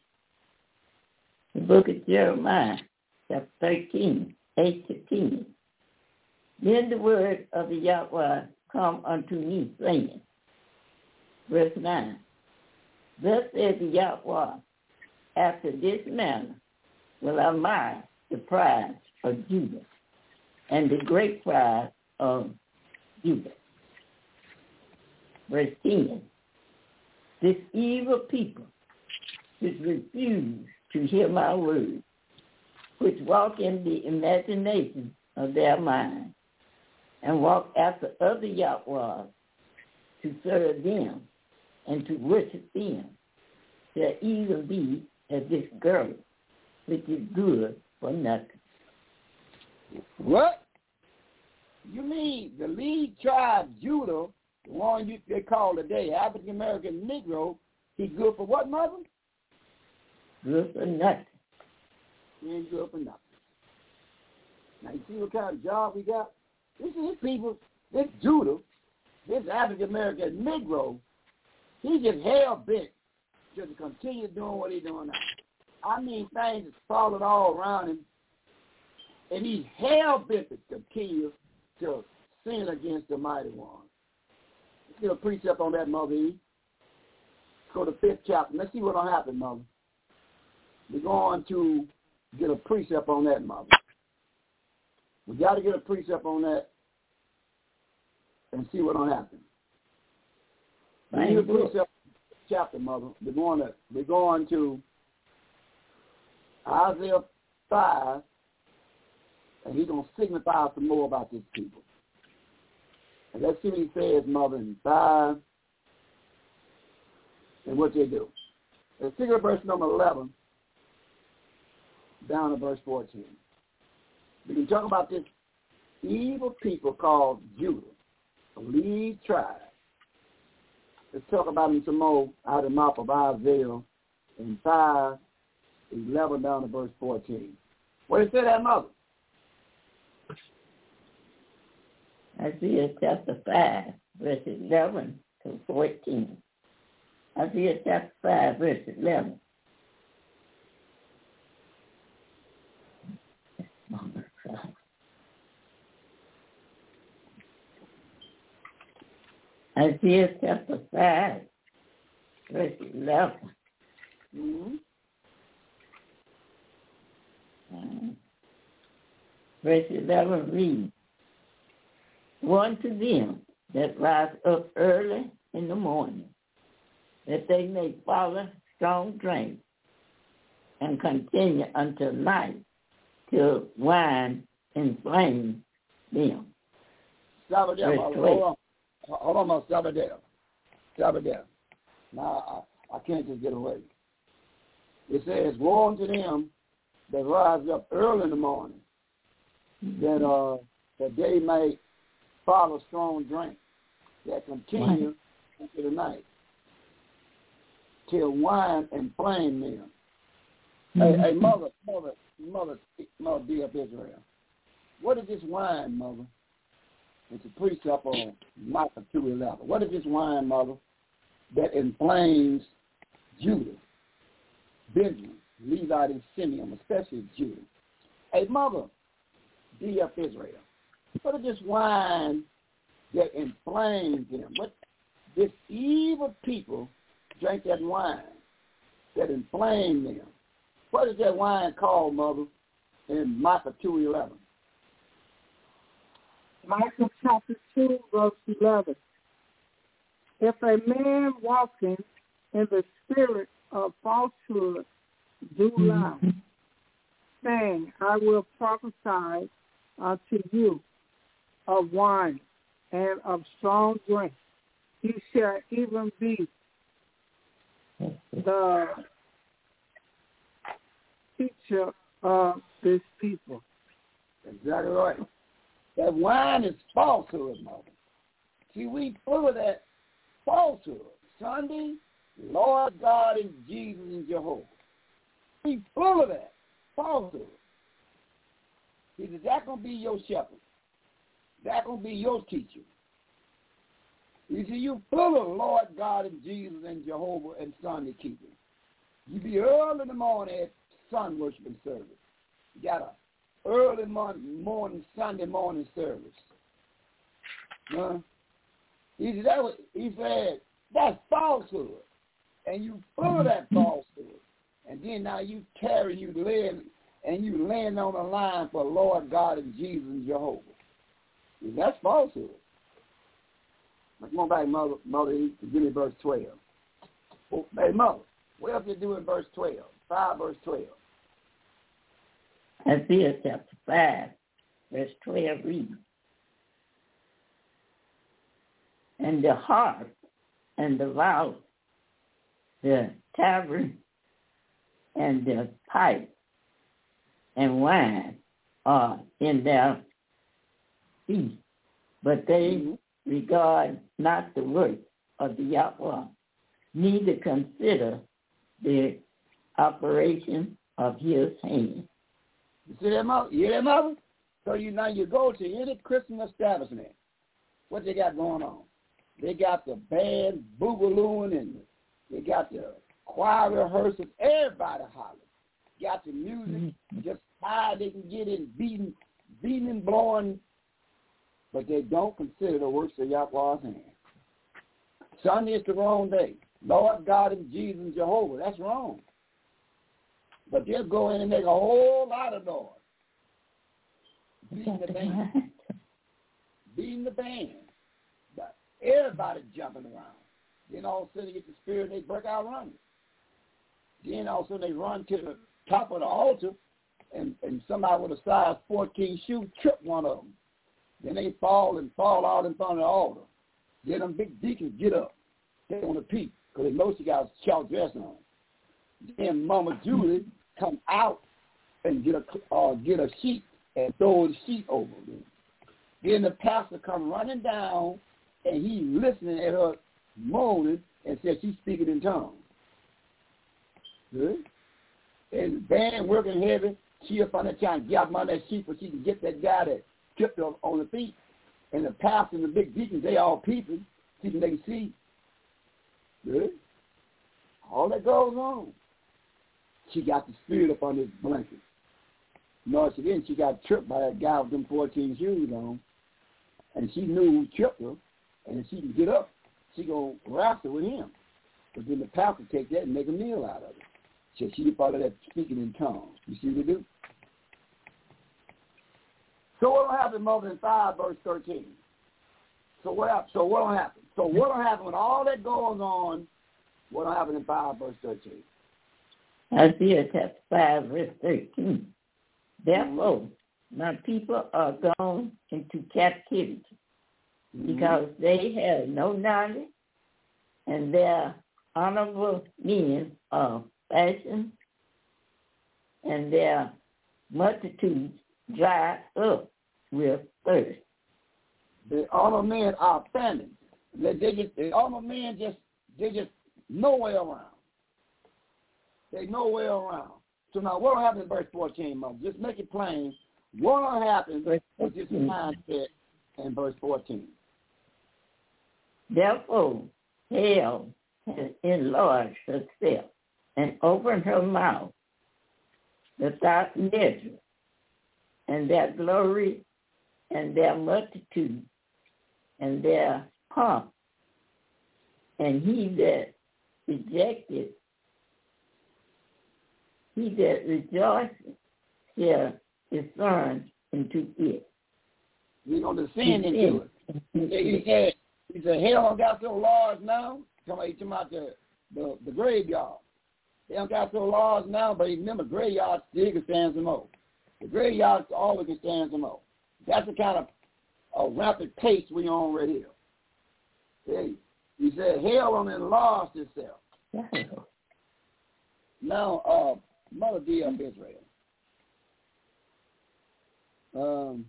The book of Jeremiah, chapter thirteen, eight to ten. Then the word of the Yahweh come unto me, saying, verse nine, thus says the Yahweh, after this manner will I mar the pride of Judah and the great pride of Judah. Verse ten, this evil people which refuse to hear my word, which walk in the imagination of their mind, and walk after other Yahweh to serve them and to worship them, shall even be as this girl, which is good for nothing. What? You mean the lead tribe, Judah, the one you, they call today African American Negro, he good for what, Mother? Good for nothing. He ain't good for nothing. Now you see what kind of job we got? This is people, this Judah, this African American Negro, he just hell bent just to continue doing what he's doing now. I mean, things is falling all around him, and he's hell bent to continue to sin against the mighty one. Let's get a precept on that, Mother Eve. Let's go to the fifth chapter. Let's see what'll happen, Mother. We're going to get a precept on that, Mother. We got to get a precept on that and see what'll happen. We need a precept chapter, Mother. We're going to we're going to Isaiah five, and he's going to signify some more about these people. And let's see what he says, Mother, in five, and what they do. Let's see verse number eleven down to verse fourteen. We can talk about this evil people called Judah, a lead tribe. Let's talk about them some more out of the mouth of Isaiah in five, eleven down to verse fourteen. What did it say that, Mother? Isaiah chapter five, verses eleven to fourteen. Isaiah chapter five, verse eleven. Isaiah chapter five, verse eleven. Mm-hmm. Uh, verse eleven reads, woe unto them that rise up early in the morning, that they may follow strong drink and continue until night, till wine inflames them. Stop it there, Mother. Hold on. Hold on, Mother. Stop it there. Stop it there. Now, I, I can't just get away. It says, woe unto them that rise up early in the morning, that uh that they may follow strong drink, that continue right. into the night, till wine inflame them. Mm-hmm. Hey, hey, mother, mother, mother, mother, be of Israel. What is this wine, mother? It's a precept on Micah two eleven. What is this wine, mother, that inflames Judah, Benjamin, Levi, and Simeon, especially Judah? Hey, mother, be of Israel. What is this wine that inflames them? What this evil people drink that wine that inflames them. What is that wine called, mother, in Micah two eleven? Micah chapter two, verse eleven. If a man walking in the spirit of falsehood do lie, saying, I will prophesy unto you of wine and of strong drink, he shall even be the teacher of this people. Exactly right. That wine is falsehood, mother. See, we full of that falsehood. Sunday, Lord God and Jesus and Jehovah. We full of that falsehood. He said, that's going to be your shepherd. That's going to be your teacher. You see, you full of Lord God and Jesus and Jehovah and Sunday keeping. You be early in the morning at sun worshiping service. You got a early morning, morning Sunday morning service. Huh? He said, that was, he said, that's falsehood. And you full of that falsehood. And then now you carry, you laying, and you laying on the line for Lord God and Jesus and Jehovah. That's falsehood. Come on back, Mother, Mother, give me verse twelve. Oh, hey, Mother, what else you do in verse twelve? five, verse twelve. Isaiah chapter five, verse twelve reads, and the harp and the viol, the tabret and the pipe and wine are in their feast, but they mm-hmm. regard not the work of the Yahweh, neither consider the operation of his hand. You see that, Mother? You hear that, Mother? So you now you go to any Christian establishment, what they got going on? They got the band boogalooing and they got the choir rehearsals. Everybody hollering. Got the music, mm-hmm. just high they can get in, beating, beating and blowing, but they don't consider the works of Yahweh's hand. Sunday is the wrong day. Lord God and Jesus and Jehovah, that's wrong. But they'll go in and make a whole lot of noise. Beating the band. Beating the band. But everybody jumping around. Then all of a sudden they get the spirit and they break out running. Then all of a sudden they run to the top of the altar and, and somebody with a size fourteen shoe trip one of them. Then they fall and fall out in front of the altar. Then them big deacons get up. They want to peep because they know she got a short dress on. Then Mama Julie come out and get a uh, get a sheet and throw the sheet over them. Then the pastor come running down and he listening at her moaning and says she's speaking in tongues. Good. And the band working heavy, she up on that trying to get up on that sheet so she can get that guy that tripped on, on the feet. And the pastor and the big deacons, they all peeping, see if they can see. Good. All that goes on. She got the spirit up on this blanket. No, she didn't. She got tripped by that guy with them fourteen shoes on. And she knew who tripped her. And if she can get up, she going to wrestle with him. But then the pastor take that and make a meal out of it. So she part of that speaking in tongues. You see what they do? So what will happen, Mother, in five, verse thirteen? So what, so what will happen? So what will happen when all that goes on? What will happen in five verse thirteen? Isaiah chapter five, verse thirteen. Therefore, mm-hmm. my people are gone into captivity mm-hmm. because they have no knowledge, and their honorable men are fashioned, and their multitudes dry up with thirst. The honorable men are famine. They, they just, the honorable men just, they just nowhere around. They nowhere around. So now what will happen in verse fourteen, Mother? Just make it plain. What will happen with this mindset in verse fourteen? Therefore, hell has enlarged herself and opened her mouth without measure, and their glory and their multitude and their pomp, and he that rejected, he that rejoices shall descend into it. We're going to descend into it. He said, he said, hell got so large now. Talking about the, the, the graveyard. They don't got so large now, but remember, graveyard still can stand some more. The graveyard always can stand some more. That's the kind of a rapid pace we on right here. See? He said, hell on enlarged itself. Now, uh, Mother D of Israel. Um,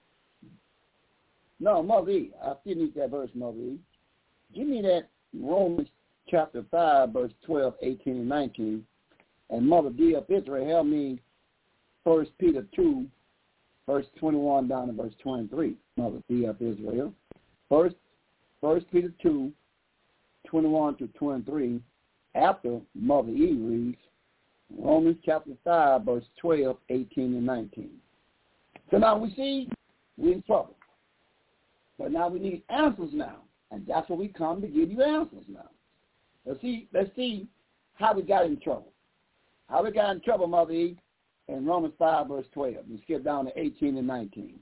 no, Mother E. I still need that verse, Mother E. Give me that Romans chapter five, verse twelve, eighteen, and nineteen. And Mother D of Israel, help me First Peter two, verse twenty-one down to verse twenty-three. Mother D of Israel. First, First Peter two, twenty-one to twenty-three. After Mother E reads Romans chapter five, verse twelve, eighteen, and nineteen. So now we see we're in trouble. But now we need answers now. And that's what we come to give you answers now. Let's see, let's see how we got in trouble. How we got in trouble, Mother E, in Romans five, verse twelve. We skip down to eighteen and nineteen.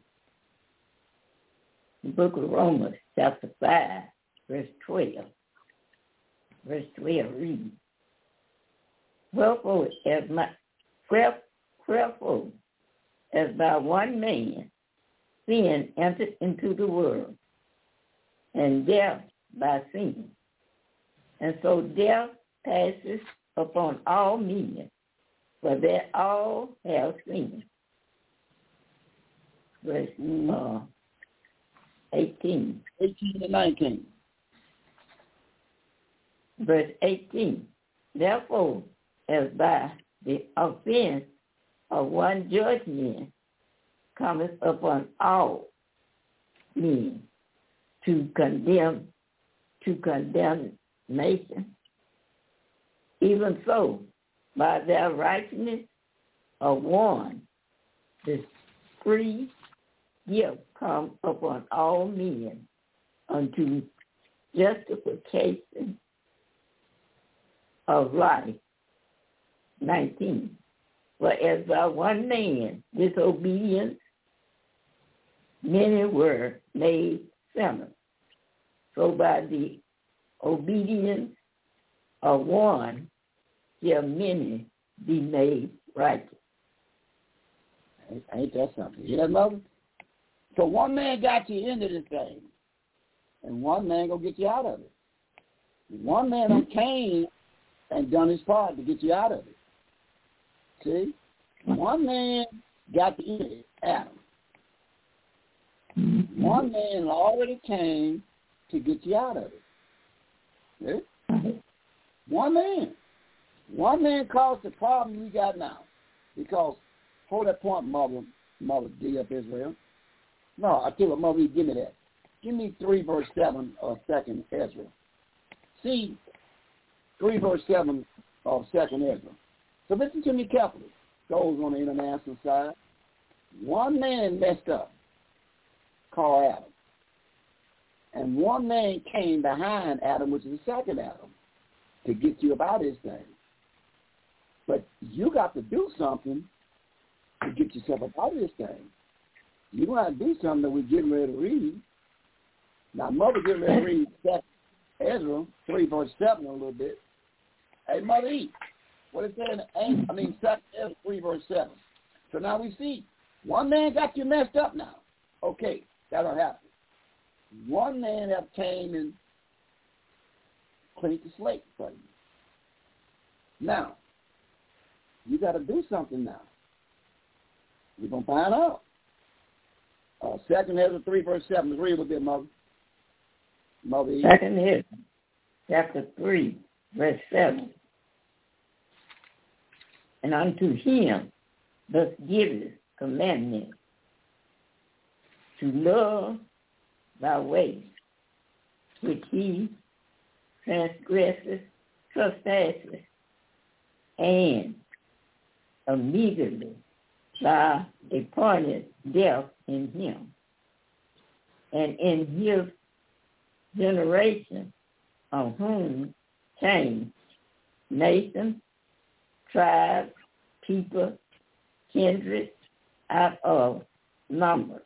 The book of Romans, chapter five, verse twelve. Verse twelve reads, Wherefore, as my, wherefore, as by one man sin entered into the world, and death by sin. And so death passes upon all men, for they all have sinned. Verse uh, eighteen. eighteen and nineteen. Verse eighteen. Therefore, as by the offense of one judgment cometh upon all men to condemn, to condemnation, even so, by their righteousness of one, the free gift come upon all men unto justification of life. nineteen. For as by one man disobedience, many were made sinners. So by the obedience of one shall many be made righteous. Ain't that something? You hear that, Mother? So one man got you into this thing, and one man gonna get you out of it. One man done came and done his part to get you out of it. See? One man got you in it, Adam. One man already came to get you out of it. See? One man. One man caused the problem we got now. Because, hold that point, Mother, Mother D of Israel. No, I tell you what, Mother, give me that. Give me three verse seven of second Ezra. See, three verse seven of second Ezra. So listen to me carefully. Those on the international side. One man messed up, called Adam. And one man came behind Adam, which is the second Adam, to get you about his thing. But you got to do something to get yourself about this thing. You got to do something that we're getting ready to read. Now, Mother getting ready to read second Ezra three verse seven a little bit. Hey, Mother E, what it said in I mean Second Ezra three verse seven. So now we see one man got you messed up now. Okay, that'll happen. One man have came and cleaned the slate for you. Now, you got to do something now. We're going to find out. Uh, Second Ezra three verse seven. Read a little bit, Mother. Mother E. Second Ezra chapter three verse seven. And unto him thus giveth commandment to love thy ways, which he transgresseth, trespasseth, and immediately thou appointed death in him, and in his generation, of whom came nation, tribe, people, kindred, out of number.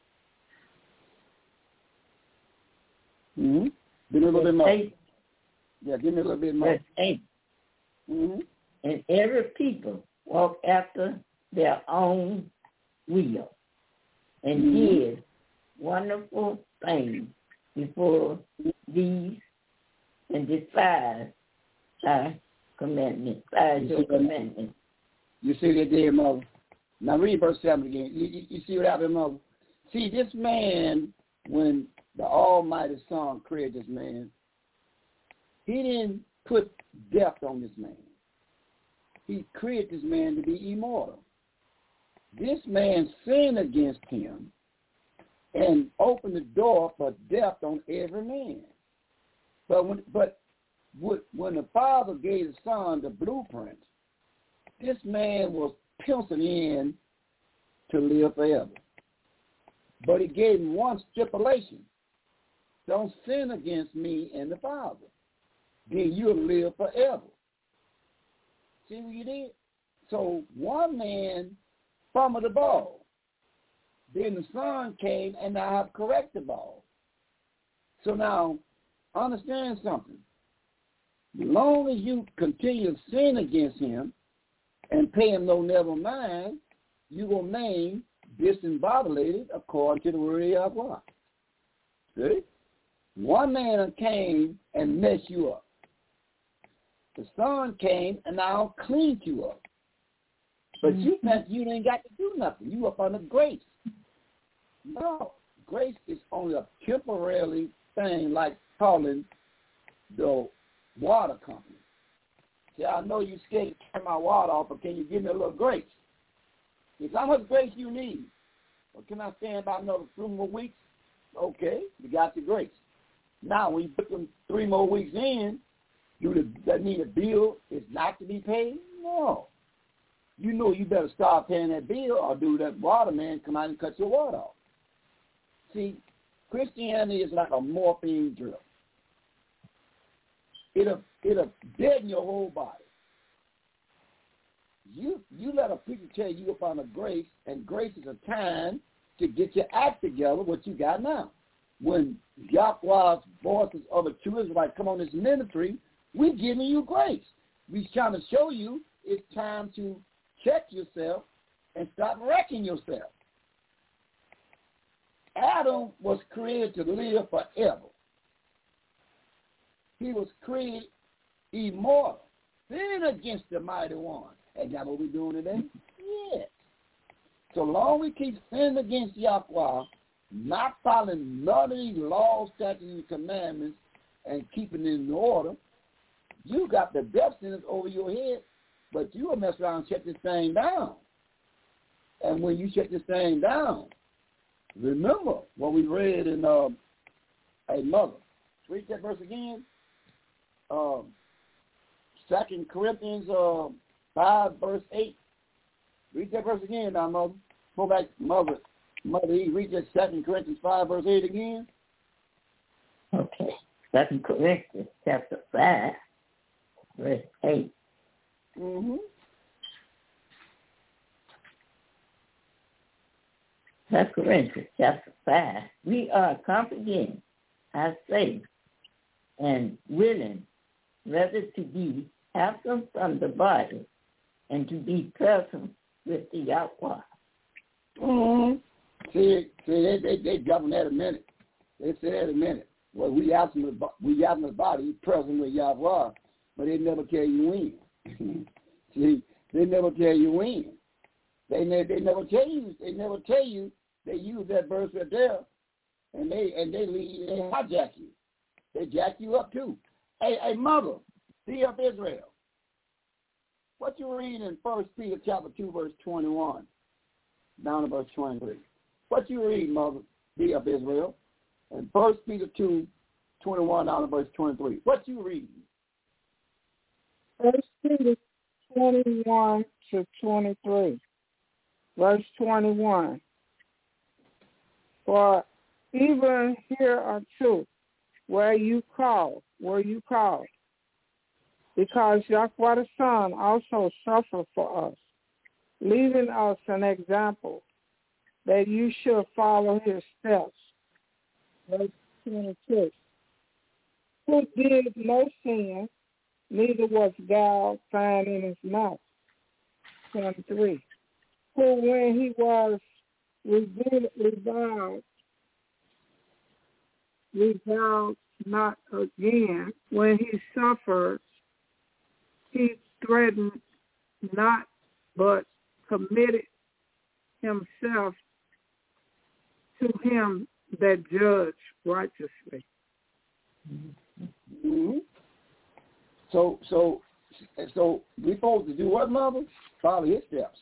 Mm-hmm. Give me a little bit more. Eight, yeah, give me a little bit more. Verse eight. Mm-hmm. And every people walk after their own will, and mm-hmm. did wonderful things before these, and despised thy commandment, despised your commandment. You see that there, Mother? Now read verse seven again. You, you, you see what happened, Mother? See, this man, when the Almighty Son created this man, he didn't put death on this man. He created this man to be immortal. This man sinned against him and opened the door for death on every man. But when, but when the Father gave the Son the blueprint, this man was penciled in to live forever. But he gave him one stipulation. Don't sin against me and the Father. Then you'll live forever. See what you did? So one man fumbled the ball. Then the Son came and now have corrected the ball. So now, understand something. As long as you continue to sin against him and pay him no never mind, you will remain disembodied according to the word of Yahweh. See? One man came and messed you up. The Son came and now cleaned you up. But mm-hmm. you think you ain't got to do nothing. You up under grace. No. Grace is only a temporary thing, like calling the water company. See, I know you're scared to turn my water off, but can you give me a little grace? It's how much grace you need. Or can I stand by another three more weeks? Okay, you got the grace. Now, when you put them three more weeks in, do the, that mean the bill is not to be paid? No. You know you better start paying that bill, or do that waterman come out and cut your water off. See, Christianity is like a morphine drill. It'll, it'll deaden your whole body. You you let a preacher tell you up on a grace, and grace is a time to get your act together, what you got now. When Yahweh's voices of the true Israelites come on this ministry, we're giving you grace. We're trying to show you it's time to check yourself and stop wrecking yourself. Adam was created to live forever. He was created immortal, sin against the mighty one. And that's what we're doing today? Yes. So long we keep sinning against Yahweh, not following none of these laws, statutes, and commandments, and keeping it in order, you got the death sentence over your head, but you will mess around and shut this thing down. And when you shut this thing down, remember what we read in uh, a mother. Read that verse again. Um, Second Corinthians uh, five, verse eight. Read that verse again now, Mother. Go back, Mother. Mother E, read that Second Corinthians five, verse eight again. Okay. Second Corinthians chapter five, verse eight. Mm-hmm. Second Corinthians chapter five. We are confident, I say, and willing, rather to be absent from the body and to be present with the Yahweh. Mm-hmm. See, see, they, they, they govern that a minute. They say that a minute. Well, we absent, we absent the body, present with Yahweh, but they never tell you when. See, they never tell you when. They, ne- they never tell you. They never tell you. They use that verse right there, and they and they leave, they hijack you. They jack you up too. Hey, hey, mother, see of Israel. What you read in First Peter chapter two, verse twenty-one, down to verse twenty-three. What you read, mother, be of Israel, and First Peter two, twenty-one, down to verse twenty-three. What you read? First Peter twenty-one to twenty-three, verse twenty-one. For even here are two, where you call, where you call, because Yahweh the Son also suffered for us, leaving us an example that you should follow his steps. Verse twenty-six. Who did no sin, neither was gall found in his mouth. twenty-three. Who, when he was reviled, reviled not again, when he suffered, he threatened not, but committed himself to him that judged righteously. Mm-hmm. So, so, so we supposed to do what, mother? Follow his steps.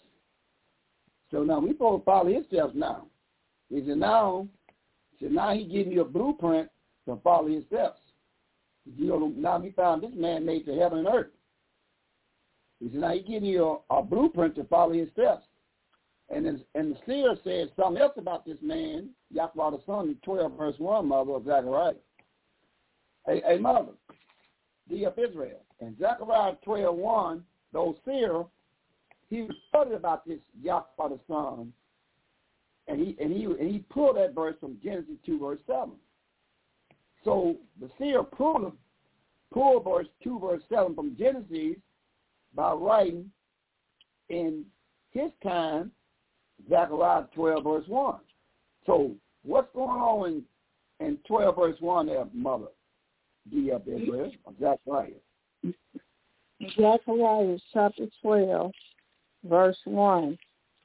So now we supposed to follow his steps now. He said now, he said now he giving you a blueprint to follow his steps. You know, now we found this man made to heaven and earth. He said now he giving you a, a blueprint to follow his steps. And then, and the seer said something else about this man, Yahweh the Son, in twelve verse one, mother of Zechariah. Hey, hey mother, D of Israel. In Zechariah twelve one, those seer, he reported about this Yahweh the Son, and he and he and he pulled that verse from Genesis two verse seven. So the seer pulled pulled verse two verse seven from Genesis by writing in his time Zechariah twelve verse one. So what's going on in, in twelve verse one there, mother? D of Israel, Zechariah. Zechariah chapter twelve, verse one.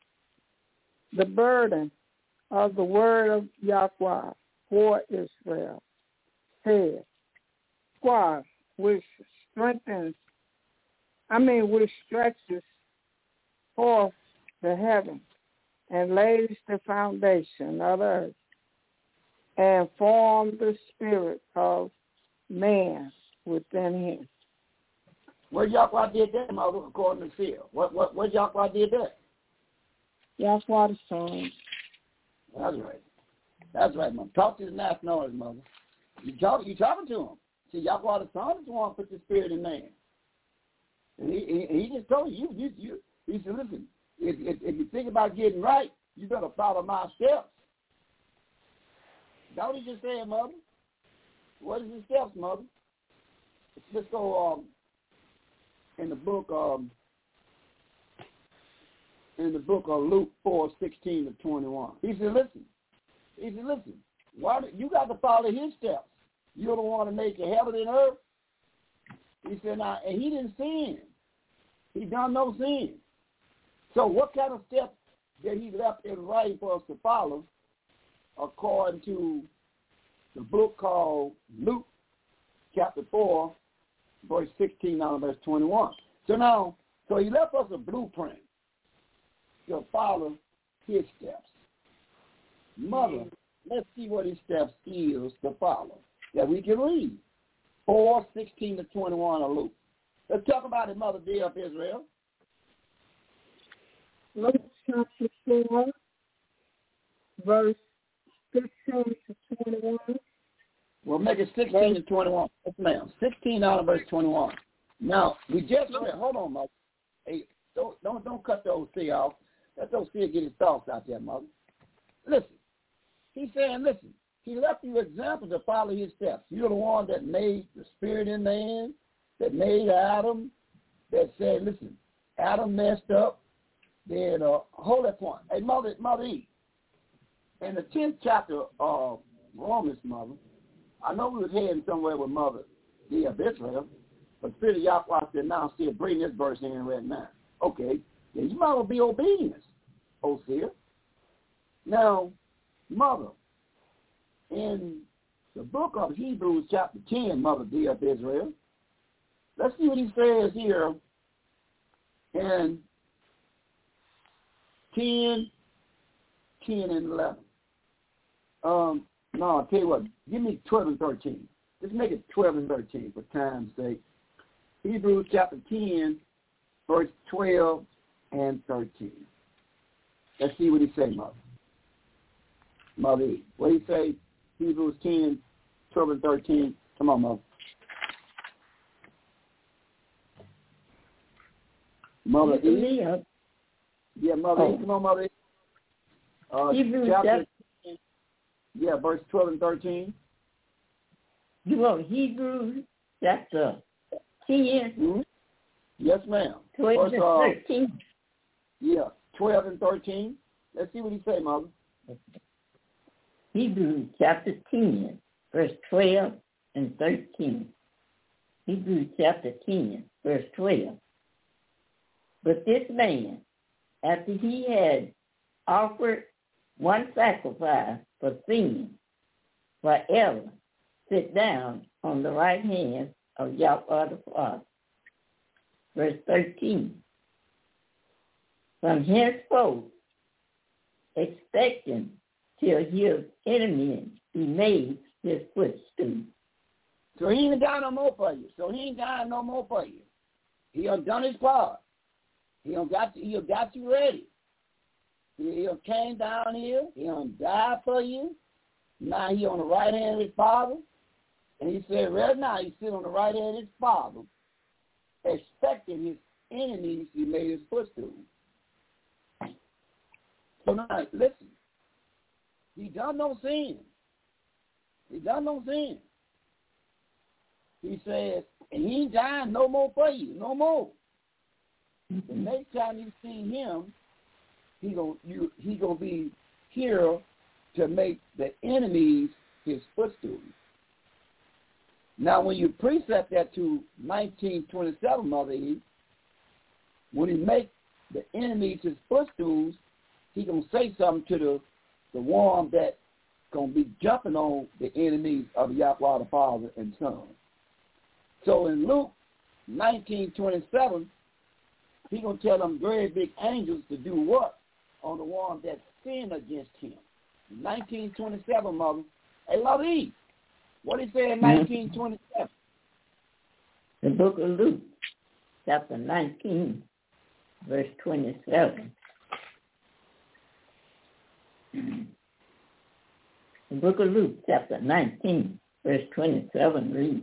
The burden of the word of Yahweh for Israel said, Yahweh, which strengthens, I mean, which stretches forth the heaven and lays the foundation of the earth and formed the spirit of man within him. Where Yahweh did that, mother, according to Seer? What, what, where Yahweh did that? Yahweh the Son. That's right. That's right, mother. Talk to his national noise, mother. You talk, you talking to him. See, Yahweh the Son is the one who put the spirit in man. And he, he, he just told you, you, you, he said, listen, if, if, if you think about getting right, you better follow my steps. That's what he just said, mother. What is his steps, mother? Let's go um, in the book um, in the book of Luke four sixteen to twenty one. He said, listen. He said, listen. Why do, you got to follow his steps. You're the one to make the heaven and earth. He said, now, and he didn't sin. He done no sin. So what kind of steps that he left in writing for us to follow, according to the book called Luke, chapter four, verse sixteen down to verse twenty-one. So now, so he left us a blueprint to follow his steps. Mother, let's see what his steps is to follow that we can read. four, sixteen to twenty-one of Luke. Let's talk about it, Mother dear of Israel. Luke chapter four, verse sixteen to twenty-one. We'll make it sixteen to twenty-one. Yes, ma'am. sixteen out of verse twenty-one. Now, we just read, hold on, Mother. Hey, don't, don't, don't cut the O C off. Let the O C get his thoughts out there, Mother. Listen. He's saying, listen. he left you examples to follow his steps. You're the one that made the spirit in man, that made Adam, that said, listen, Adam messed up. Then uh, hold that point. Hey, Mother, Mother Eve, in the tenth chapter of Romans, Mother, I know we was heading somewhere with Mother D of Israel, but Spirit of Yahweh said, now still bring this verse in right now. Okay, then you might well be obedience, O seer. Now, Mother, in the book of Hebrews chapter ten, Mother D of Israel, let's see what he says here in ten, ten, and eleven. Um, no, I'll tell you what, give me twelve and thirteen. Just make it twelve and thirteen for time's sake. Hebrews chapter ten, verse twelve and thirteen. Let's see what he say, Mother. Mother E. What do he say? Hebrews ten, twelve and thirteen. Come on, Mother. Mother E. Yeah, Mother oh. E. Come on, Mother E. Uh, Hebrews chapter, yeah, verse twelve and thirteen. You want Hebrews chapter ten? Mm-hmm. Yes, ma'am. twelve verse, and uh, thirteen. Yeah, twelve and thirteen. Let's see what he say, Mother. Hebrews chapter ten, verse twelve and thirteen. Hebrews chapter ten, verse twelve. But this man, after he had offered one sacrifice for sin, forever sit down on the right hand of Yahweh the Father. Verse thirteen. From henceforth, expecting till his enemies be made his footstool. So he ain't got no more for you. So he ain't got no more for you. He done done his part. He done got you, he done got you ready. He, he done came down here. He done died for you. Now he on the right hand of his Father. And he said, right now he's sitting on the right hand of his Father, expecting his enemies to be made his footstool. So now, listen. He done no sin. He done no sin. He says, and he ain't dying no more for you, no more. The next time you see him, he gonna you he gonna be here to make the enemies his footstool. Now, when you precept that to nineteen twenty-seven, Mother Eve, when he make the enemies his footstools, he gonna say something to the the one that gonna be jumping on the enemies of Yahweh the Father and Son. So in Luke nineteen twenty-seven, he gonna tell them very big angels to do what on the one that sin against him. nineteen twenty-seven, Mother. Hey, Mother Eve, what he say in nineteen twenty-seven? The book of Luke, chapter nineteen, verse twenty-seven. The book of Luke, chapter nineteen, verse twenty-seven reads,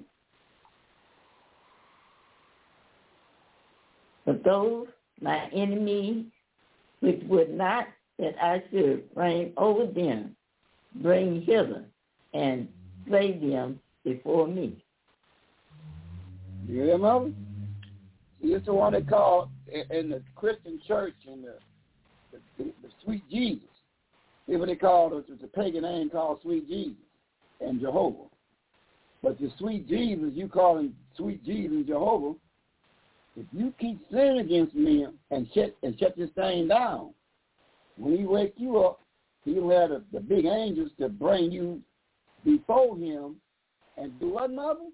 but those my enemies which would not that I should reign over them, bring hither and slay them before me. You hear, Mother? It's the one they call in the Christian church in the, the, the sweet Jesus. It's what they call it. It's a pagan name called sweet Jesus and Jehovah. But the sweet Jesus, you call him sweet Jesus and Jehovah. If you keep sinning against me and shut and shut this thing down, when he wake you up, he'll have the, the big angels to bring you before him and do what, Mother?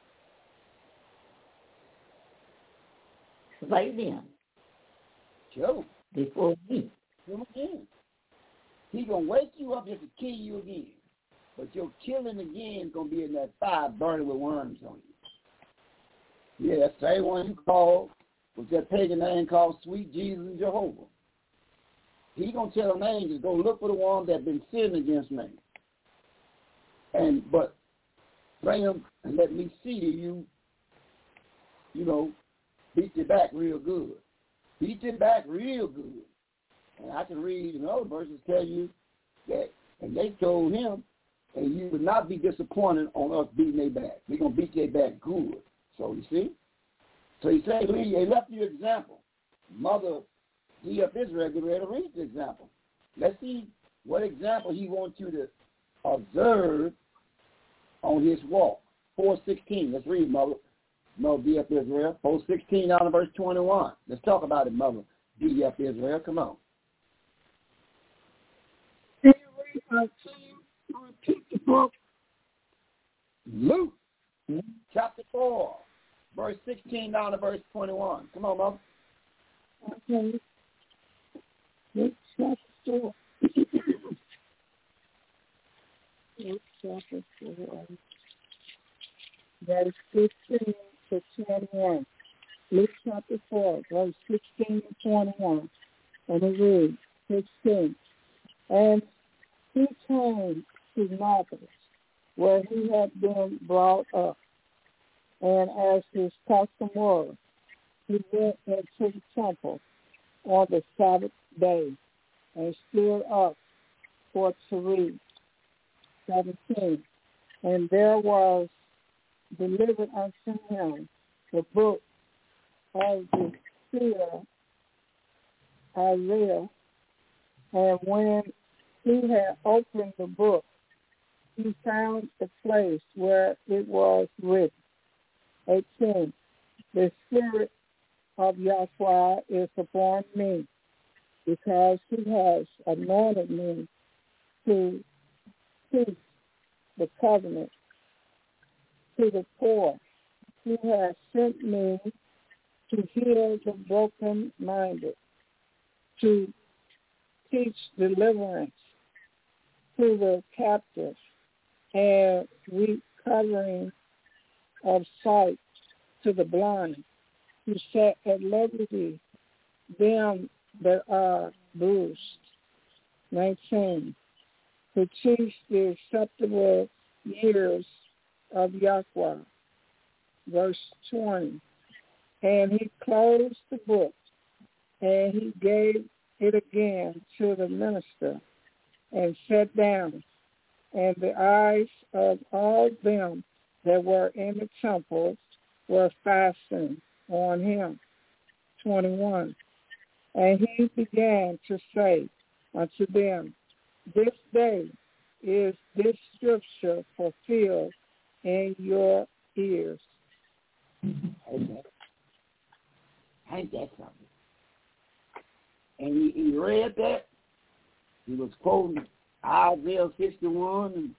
Slay them. Sure. Before me. Come again. He gonna wake you up just to kill you again. But your killing again is gonna be in that fire burning with worms on you. Yeah, that same one you called was that pagan name called Sweet Jesus and Jehovah. He gonna tell them angels, go look for the one that been sinning against me. And but bring them and let me see that you, you know, beat your back real good. Beat your back real good. And I can read in other verses tell you that, and they told him, and you would not be disappointed on us beating their back. We're going to beat their back good. So you see? So he said, he left you an example. Mother D F Israel, get ready to read the example. Let's see what example he wants you to observe on his walk. four sixteen. Let's read, Mother. Mother D F Israel. four sixteen down to verse twenty-one. Let's talk about it, Mother D F Israel. Come on. Can you read uh, two, repeat the book? Luke, mm-hmm. chapter four, verse sixteen down to verse twenty-one. Come on, Mother. Okay. Luke chapter four. Luke chapter four. Verse fifteen to twenty-one. Luke chapter four, verse sixteen to twenty-one. And it reads, sixteen. And he came to Nazareth, where he had been brought up. And as his custom was, he went into the temple on the Sabbath day and stood up for to read. seventeen. And there was delivered unto him the book of the seer Isaiah. And when he had opened the book, he found the place where it was written. eighteen. The Spirit of Yahweh is upon me, because he has anointed me to teach the covenant to the poor. He has sent me to heal the broken-minded, to teach deliverance to the captives, and recovering of sight to the blind, to set at liberty them that are bruised. nineteen. To teach the acceptable years of Yahweh. Verse twenty. And he closed the book, and he gave it again to the minister, and sat down. And the eyes of all them that were in the temple were fastened on him. twenty-one. And he began to say unto them, this day is this scripture fulfilled in your ears. Amen. Ain't that something? And he, he read that. He was quoting Isaiah sixty-one, and,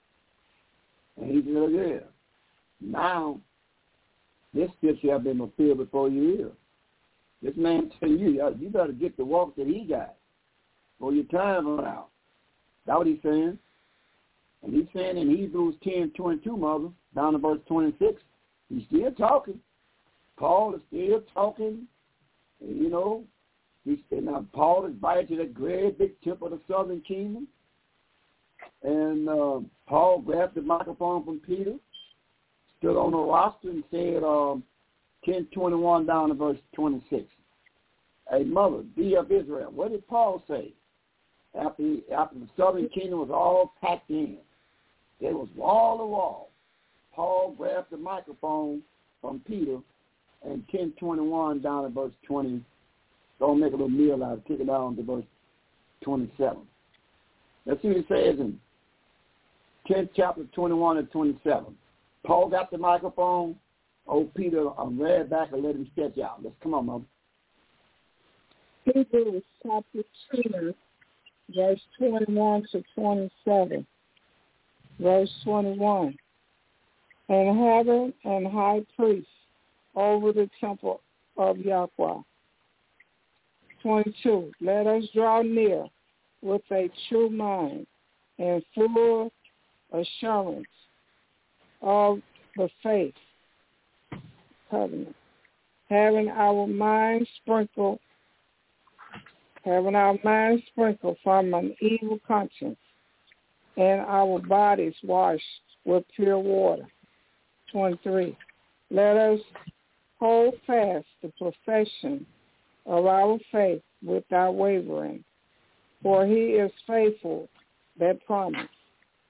and he said, yeah, now this scripture has been fulfilled before your ears. This man tell you, you better get the walk that he got before your time run out. That's what he's saying. And he's saying in Hebrews ten twenty-two, Mother, down to verse twenty-six, he's still talking. Paul is still talking. And, you know, he's now Paul is invited to that great big temple of the southern kingdom. And uh, Paul grabbed the microphone from Peter, stood on the roster and said, um, ten twenty-one down to verse twenty-six. Hey, Mother, D of Israel, what did Paul say? After, he, after the southern kingdom was all packed in, there was wall to wall. Paul grabbed the microphone from Peter, and ten twenty-one down to verse twenty. Don't make a little meal out of it. Take it down to verse twenty-seven. Let's see what it says in tenth chapter twenty-one and twenty-seven. Paul got the microphone. Old Peter um, read back and let him sketch out. Let's come on, Mother. Hebrews chapter two, verse twenty-one to twenty-seven. Verse twenty-one. And having an high priest over the temple of Yahweh. twenty-two. Let us draw near with a true mind and full assurance of the faith covenant, having our minds sprinkled, having our minds sprinkled from an evil conscience, and our bodies washed with pure water. twenty-three. Let us hold fast the profession of our faith without wavering, for he is faithful that promised.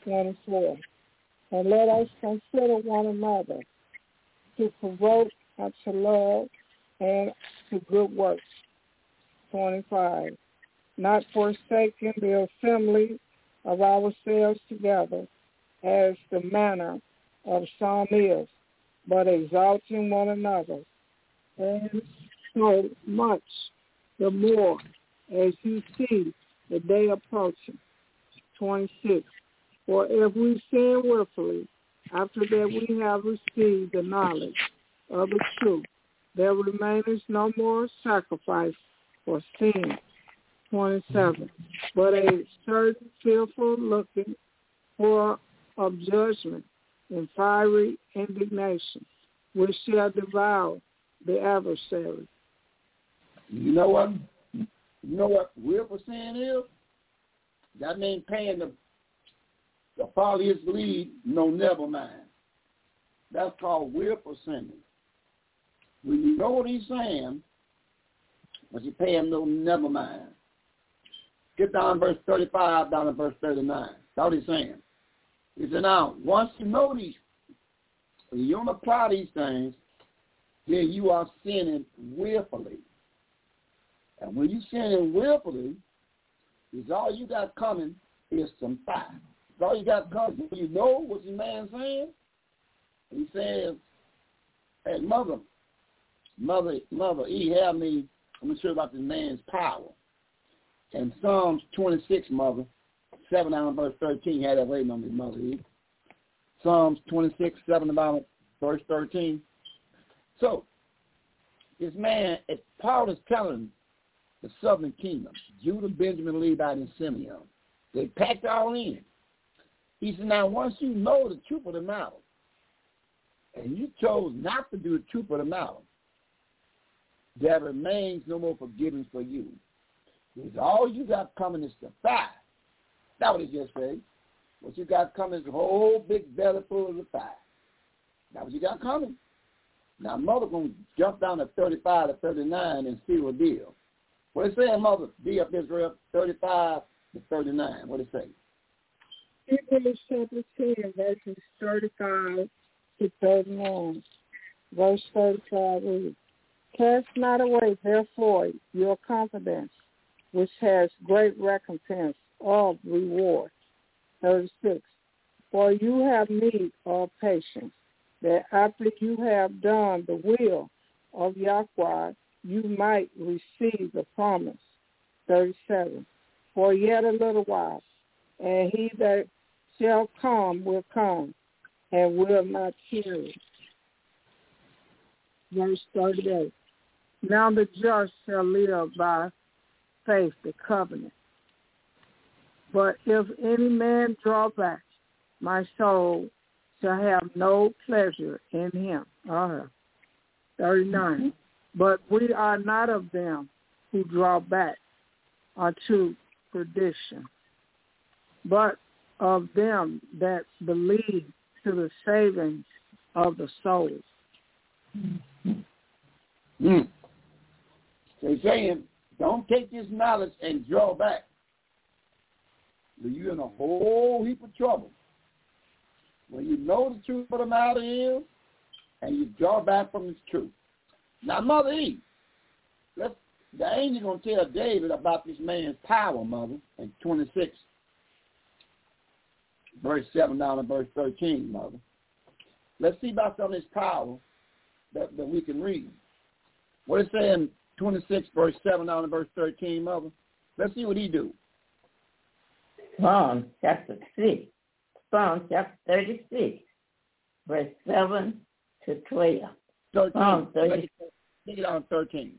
twenty-four. And let us consider one another to provoke unto love and to good works. twenty-five. Not forsaking the assembly of ourselves together, as the manner of some is, but exalting one another, and so much the more as you see the day approaching. twenty-six. For if we sin willfully, after that we have received the knowledge of the truth, there remains no more sacrifice for sin. twenty-seven. But a certain fearful looking for of judgment and fiery indignation, which shall devour the adversary. You know what? You know what willful sin is? That means paying the the folly is lead, no, never mind. That's called willful sinning. When you know what he's saying, but you pay him no, never mind. Get down to verse thirty-five, down to verse thirty-nine. That's what he's saying. He said, now, once you know these, when you don't apply these things, then you are sinning willfully. And when you sinning willfully, is all you got coming is some fire. It's all you got coming. You know what the man's saying? He says, hey, mother, mother, mother, he had me, I'm not sure about this man's power. And Psalms twenty-six, mother, seven down verse thirteen, had that waiting on me, mother. Eve. Psalms twenty-six, seven about verse thirteen. So, this man, Paul is telling the southern kingdom, Judah, Benjamin, Levi, and Simeon, they packed all in. He said, now once you know the truth of the matter, and you chose not to do the truth of the matter, there remains no more forgiveness for you. Because all you got coming is the fire. That's what he just said. What you got coming is a whole big belly full of the fire. That's what you got coming. Now, mother going to jump down to thirty-five to thirty-nine and see what deal. What it say, mother? Be up Israel, thirty-five to thirty-nine. What it say? Hebrews chapter ten, verses thirty-five to thirty-nine. Verse thirty-five reads, cast not away, therefore, your confidence, which has great recompense of reward. thirty-six. For you have need of patience, that after you have done the will of Yahweh, you might receive the promise. thirty-seven. For yet a little while, and he that shall come will come, and will not tarry. Verse thirty-eight. Now the just shall live by faith, the covenant. But if any man draw back, my soul shall have no pleasure in him. Uh-huh. thirty-nine. Mm-hmm. But we are not of them who draw back unto perdition, but of them that believe to the saving of the souls. Mm. They're saying, don't take this knowledge and draw back. You're in a whole heap of trouble. When you know the truth of the matter is, and you draw back from the truth. Now, Mother Eve, let's, the angel going to tell David about this man's power, Mother, in twenty-six, verse seven down to verse thirteen, Mother. Let's see about some of his power that, that we can read. What it say in twenty-six, verse seven down to verse thirteen, Mother? Let's see what he do. Psalm chapter six, Psalm chapter thirty-six, verse seven to twelve. thirteen. Psalm thirty. Take it on thirteen.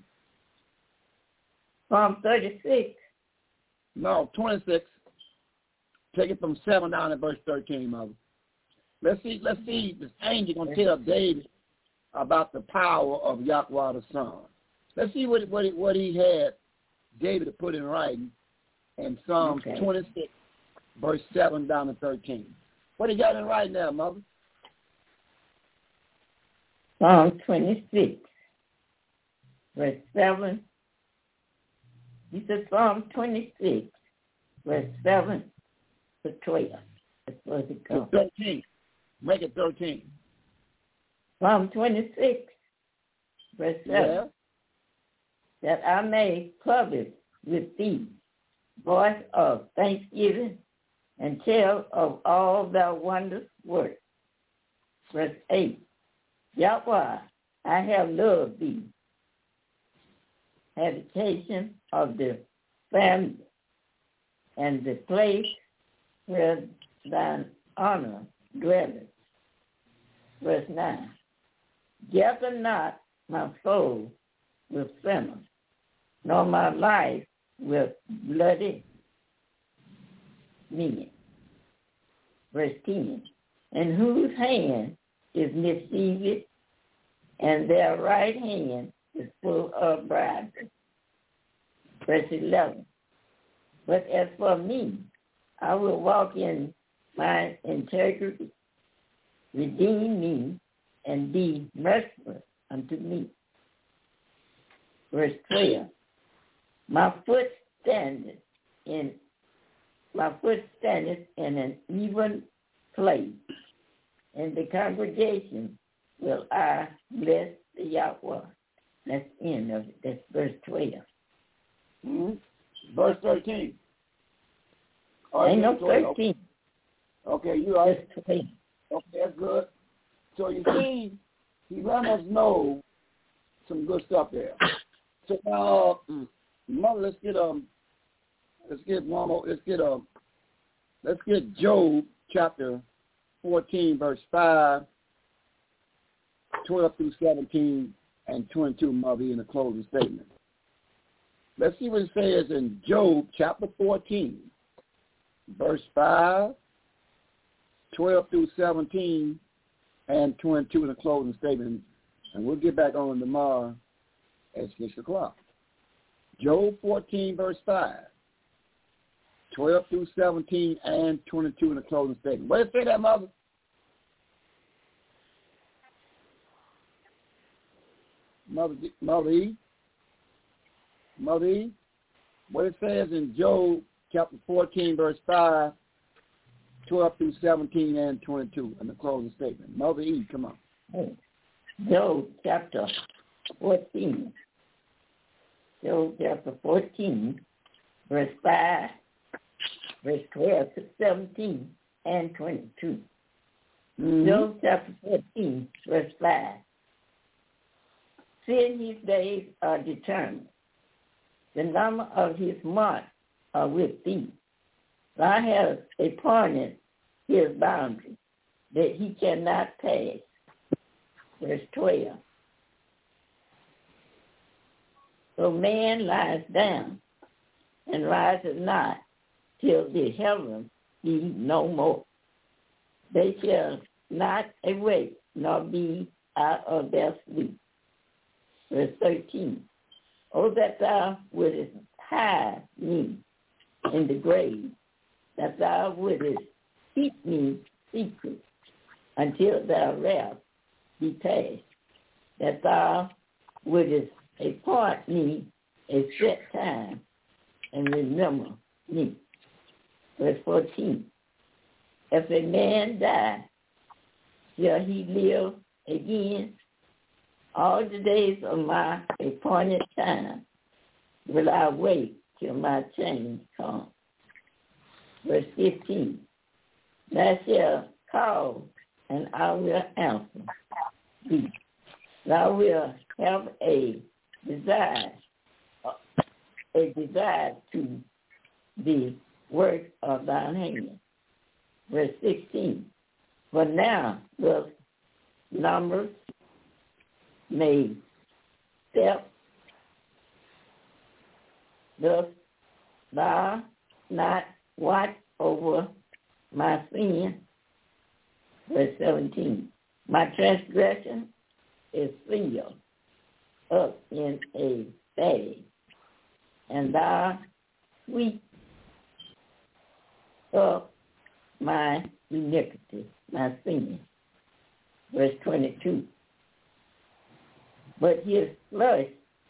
Psalm thirty-six. No, twenty-six. Take it from seven down to verse thirteen, Mother. Let's see. Let's see. This angel gonna tell David about the power of Yahweh the Son. Let's see what what he, what he had David to put in writing in Psalms okay. twenty-six, verse seven down to thirteen. What he got in writing there, Mother? Psalm twenty-six, verse seven. You said Psalm twenty-six, verse seven to twelve. That's supposed to come. thirteen. Make it thirteen. Psalm twenty-six, verse seven. Yeah. That I may publish with thee voice of thanksgiving and tell of all thy wondrous works. Verse eight. Yahweh, I have loved thee. Habitation of the family and the place where thine honor dwelleth. Verse nine. Gather not my soul with sinners, nor my life with bloody men. Verse ten. In whose hand is mischief, and their right hand is full of bribery. Verse eleven. But as for me, I will walk in my integrity, redeem me, and be merciful unto me. Verse twelve. My foot standeth in my foot standeth in an even place. In the congregation will I bless the Yahweh. That's the end of it. That's verse twelve. Mm-hmm. Verse thirteen. Oh, Ain't no thirteen. Okay, you are. Just twelve. Okay, that's good. So you see, he let us know some good stuff there. So now, uh, mother, let's get um, let's get one more. Let's get um, let's get Job chapter fourteen, verse five, twelve through seventeen, and twenty-two. Mother, in the closing statement. Let's see what it says in Job chapter fourteen, verse five, twelve through seventeen, and twenty-two in the closing statement. And we'll get back on tomorrow at six o'clock. Job fourteen, verse five, twelve through seventeen, and twenty-two in the closing statement. What did it say that, Mother? Mother, Mother E? Mother E? What it says in Job chapter fourteen, verse five, twelve through seventeen, and twenty-two in the closing statement. Mother E, come on. Hey. Job chapter fourteen. Job chapter fourteen, verse five, verse twelve to seventeen, and twenty-two. Mm-hmm. Job chapter fourteen, verse five. Seeing his days are determined, the number of his months are with thee. Thou hast appointed his boundary, that he cannot pass. Verse twelve. So man lies down and rises not till the heavens be no more. They shall not awake nor be out of their sleep. Verse thirteen. Oh, that thou wouldest hide me in the grave, that thou wouldest keep me secret until thy wrath be past, that thou wouldest appoint me a set time and remember me. Verse fourteen. If a man die, shall he live again? All the days of my appointed time will I wait till my change comes. Verse fifteen. Thou shalt call, and I will answer thee. Thou wilt have a desire, a desire to the work of thine hand. Verse sixteen. For now the numbers made step, thus thou not watch over my sin. Verse seventeen. My transgression is sealed up in a bag, and thou sweep up my iniquity, my sin. Verse twenty-two. But his flesh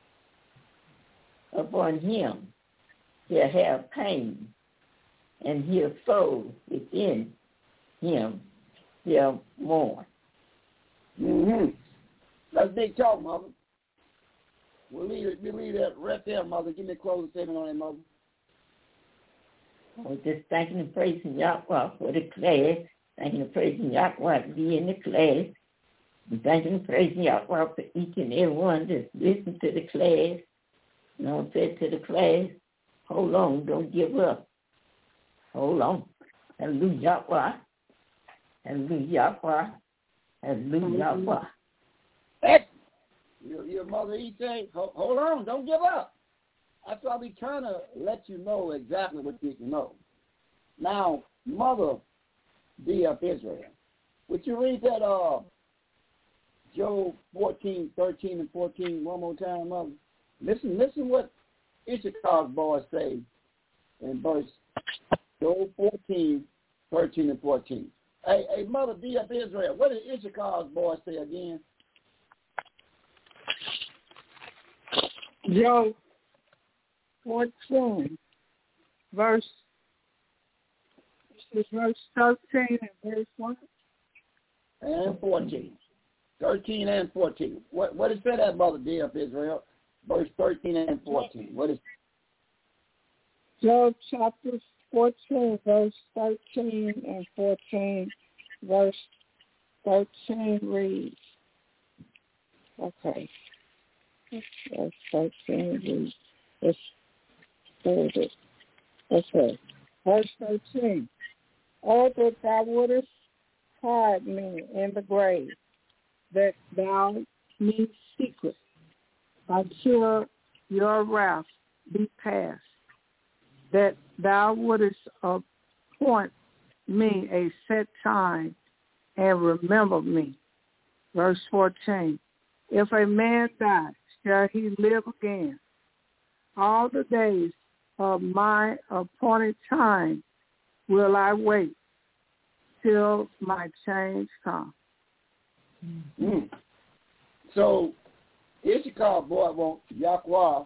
upon him shall have pain, and his soul within him still more. Mm-hmm. That's big talk, Mother. We'll leave it. We'll leave that right there, Mother. Give me a closing statement on that, Mother. I was just thanking and praising Yahweh for the class. Thanking and praising Yahweh to be in the class. And thanking and praising Yahweh for each and every one that's listening to the class. You know, said to the class, hold on, don't give up. Hold on. Hallelujah, Yahweh. Hallelujah, Yahweh. Hallelujah, Yahweh. Hey, your, your mother, he say, hold, hold on, don't give up. That's why we trying to let you know exactly what you need to know. Now, Mother D of Israel, would you read that uh, Job fourteen, thirteen, and fourteen one more time, Mother? Listen, listen what Issachar's boys say in verse Job fourteen, thirteen, and fourteen. Hey, hey, Mother D of Israel, what did Issachar's boys say again? Job fourteen, verse, this is verse thirteen and verse one. And fourteen. thirteen and fourteen. What what is that, Mother D of Israel? Verse thirteen and fourteen. What is Job chapter fourteen, verse thirteen and fourteen. Verse thirteen reads, okay. Verse thirteen reads, it's thirty. Okay. Verse thirteen. Oh, that thou wouldest hide me in the grave, that thou me secret, until your wrath be past, that thou wouldest appoint me a set time and remember me. Verse fourteen. If a man die, shall he live again? All the days of my appointed time will I wait till my change come. Mm. So Issachar boy wants Yahweh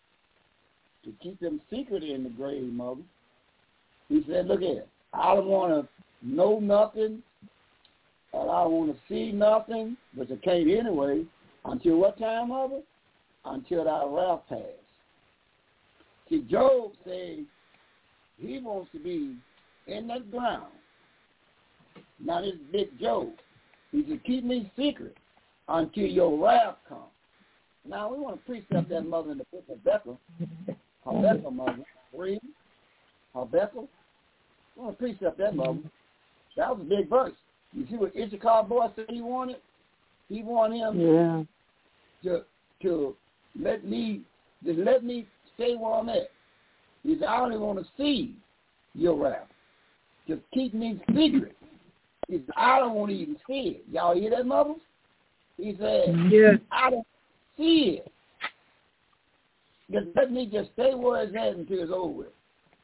to keep him secret in the grave, Mother. He said, look at it. I don't want to know nothing, and I don't want to see nothing, but I can't anyway, until what time, Mother? Until thy wrath pass. See, Job says he wants to be in that ground. Now this big Job, he said, keep me secret until your wrath comes. Now we want to precept that, Mother, in the book of Habakkuk. Habakkuk, Mother. Read. Habakkuk. We want to precept that, Mother. That was a big verse. You see what Issachar boy said he wanted? He wanted him yeah. to to let me just let me stay where I'm at. He said, I only want to see your wrath. Just keep me secret. He said, I don't want to even see it. Y'all hear that, Mother? He said, yeah. I don't see it. Just let me just stay where it's at until it's over with.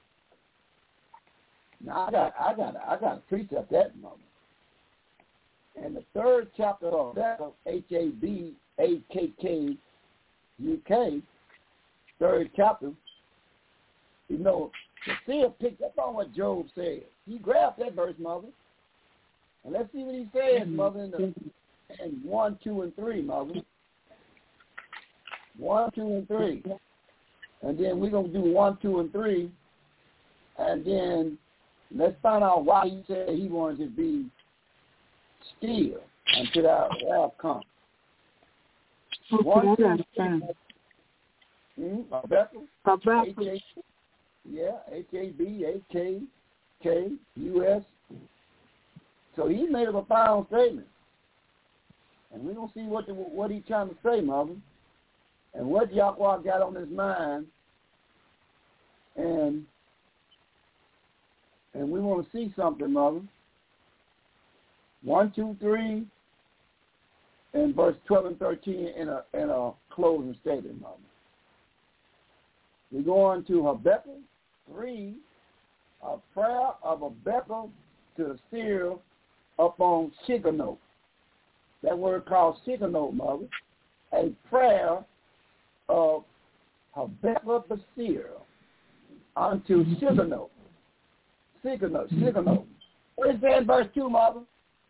Now I got I got I got to precept that, Mother. And the third chapter of Habakkuk, H A B A K K U K, third chapter, you know, the seer picked up on what Job said. He grabbed that verse, Mother. And let's see what he says, Mother, in, the, in one, two, and three, Mother. One, two, and three. And then we're going to do one, two, and three. And then let's find out why he said he wanted to be still until our wrath comes. Okay, One, two, I understand. Hmm? Habakkuk? Habakkuk. H A, yeah, H A B A K K U S. So he made a profound statement. And we're going to see what the, what he's trying to say, Mother. And what Yahweh got on his mind. And and we want to see something, Mother. One, two, three, and verse twelve and thirteen in a in a closing statement, Mother. We go on to Habakkuk three, a prayer of Habakkuk to the seer upon Shiganoth. That word called Shiganoth, Mother. A prayer of Habakkuk the seer unto Shiganoth. Shiganoth, Shiganoth. What is that in verse two, Mother?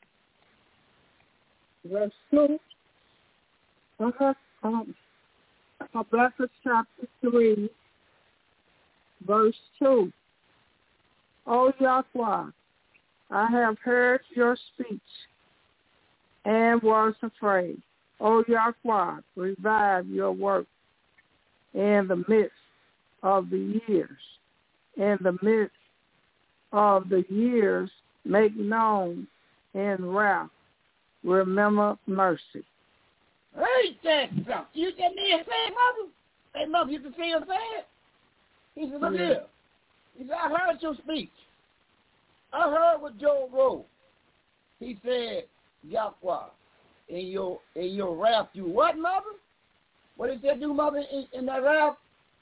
Verse two. Uh-huh. Um, Habakkuk chapter three, verse two. O Yahweh, I have heard your speech and was afraid. O Yahweh, revive your work in the midst of the years. In the midst of the years, make known in wrath. Remember mercy. Hey, said something. You can hear him say, Mother? Hey, Mother, you can see him say it? He said, look Yeah. here. He said, I heard your speech. I heard what Job wrote. He said, Yahweh, in your in your wrath, you what, Mother? What did that do, Mother, in, in that wrath?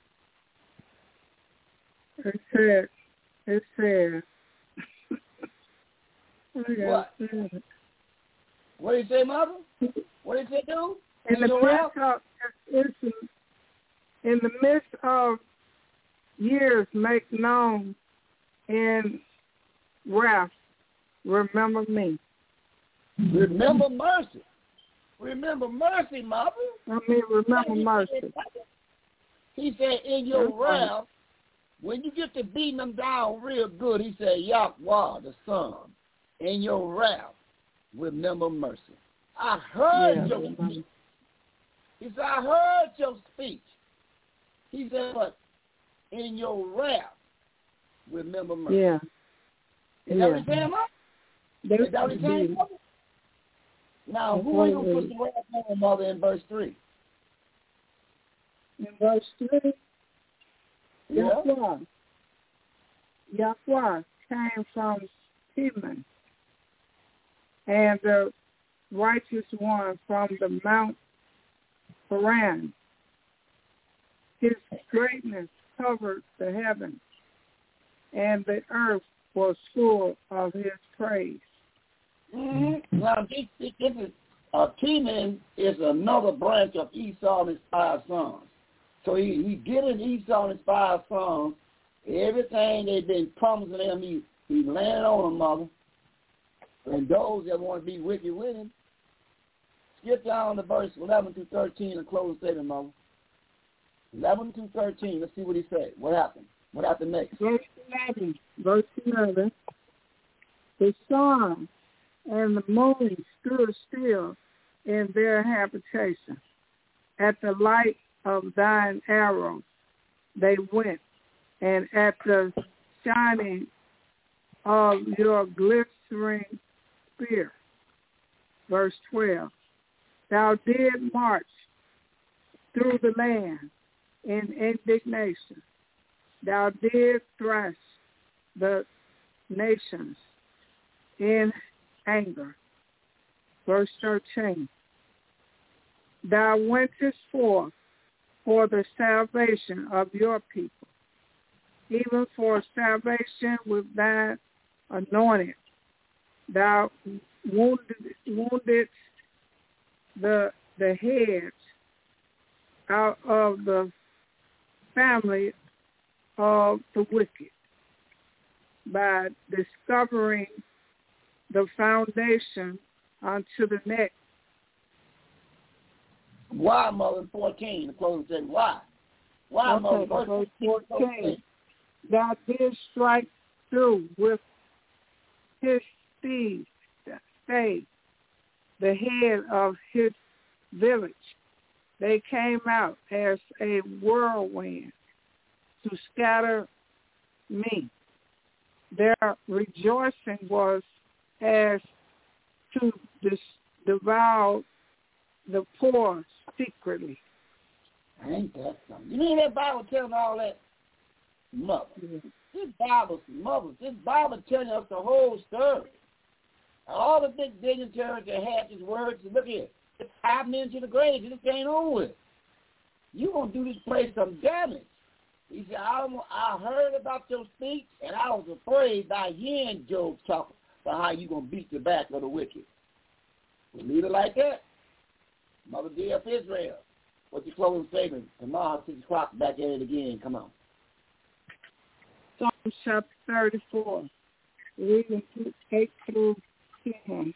It said, it said, What? What did he say, Mother? What did it do? In In the your wrath? midst of it's in, in the midst of years, make known in wrath. Remember me. Remember mercy. Remember mercy, Mother. I mean, remember mercy. He said, in your wrath, when you get to beating them down real good, he said, Yahweh, the Son, in your wrath, remember mercy. I heard Yeah, your remember. speech. He said, I heard your speech. He said, but in your wrath, remember mercy. Yeah. Is Yeah. that what he's saying, Mother? That's Is that what he's saying, Mother? Now, who are you going to put the wrath on, Mother, in verse three? In verse three, Yeah. Yahweh. Yahweh came from Teman, and the righteous one from the Mount Paran. His greatness covered the heavens, and the earth was full of his praise. Mm-hmm. Now, this, this, this is, uh, Teman is another branch of Esau and his five sons. So he, he giving Esau and his five sons everything they've been promising him. He, he landed on them, Mother. And those that want to be wicked with him, skip down to verse eleven through thirteen and close the statement, Mother. eleven through thirteen, let's see what he said. What happened? What happened next? Verse eleven. Verse eleven. The sun and the moon stood still in their habitation. At the light of thine arrows they went, and at the shining of your glittering spear. Verse twelve. Thou did march through the land in indignation. Thou did thrash the nations in anger. Verse thirteen. Thou wentest forth for the salvation of your people, even for salvation with thine anointed. Thou wounded, wounded the the heads out of the family of the wicked by discovering the foundation unto the neck. Why, Mother, fourteen, the closing said, why? Why, Okay, Mother, verse verse fourteen. Thou didst strike through with his steed, stay, the head of his village. They came out as a whirlwind to scatter me. Their rejoicing was as to dis- devour the poor secretly. Ain't that something? You mean that Bible telling all that? Mother. Yeah. This Bible, Mother, this Bible telling us the whole story. All the big dignitaries that had these words, look here, it's five minutes to the grave, this ain't over with. You going to do this place some damage. He said, I, I heard about your speech, and I was afraid by hearing Job talk about how you going to beat the back of the wicked. We'll leave it like that. Mother dear of Israel, what's your closing statement? Tomorrow, six o'clock, back at it again. Come on. Psalm chapter thirty-four. reading through eight through ten.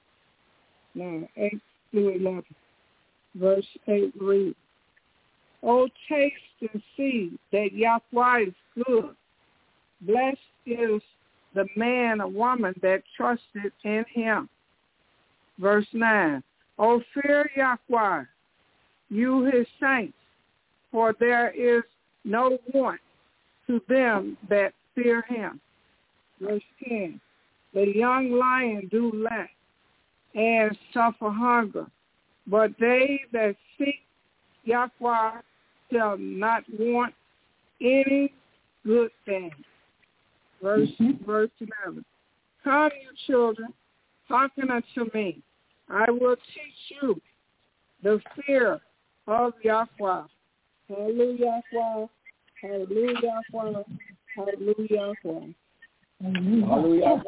No, eight through eleven. Verse eight reads, "O taste and see that Yahweh is good. Blessed is the man or woman that trusted in him." Verse nine, "O fear Yahweh, you his saints, for there is no want to them that fear him." Verse ten, "The young lion do lack and suffer hunger, but they that seek Yahweh shall not want any good thing." Verse, mm-hmm. verse eleven, "Come, you children, hearken unto me. I will teach you the fear of Yahweh." Hallelujah, Yahweh. Hallelujah, Yahweh. Hallelujah, Yahweh. Hallelujah.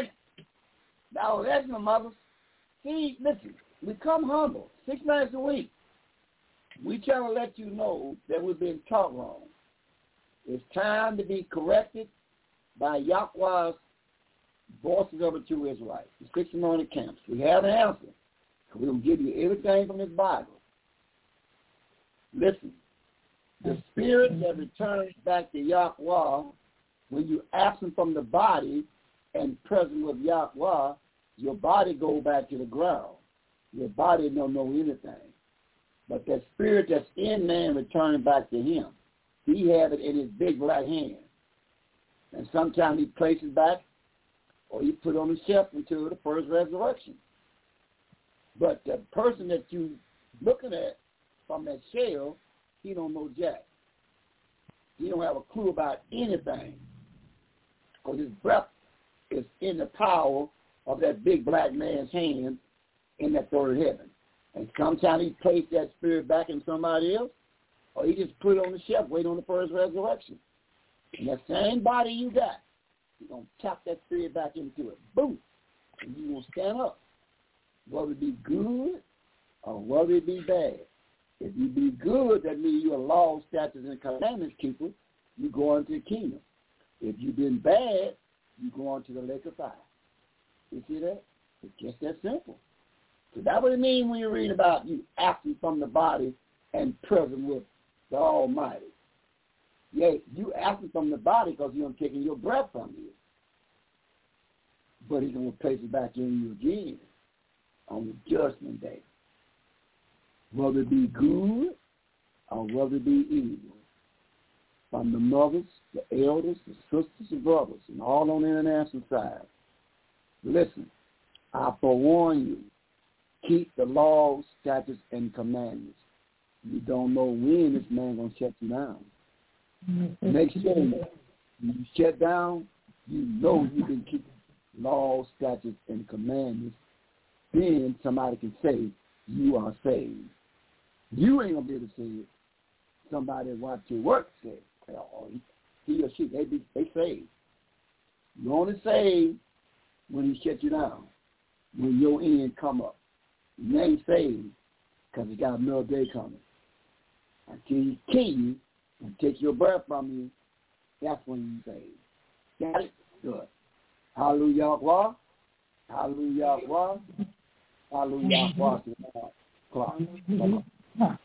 Now, that's my mothers. See, listen, we come humble six nights a week. We try to let you know that we've been taught wrong. It's time to be corrected by Yahweh's voices of the true Israelites, the six anointed camps. We have an answer. We will give you everything from this Bible. Listen, the spirit that returns back to Yahweh, when you're absent from the body and present with Yahweh, your body goes back to the ground. Your body don't know anything. But that spirit that's in man returning back to him, he has it in his big black hand. And sometimes he places back or he put on the shelf until the first resurrection. But the person that you looking at from that shell, he don't know jack. He don't have a clue about anything. Because his breath is in the power of that big black man's hand in that third heaven. And sometimes he placed that spirit back in somebody else, or he just put it on the shelf, wait on the first resurrection. And that same body you got, you're going to tap that spirit back into it. Boom. And you're going to stand up. Whether it be good or whether it be bad. If you be good, that means you're a law, statutes, and commandments keeper. You go into the kingdom. If you've been bad, you go on to the lake of fire. You see that? It's just that simple. So that's what it means when you read about you absent from the body and present with the Almighty. Yeah, you absent from the body because you're taking your breath from you. But he's going to place it back in you again on the judgment day. Whether it be good or whether it be evil. From the mothers, the elders, the sisters, the brothers, and all on the international side. Listen, I forewarn you, keep the laws, statutes, and commandments. You don't know when this man going to shut you down. Make sure when you shut down, you know you can keep laws, statutes, and commandments. Then somebody can say, you are saved. You ain't going to be able to say it. Somebody that watch your work say, oh, he or she, they, be, they saved. You only saved when he shut you down, when your end come up. You ain't saved because you got another day coming. Until he kill you and take your breath from you, that's when you saved. Got it? Good. Hallelujah, Yahweh. Hallelujah, Yahweh. Hallelujah, Yahweh. Clock. Come on.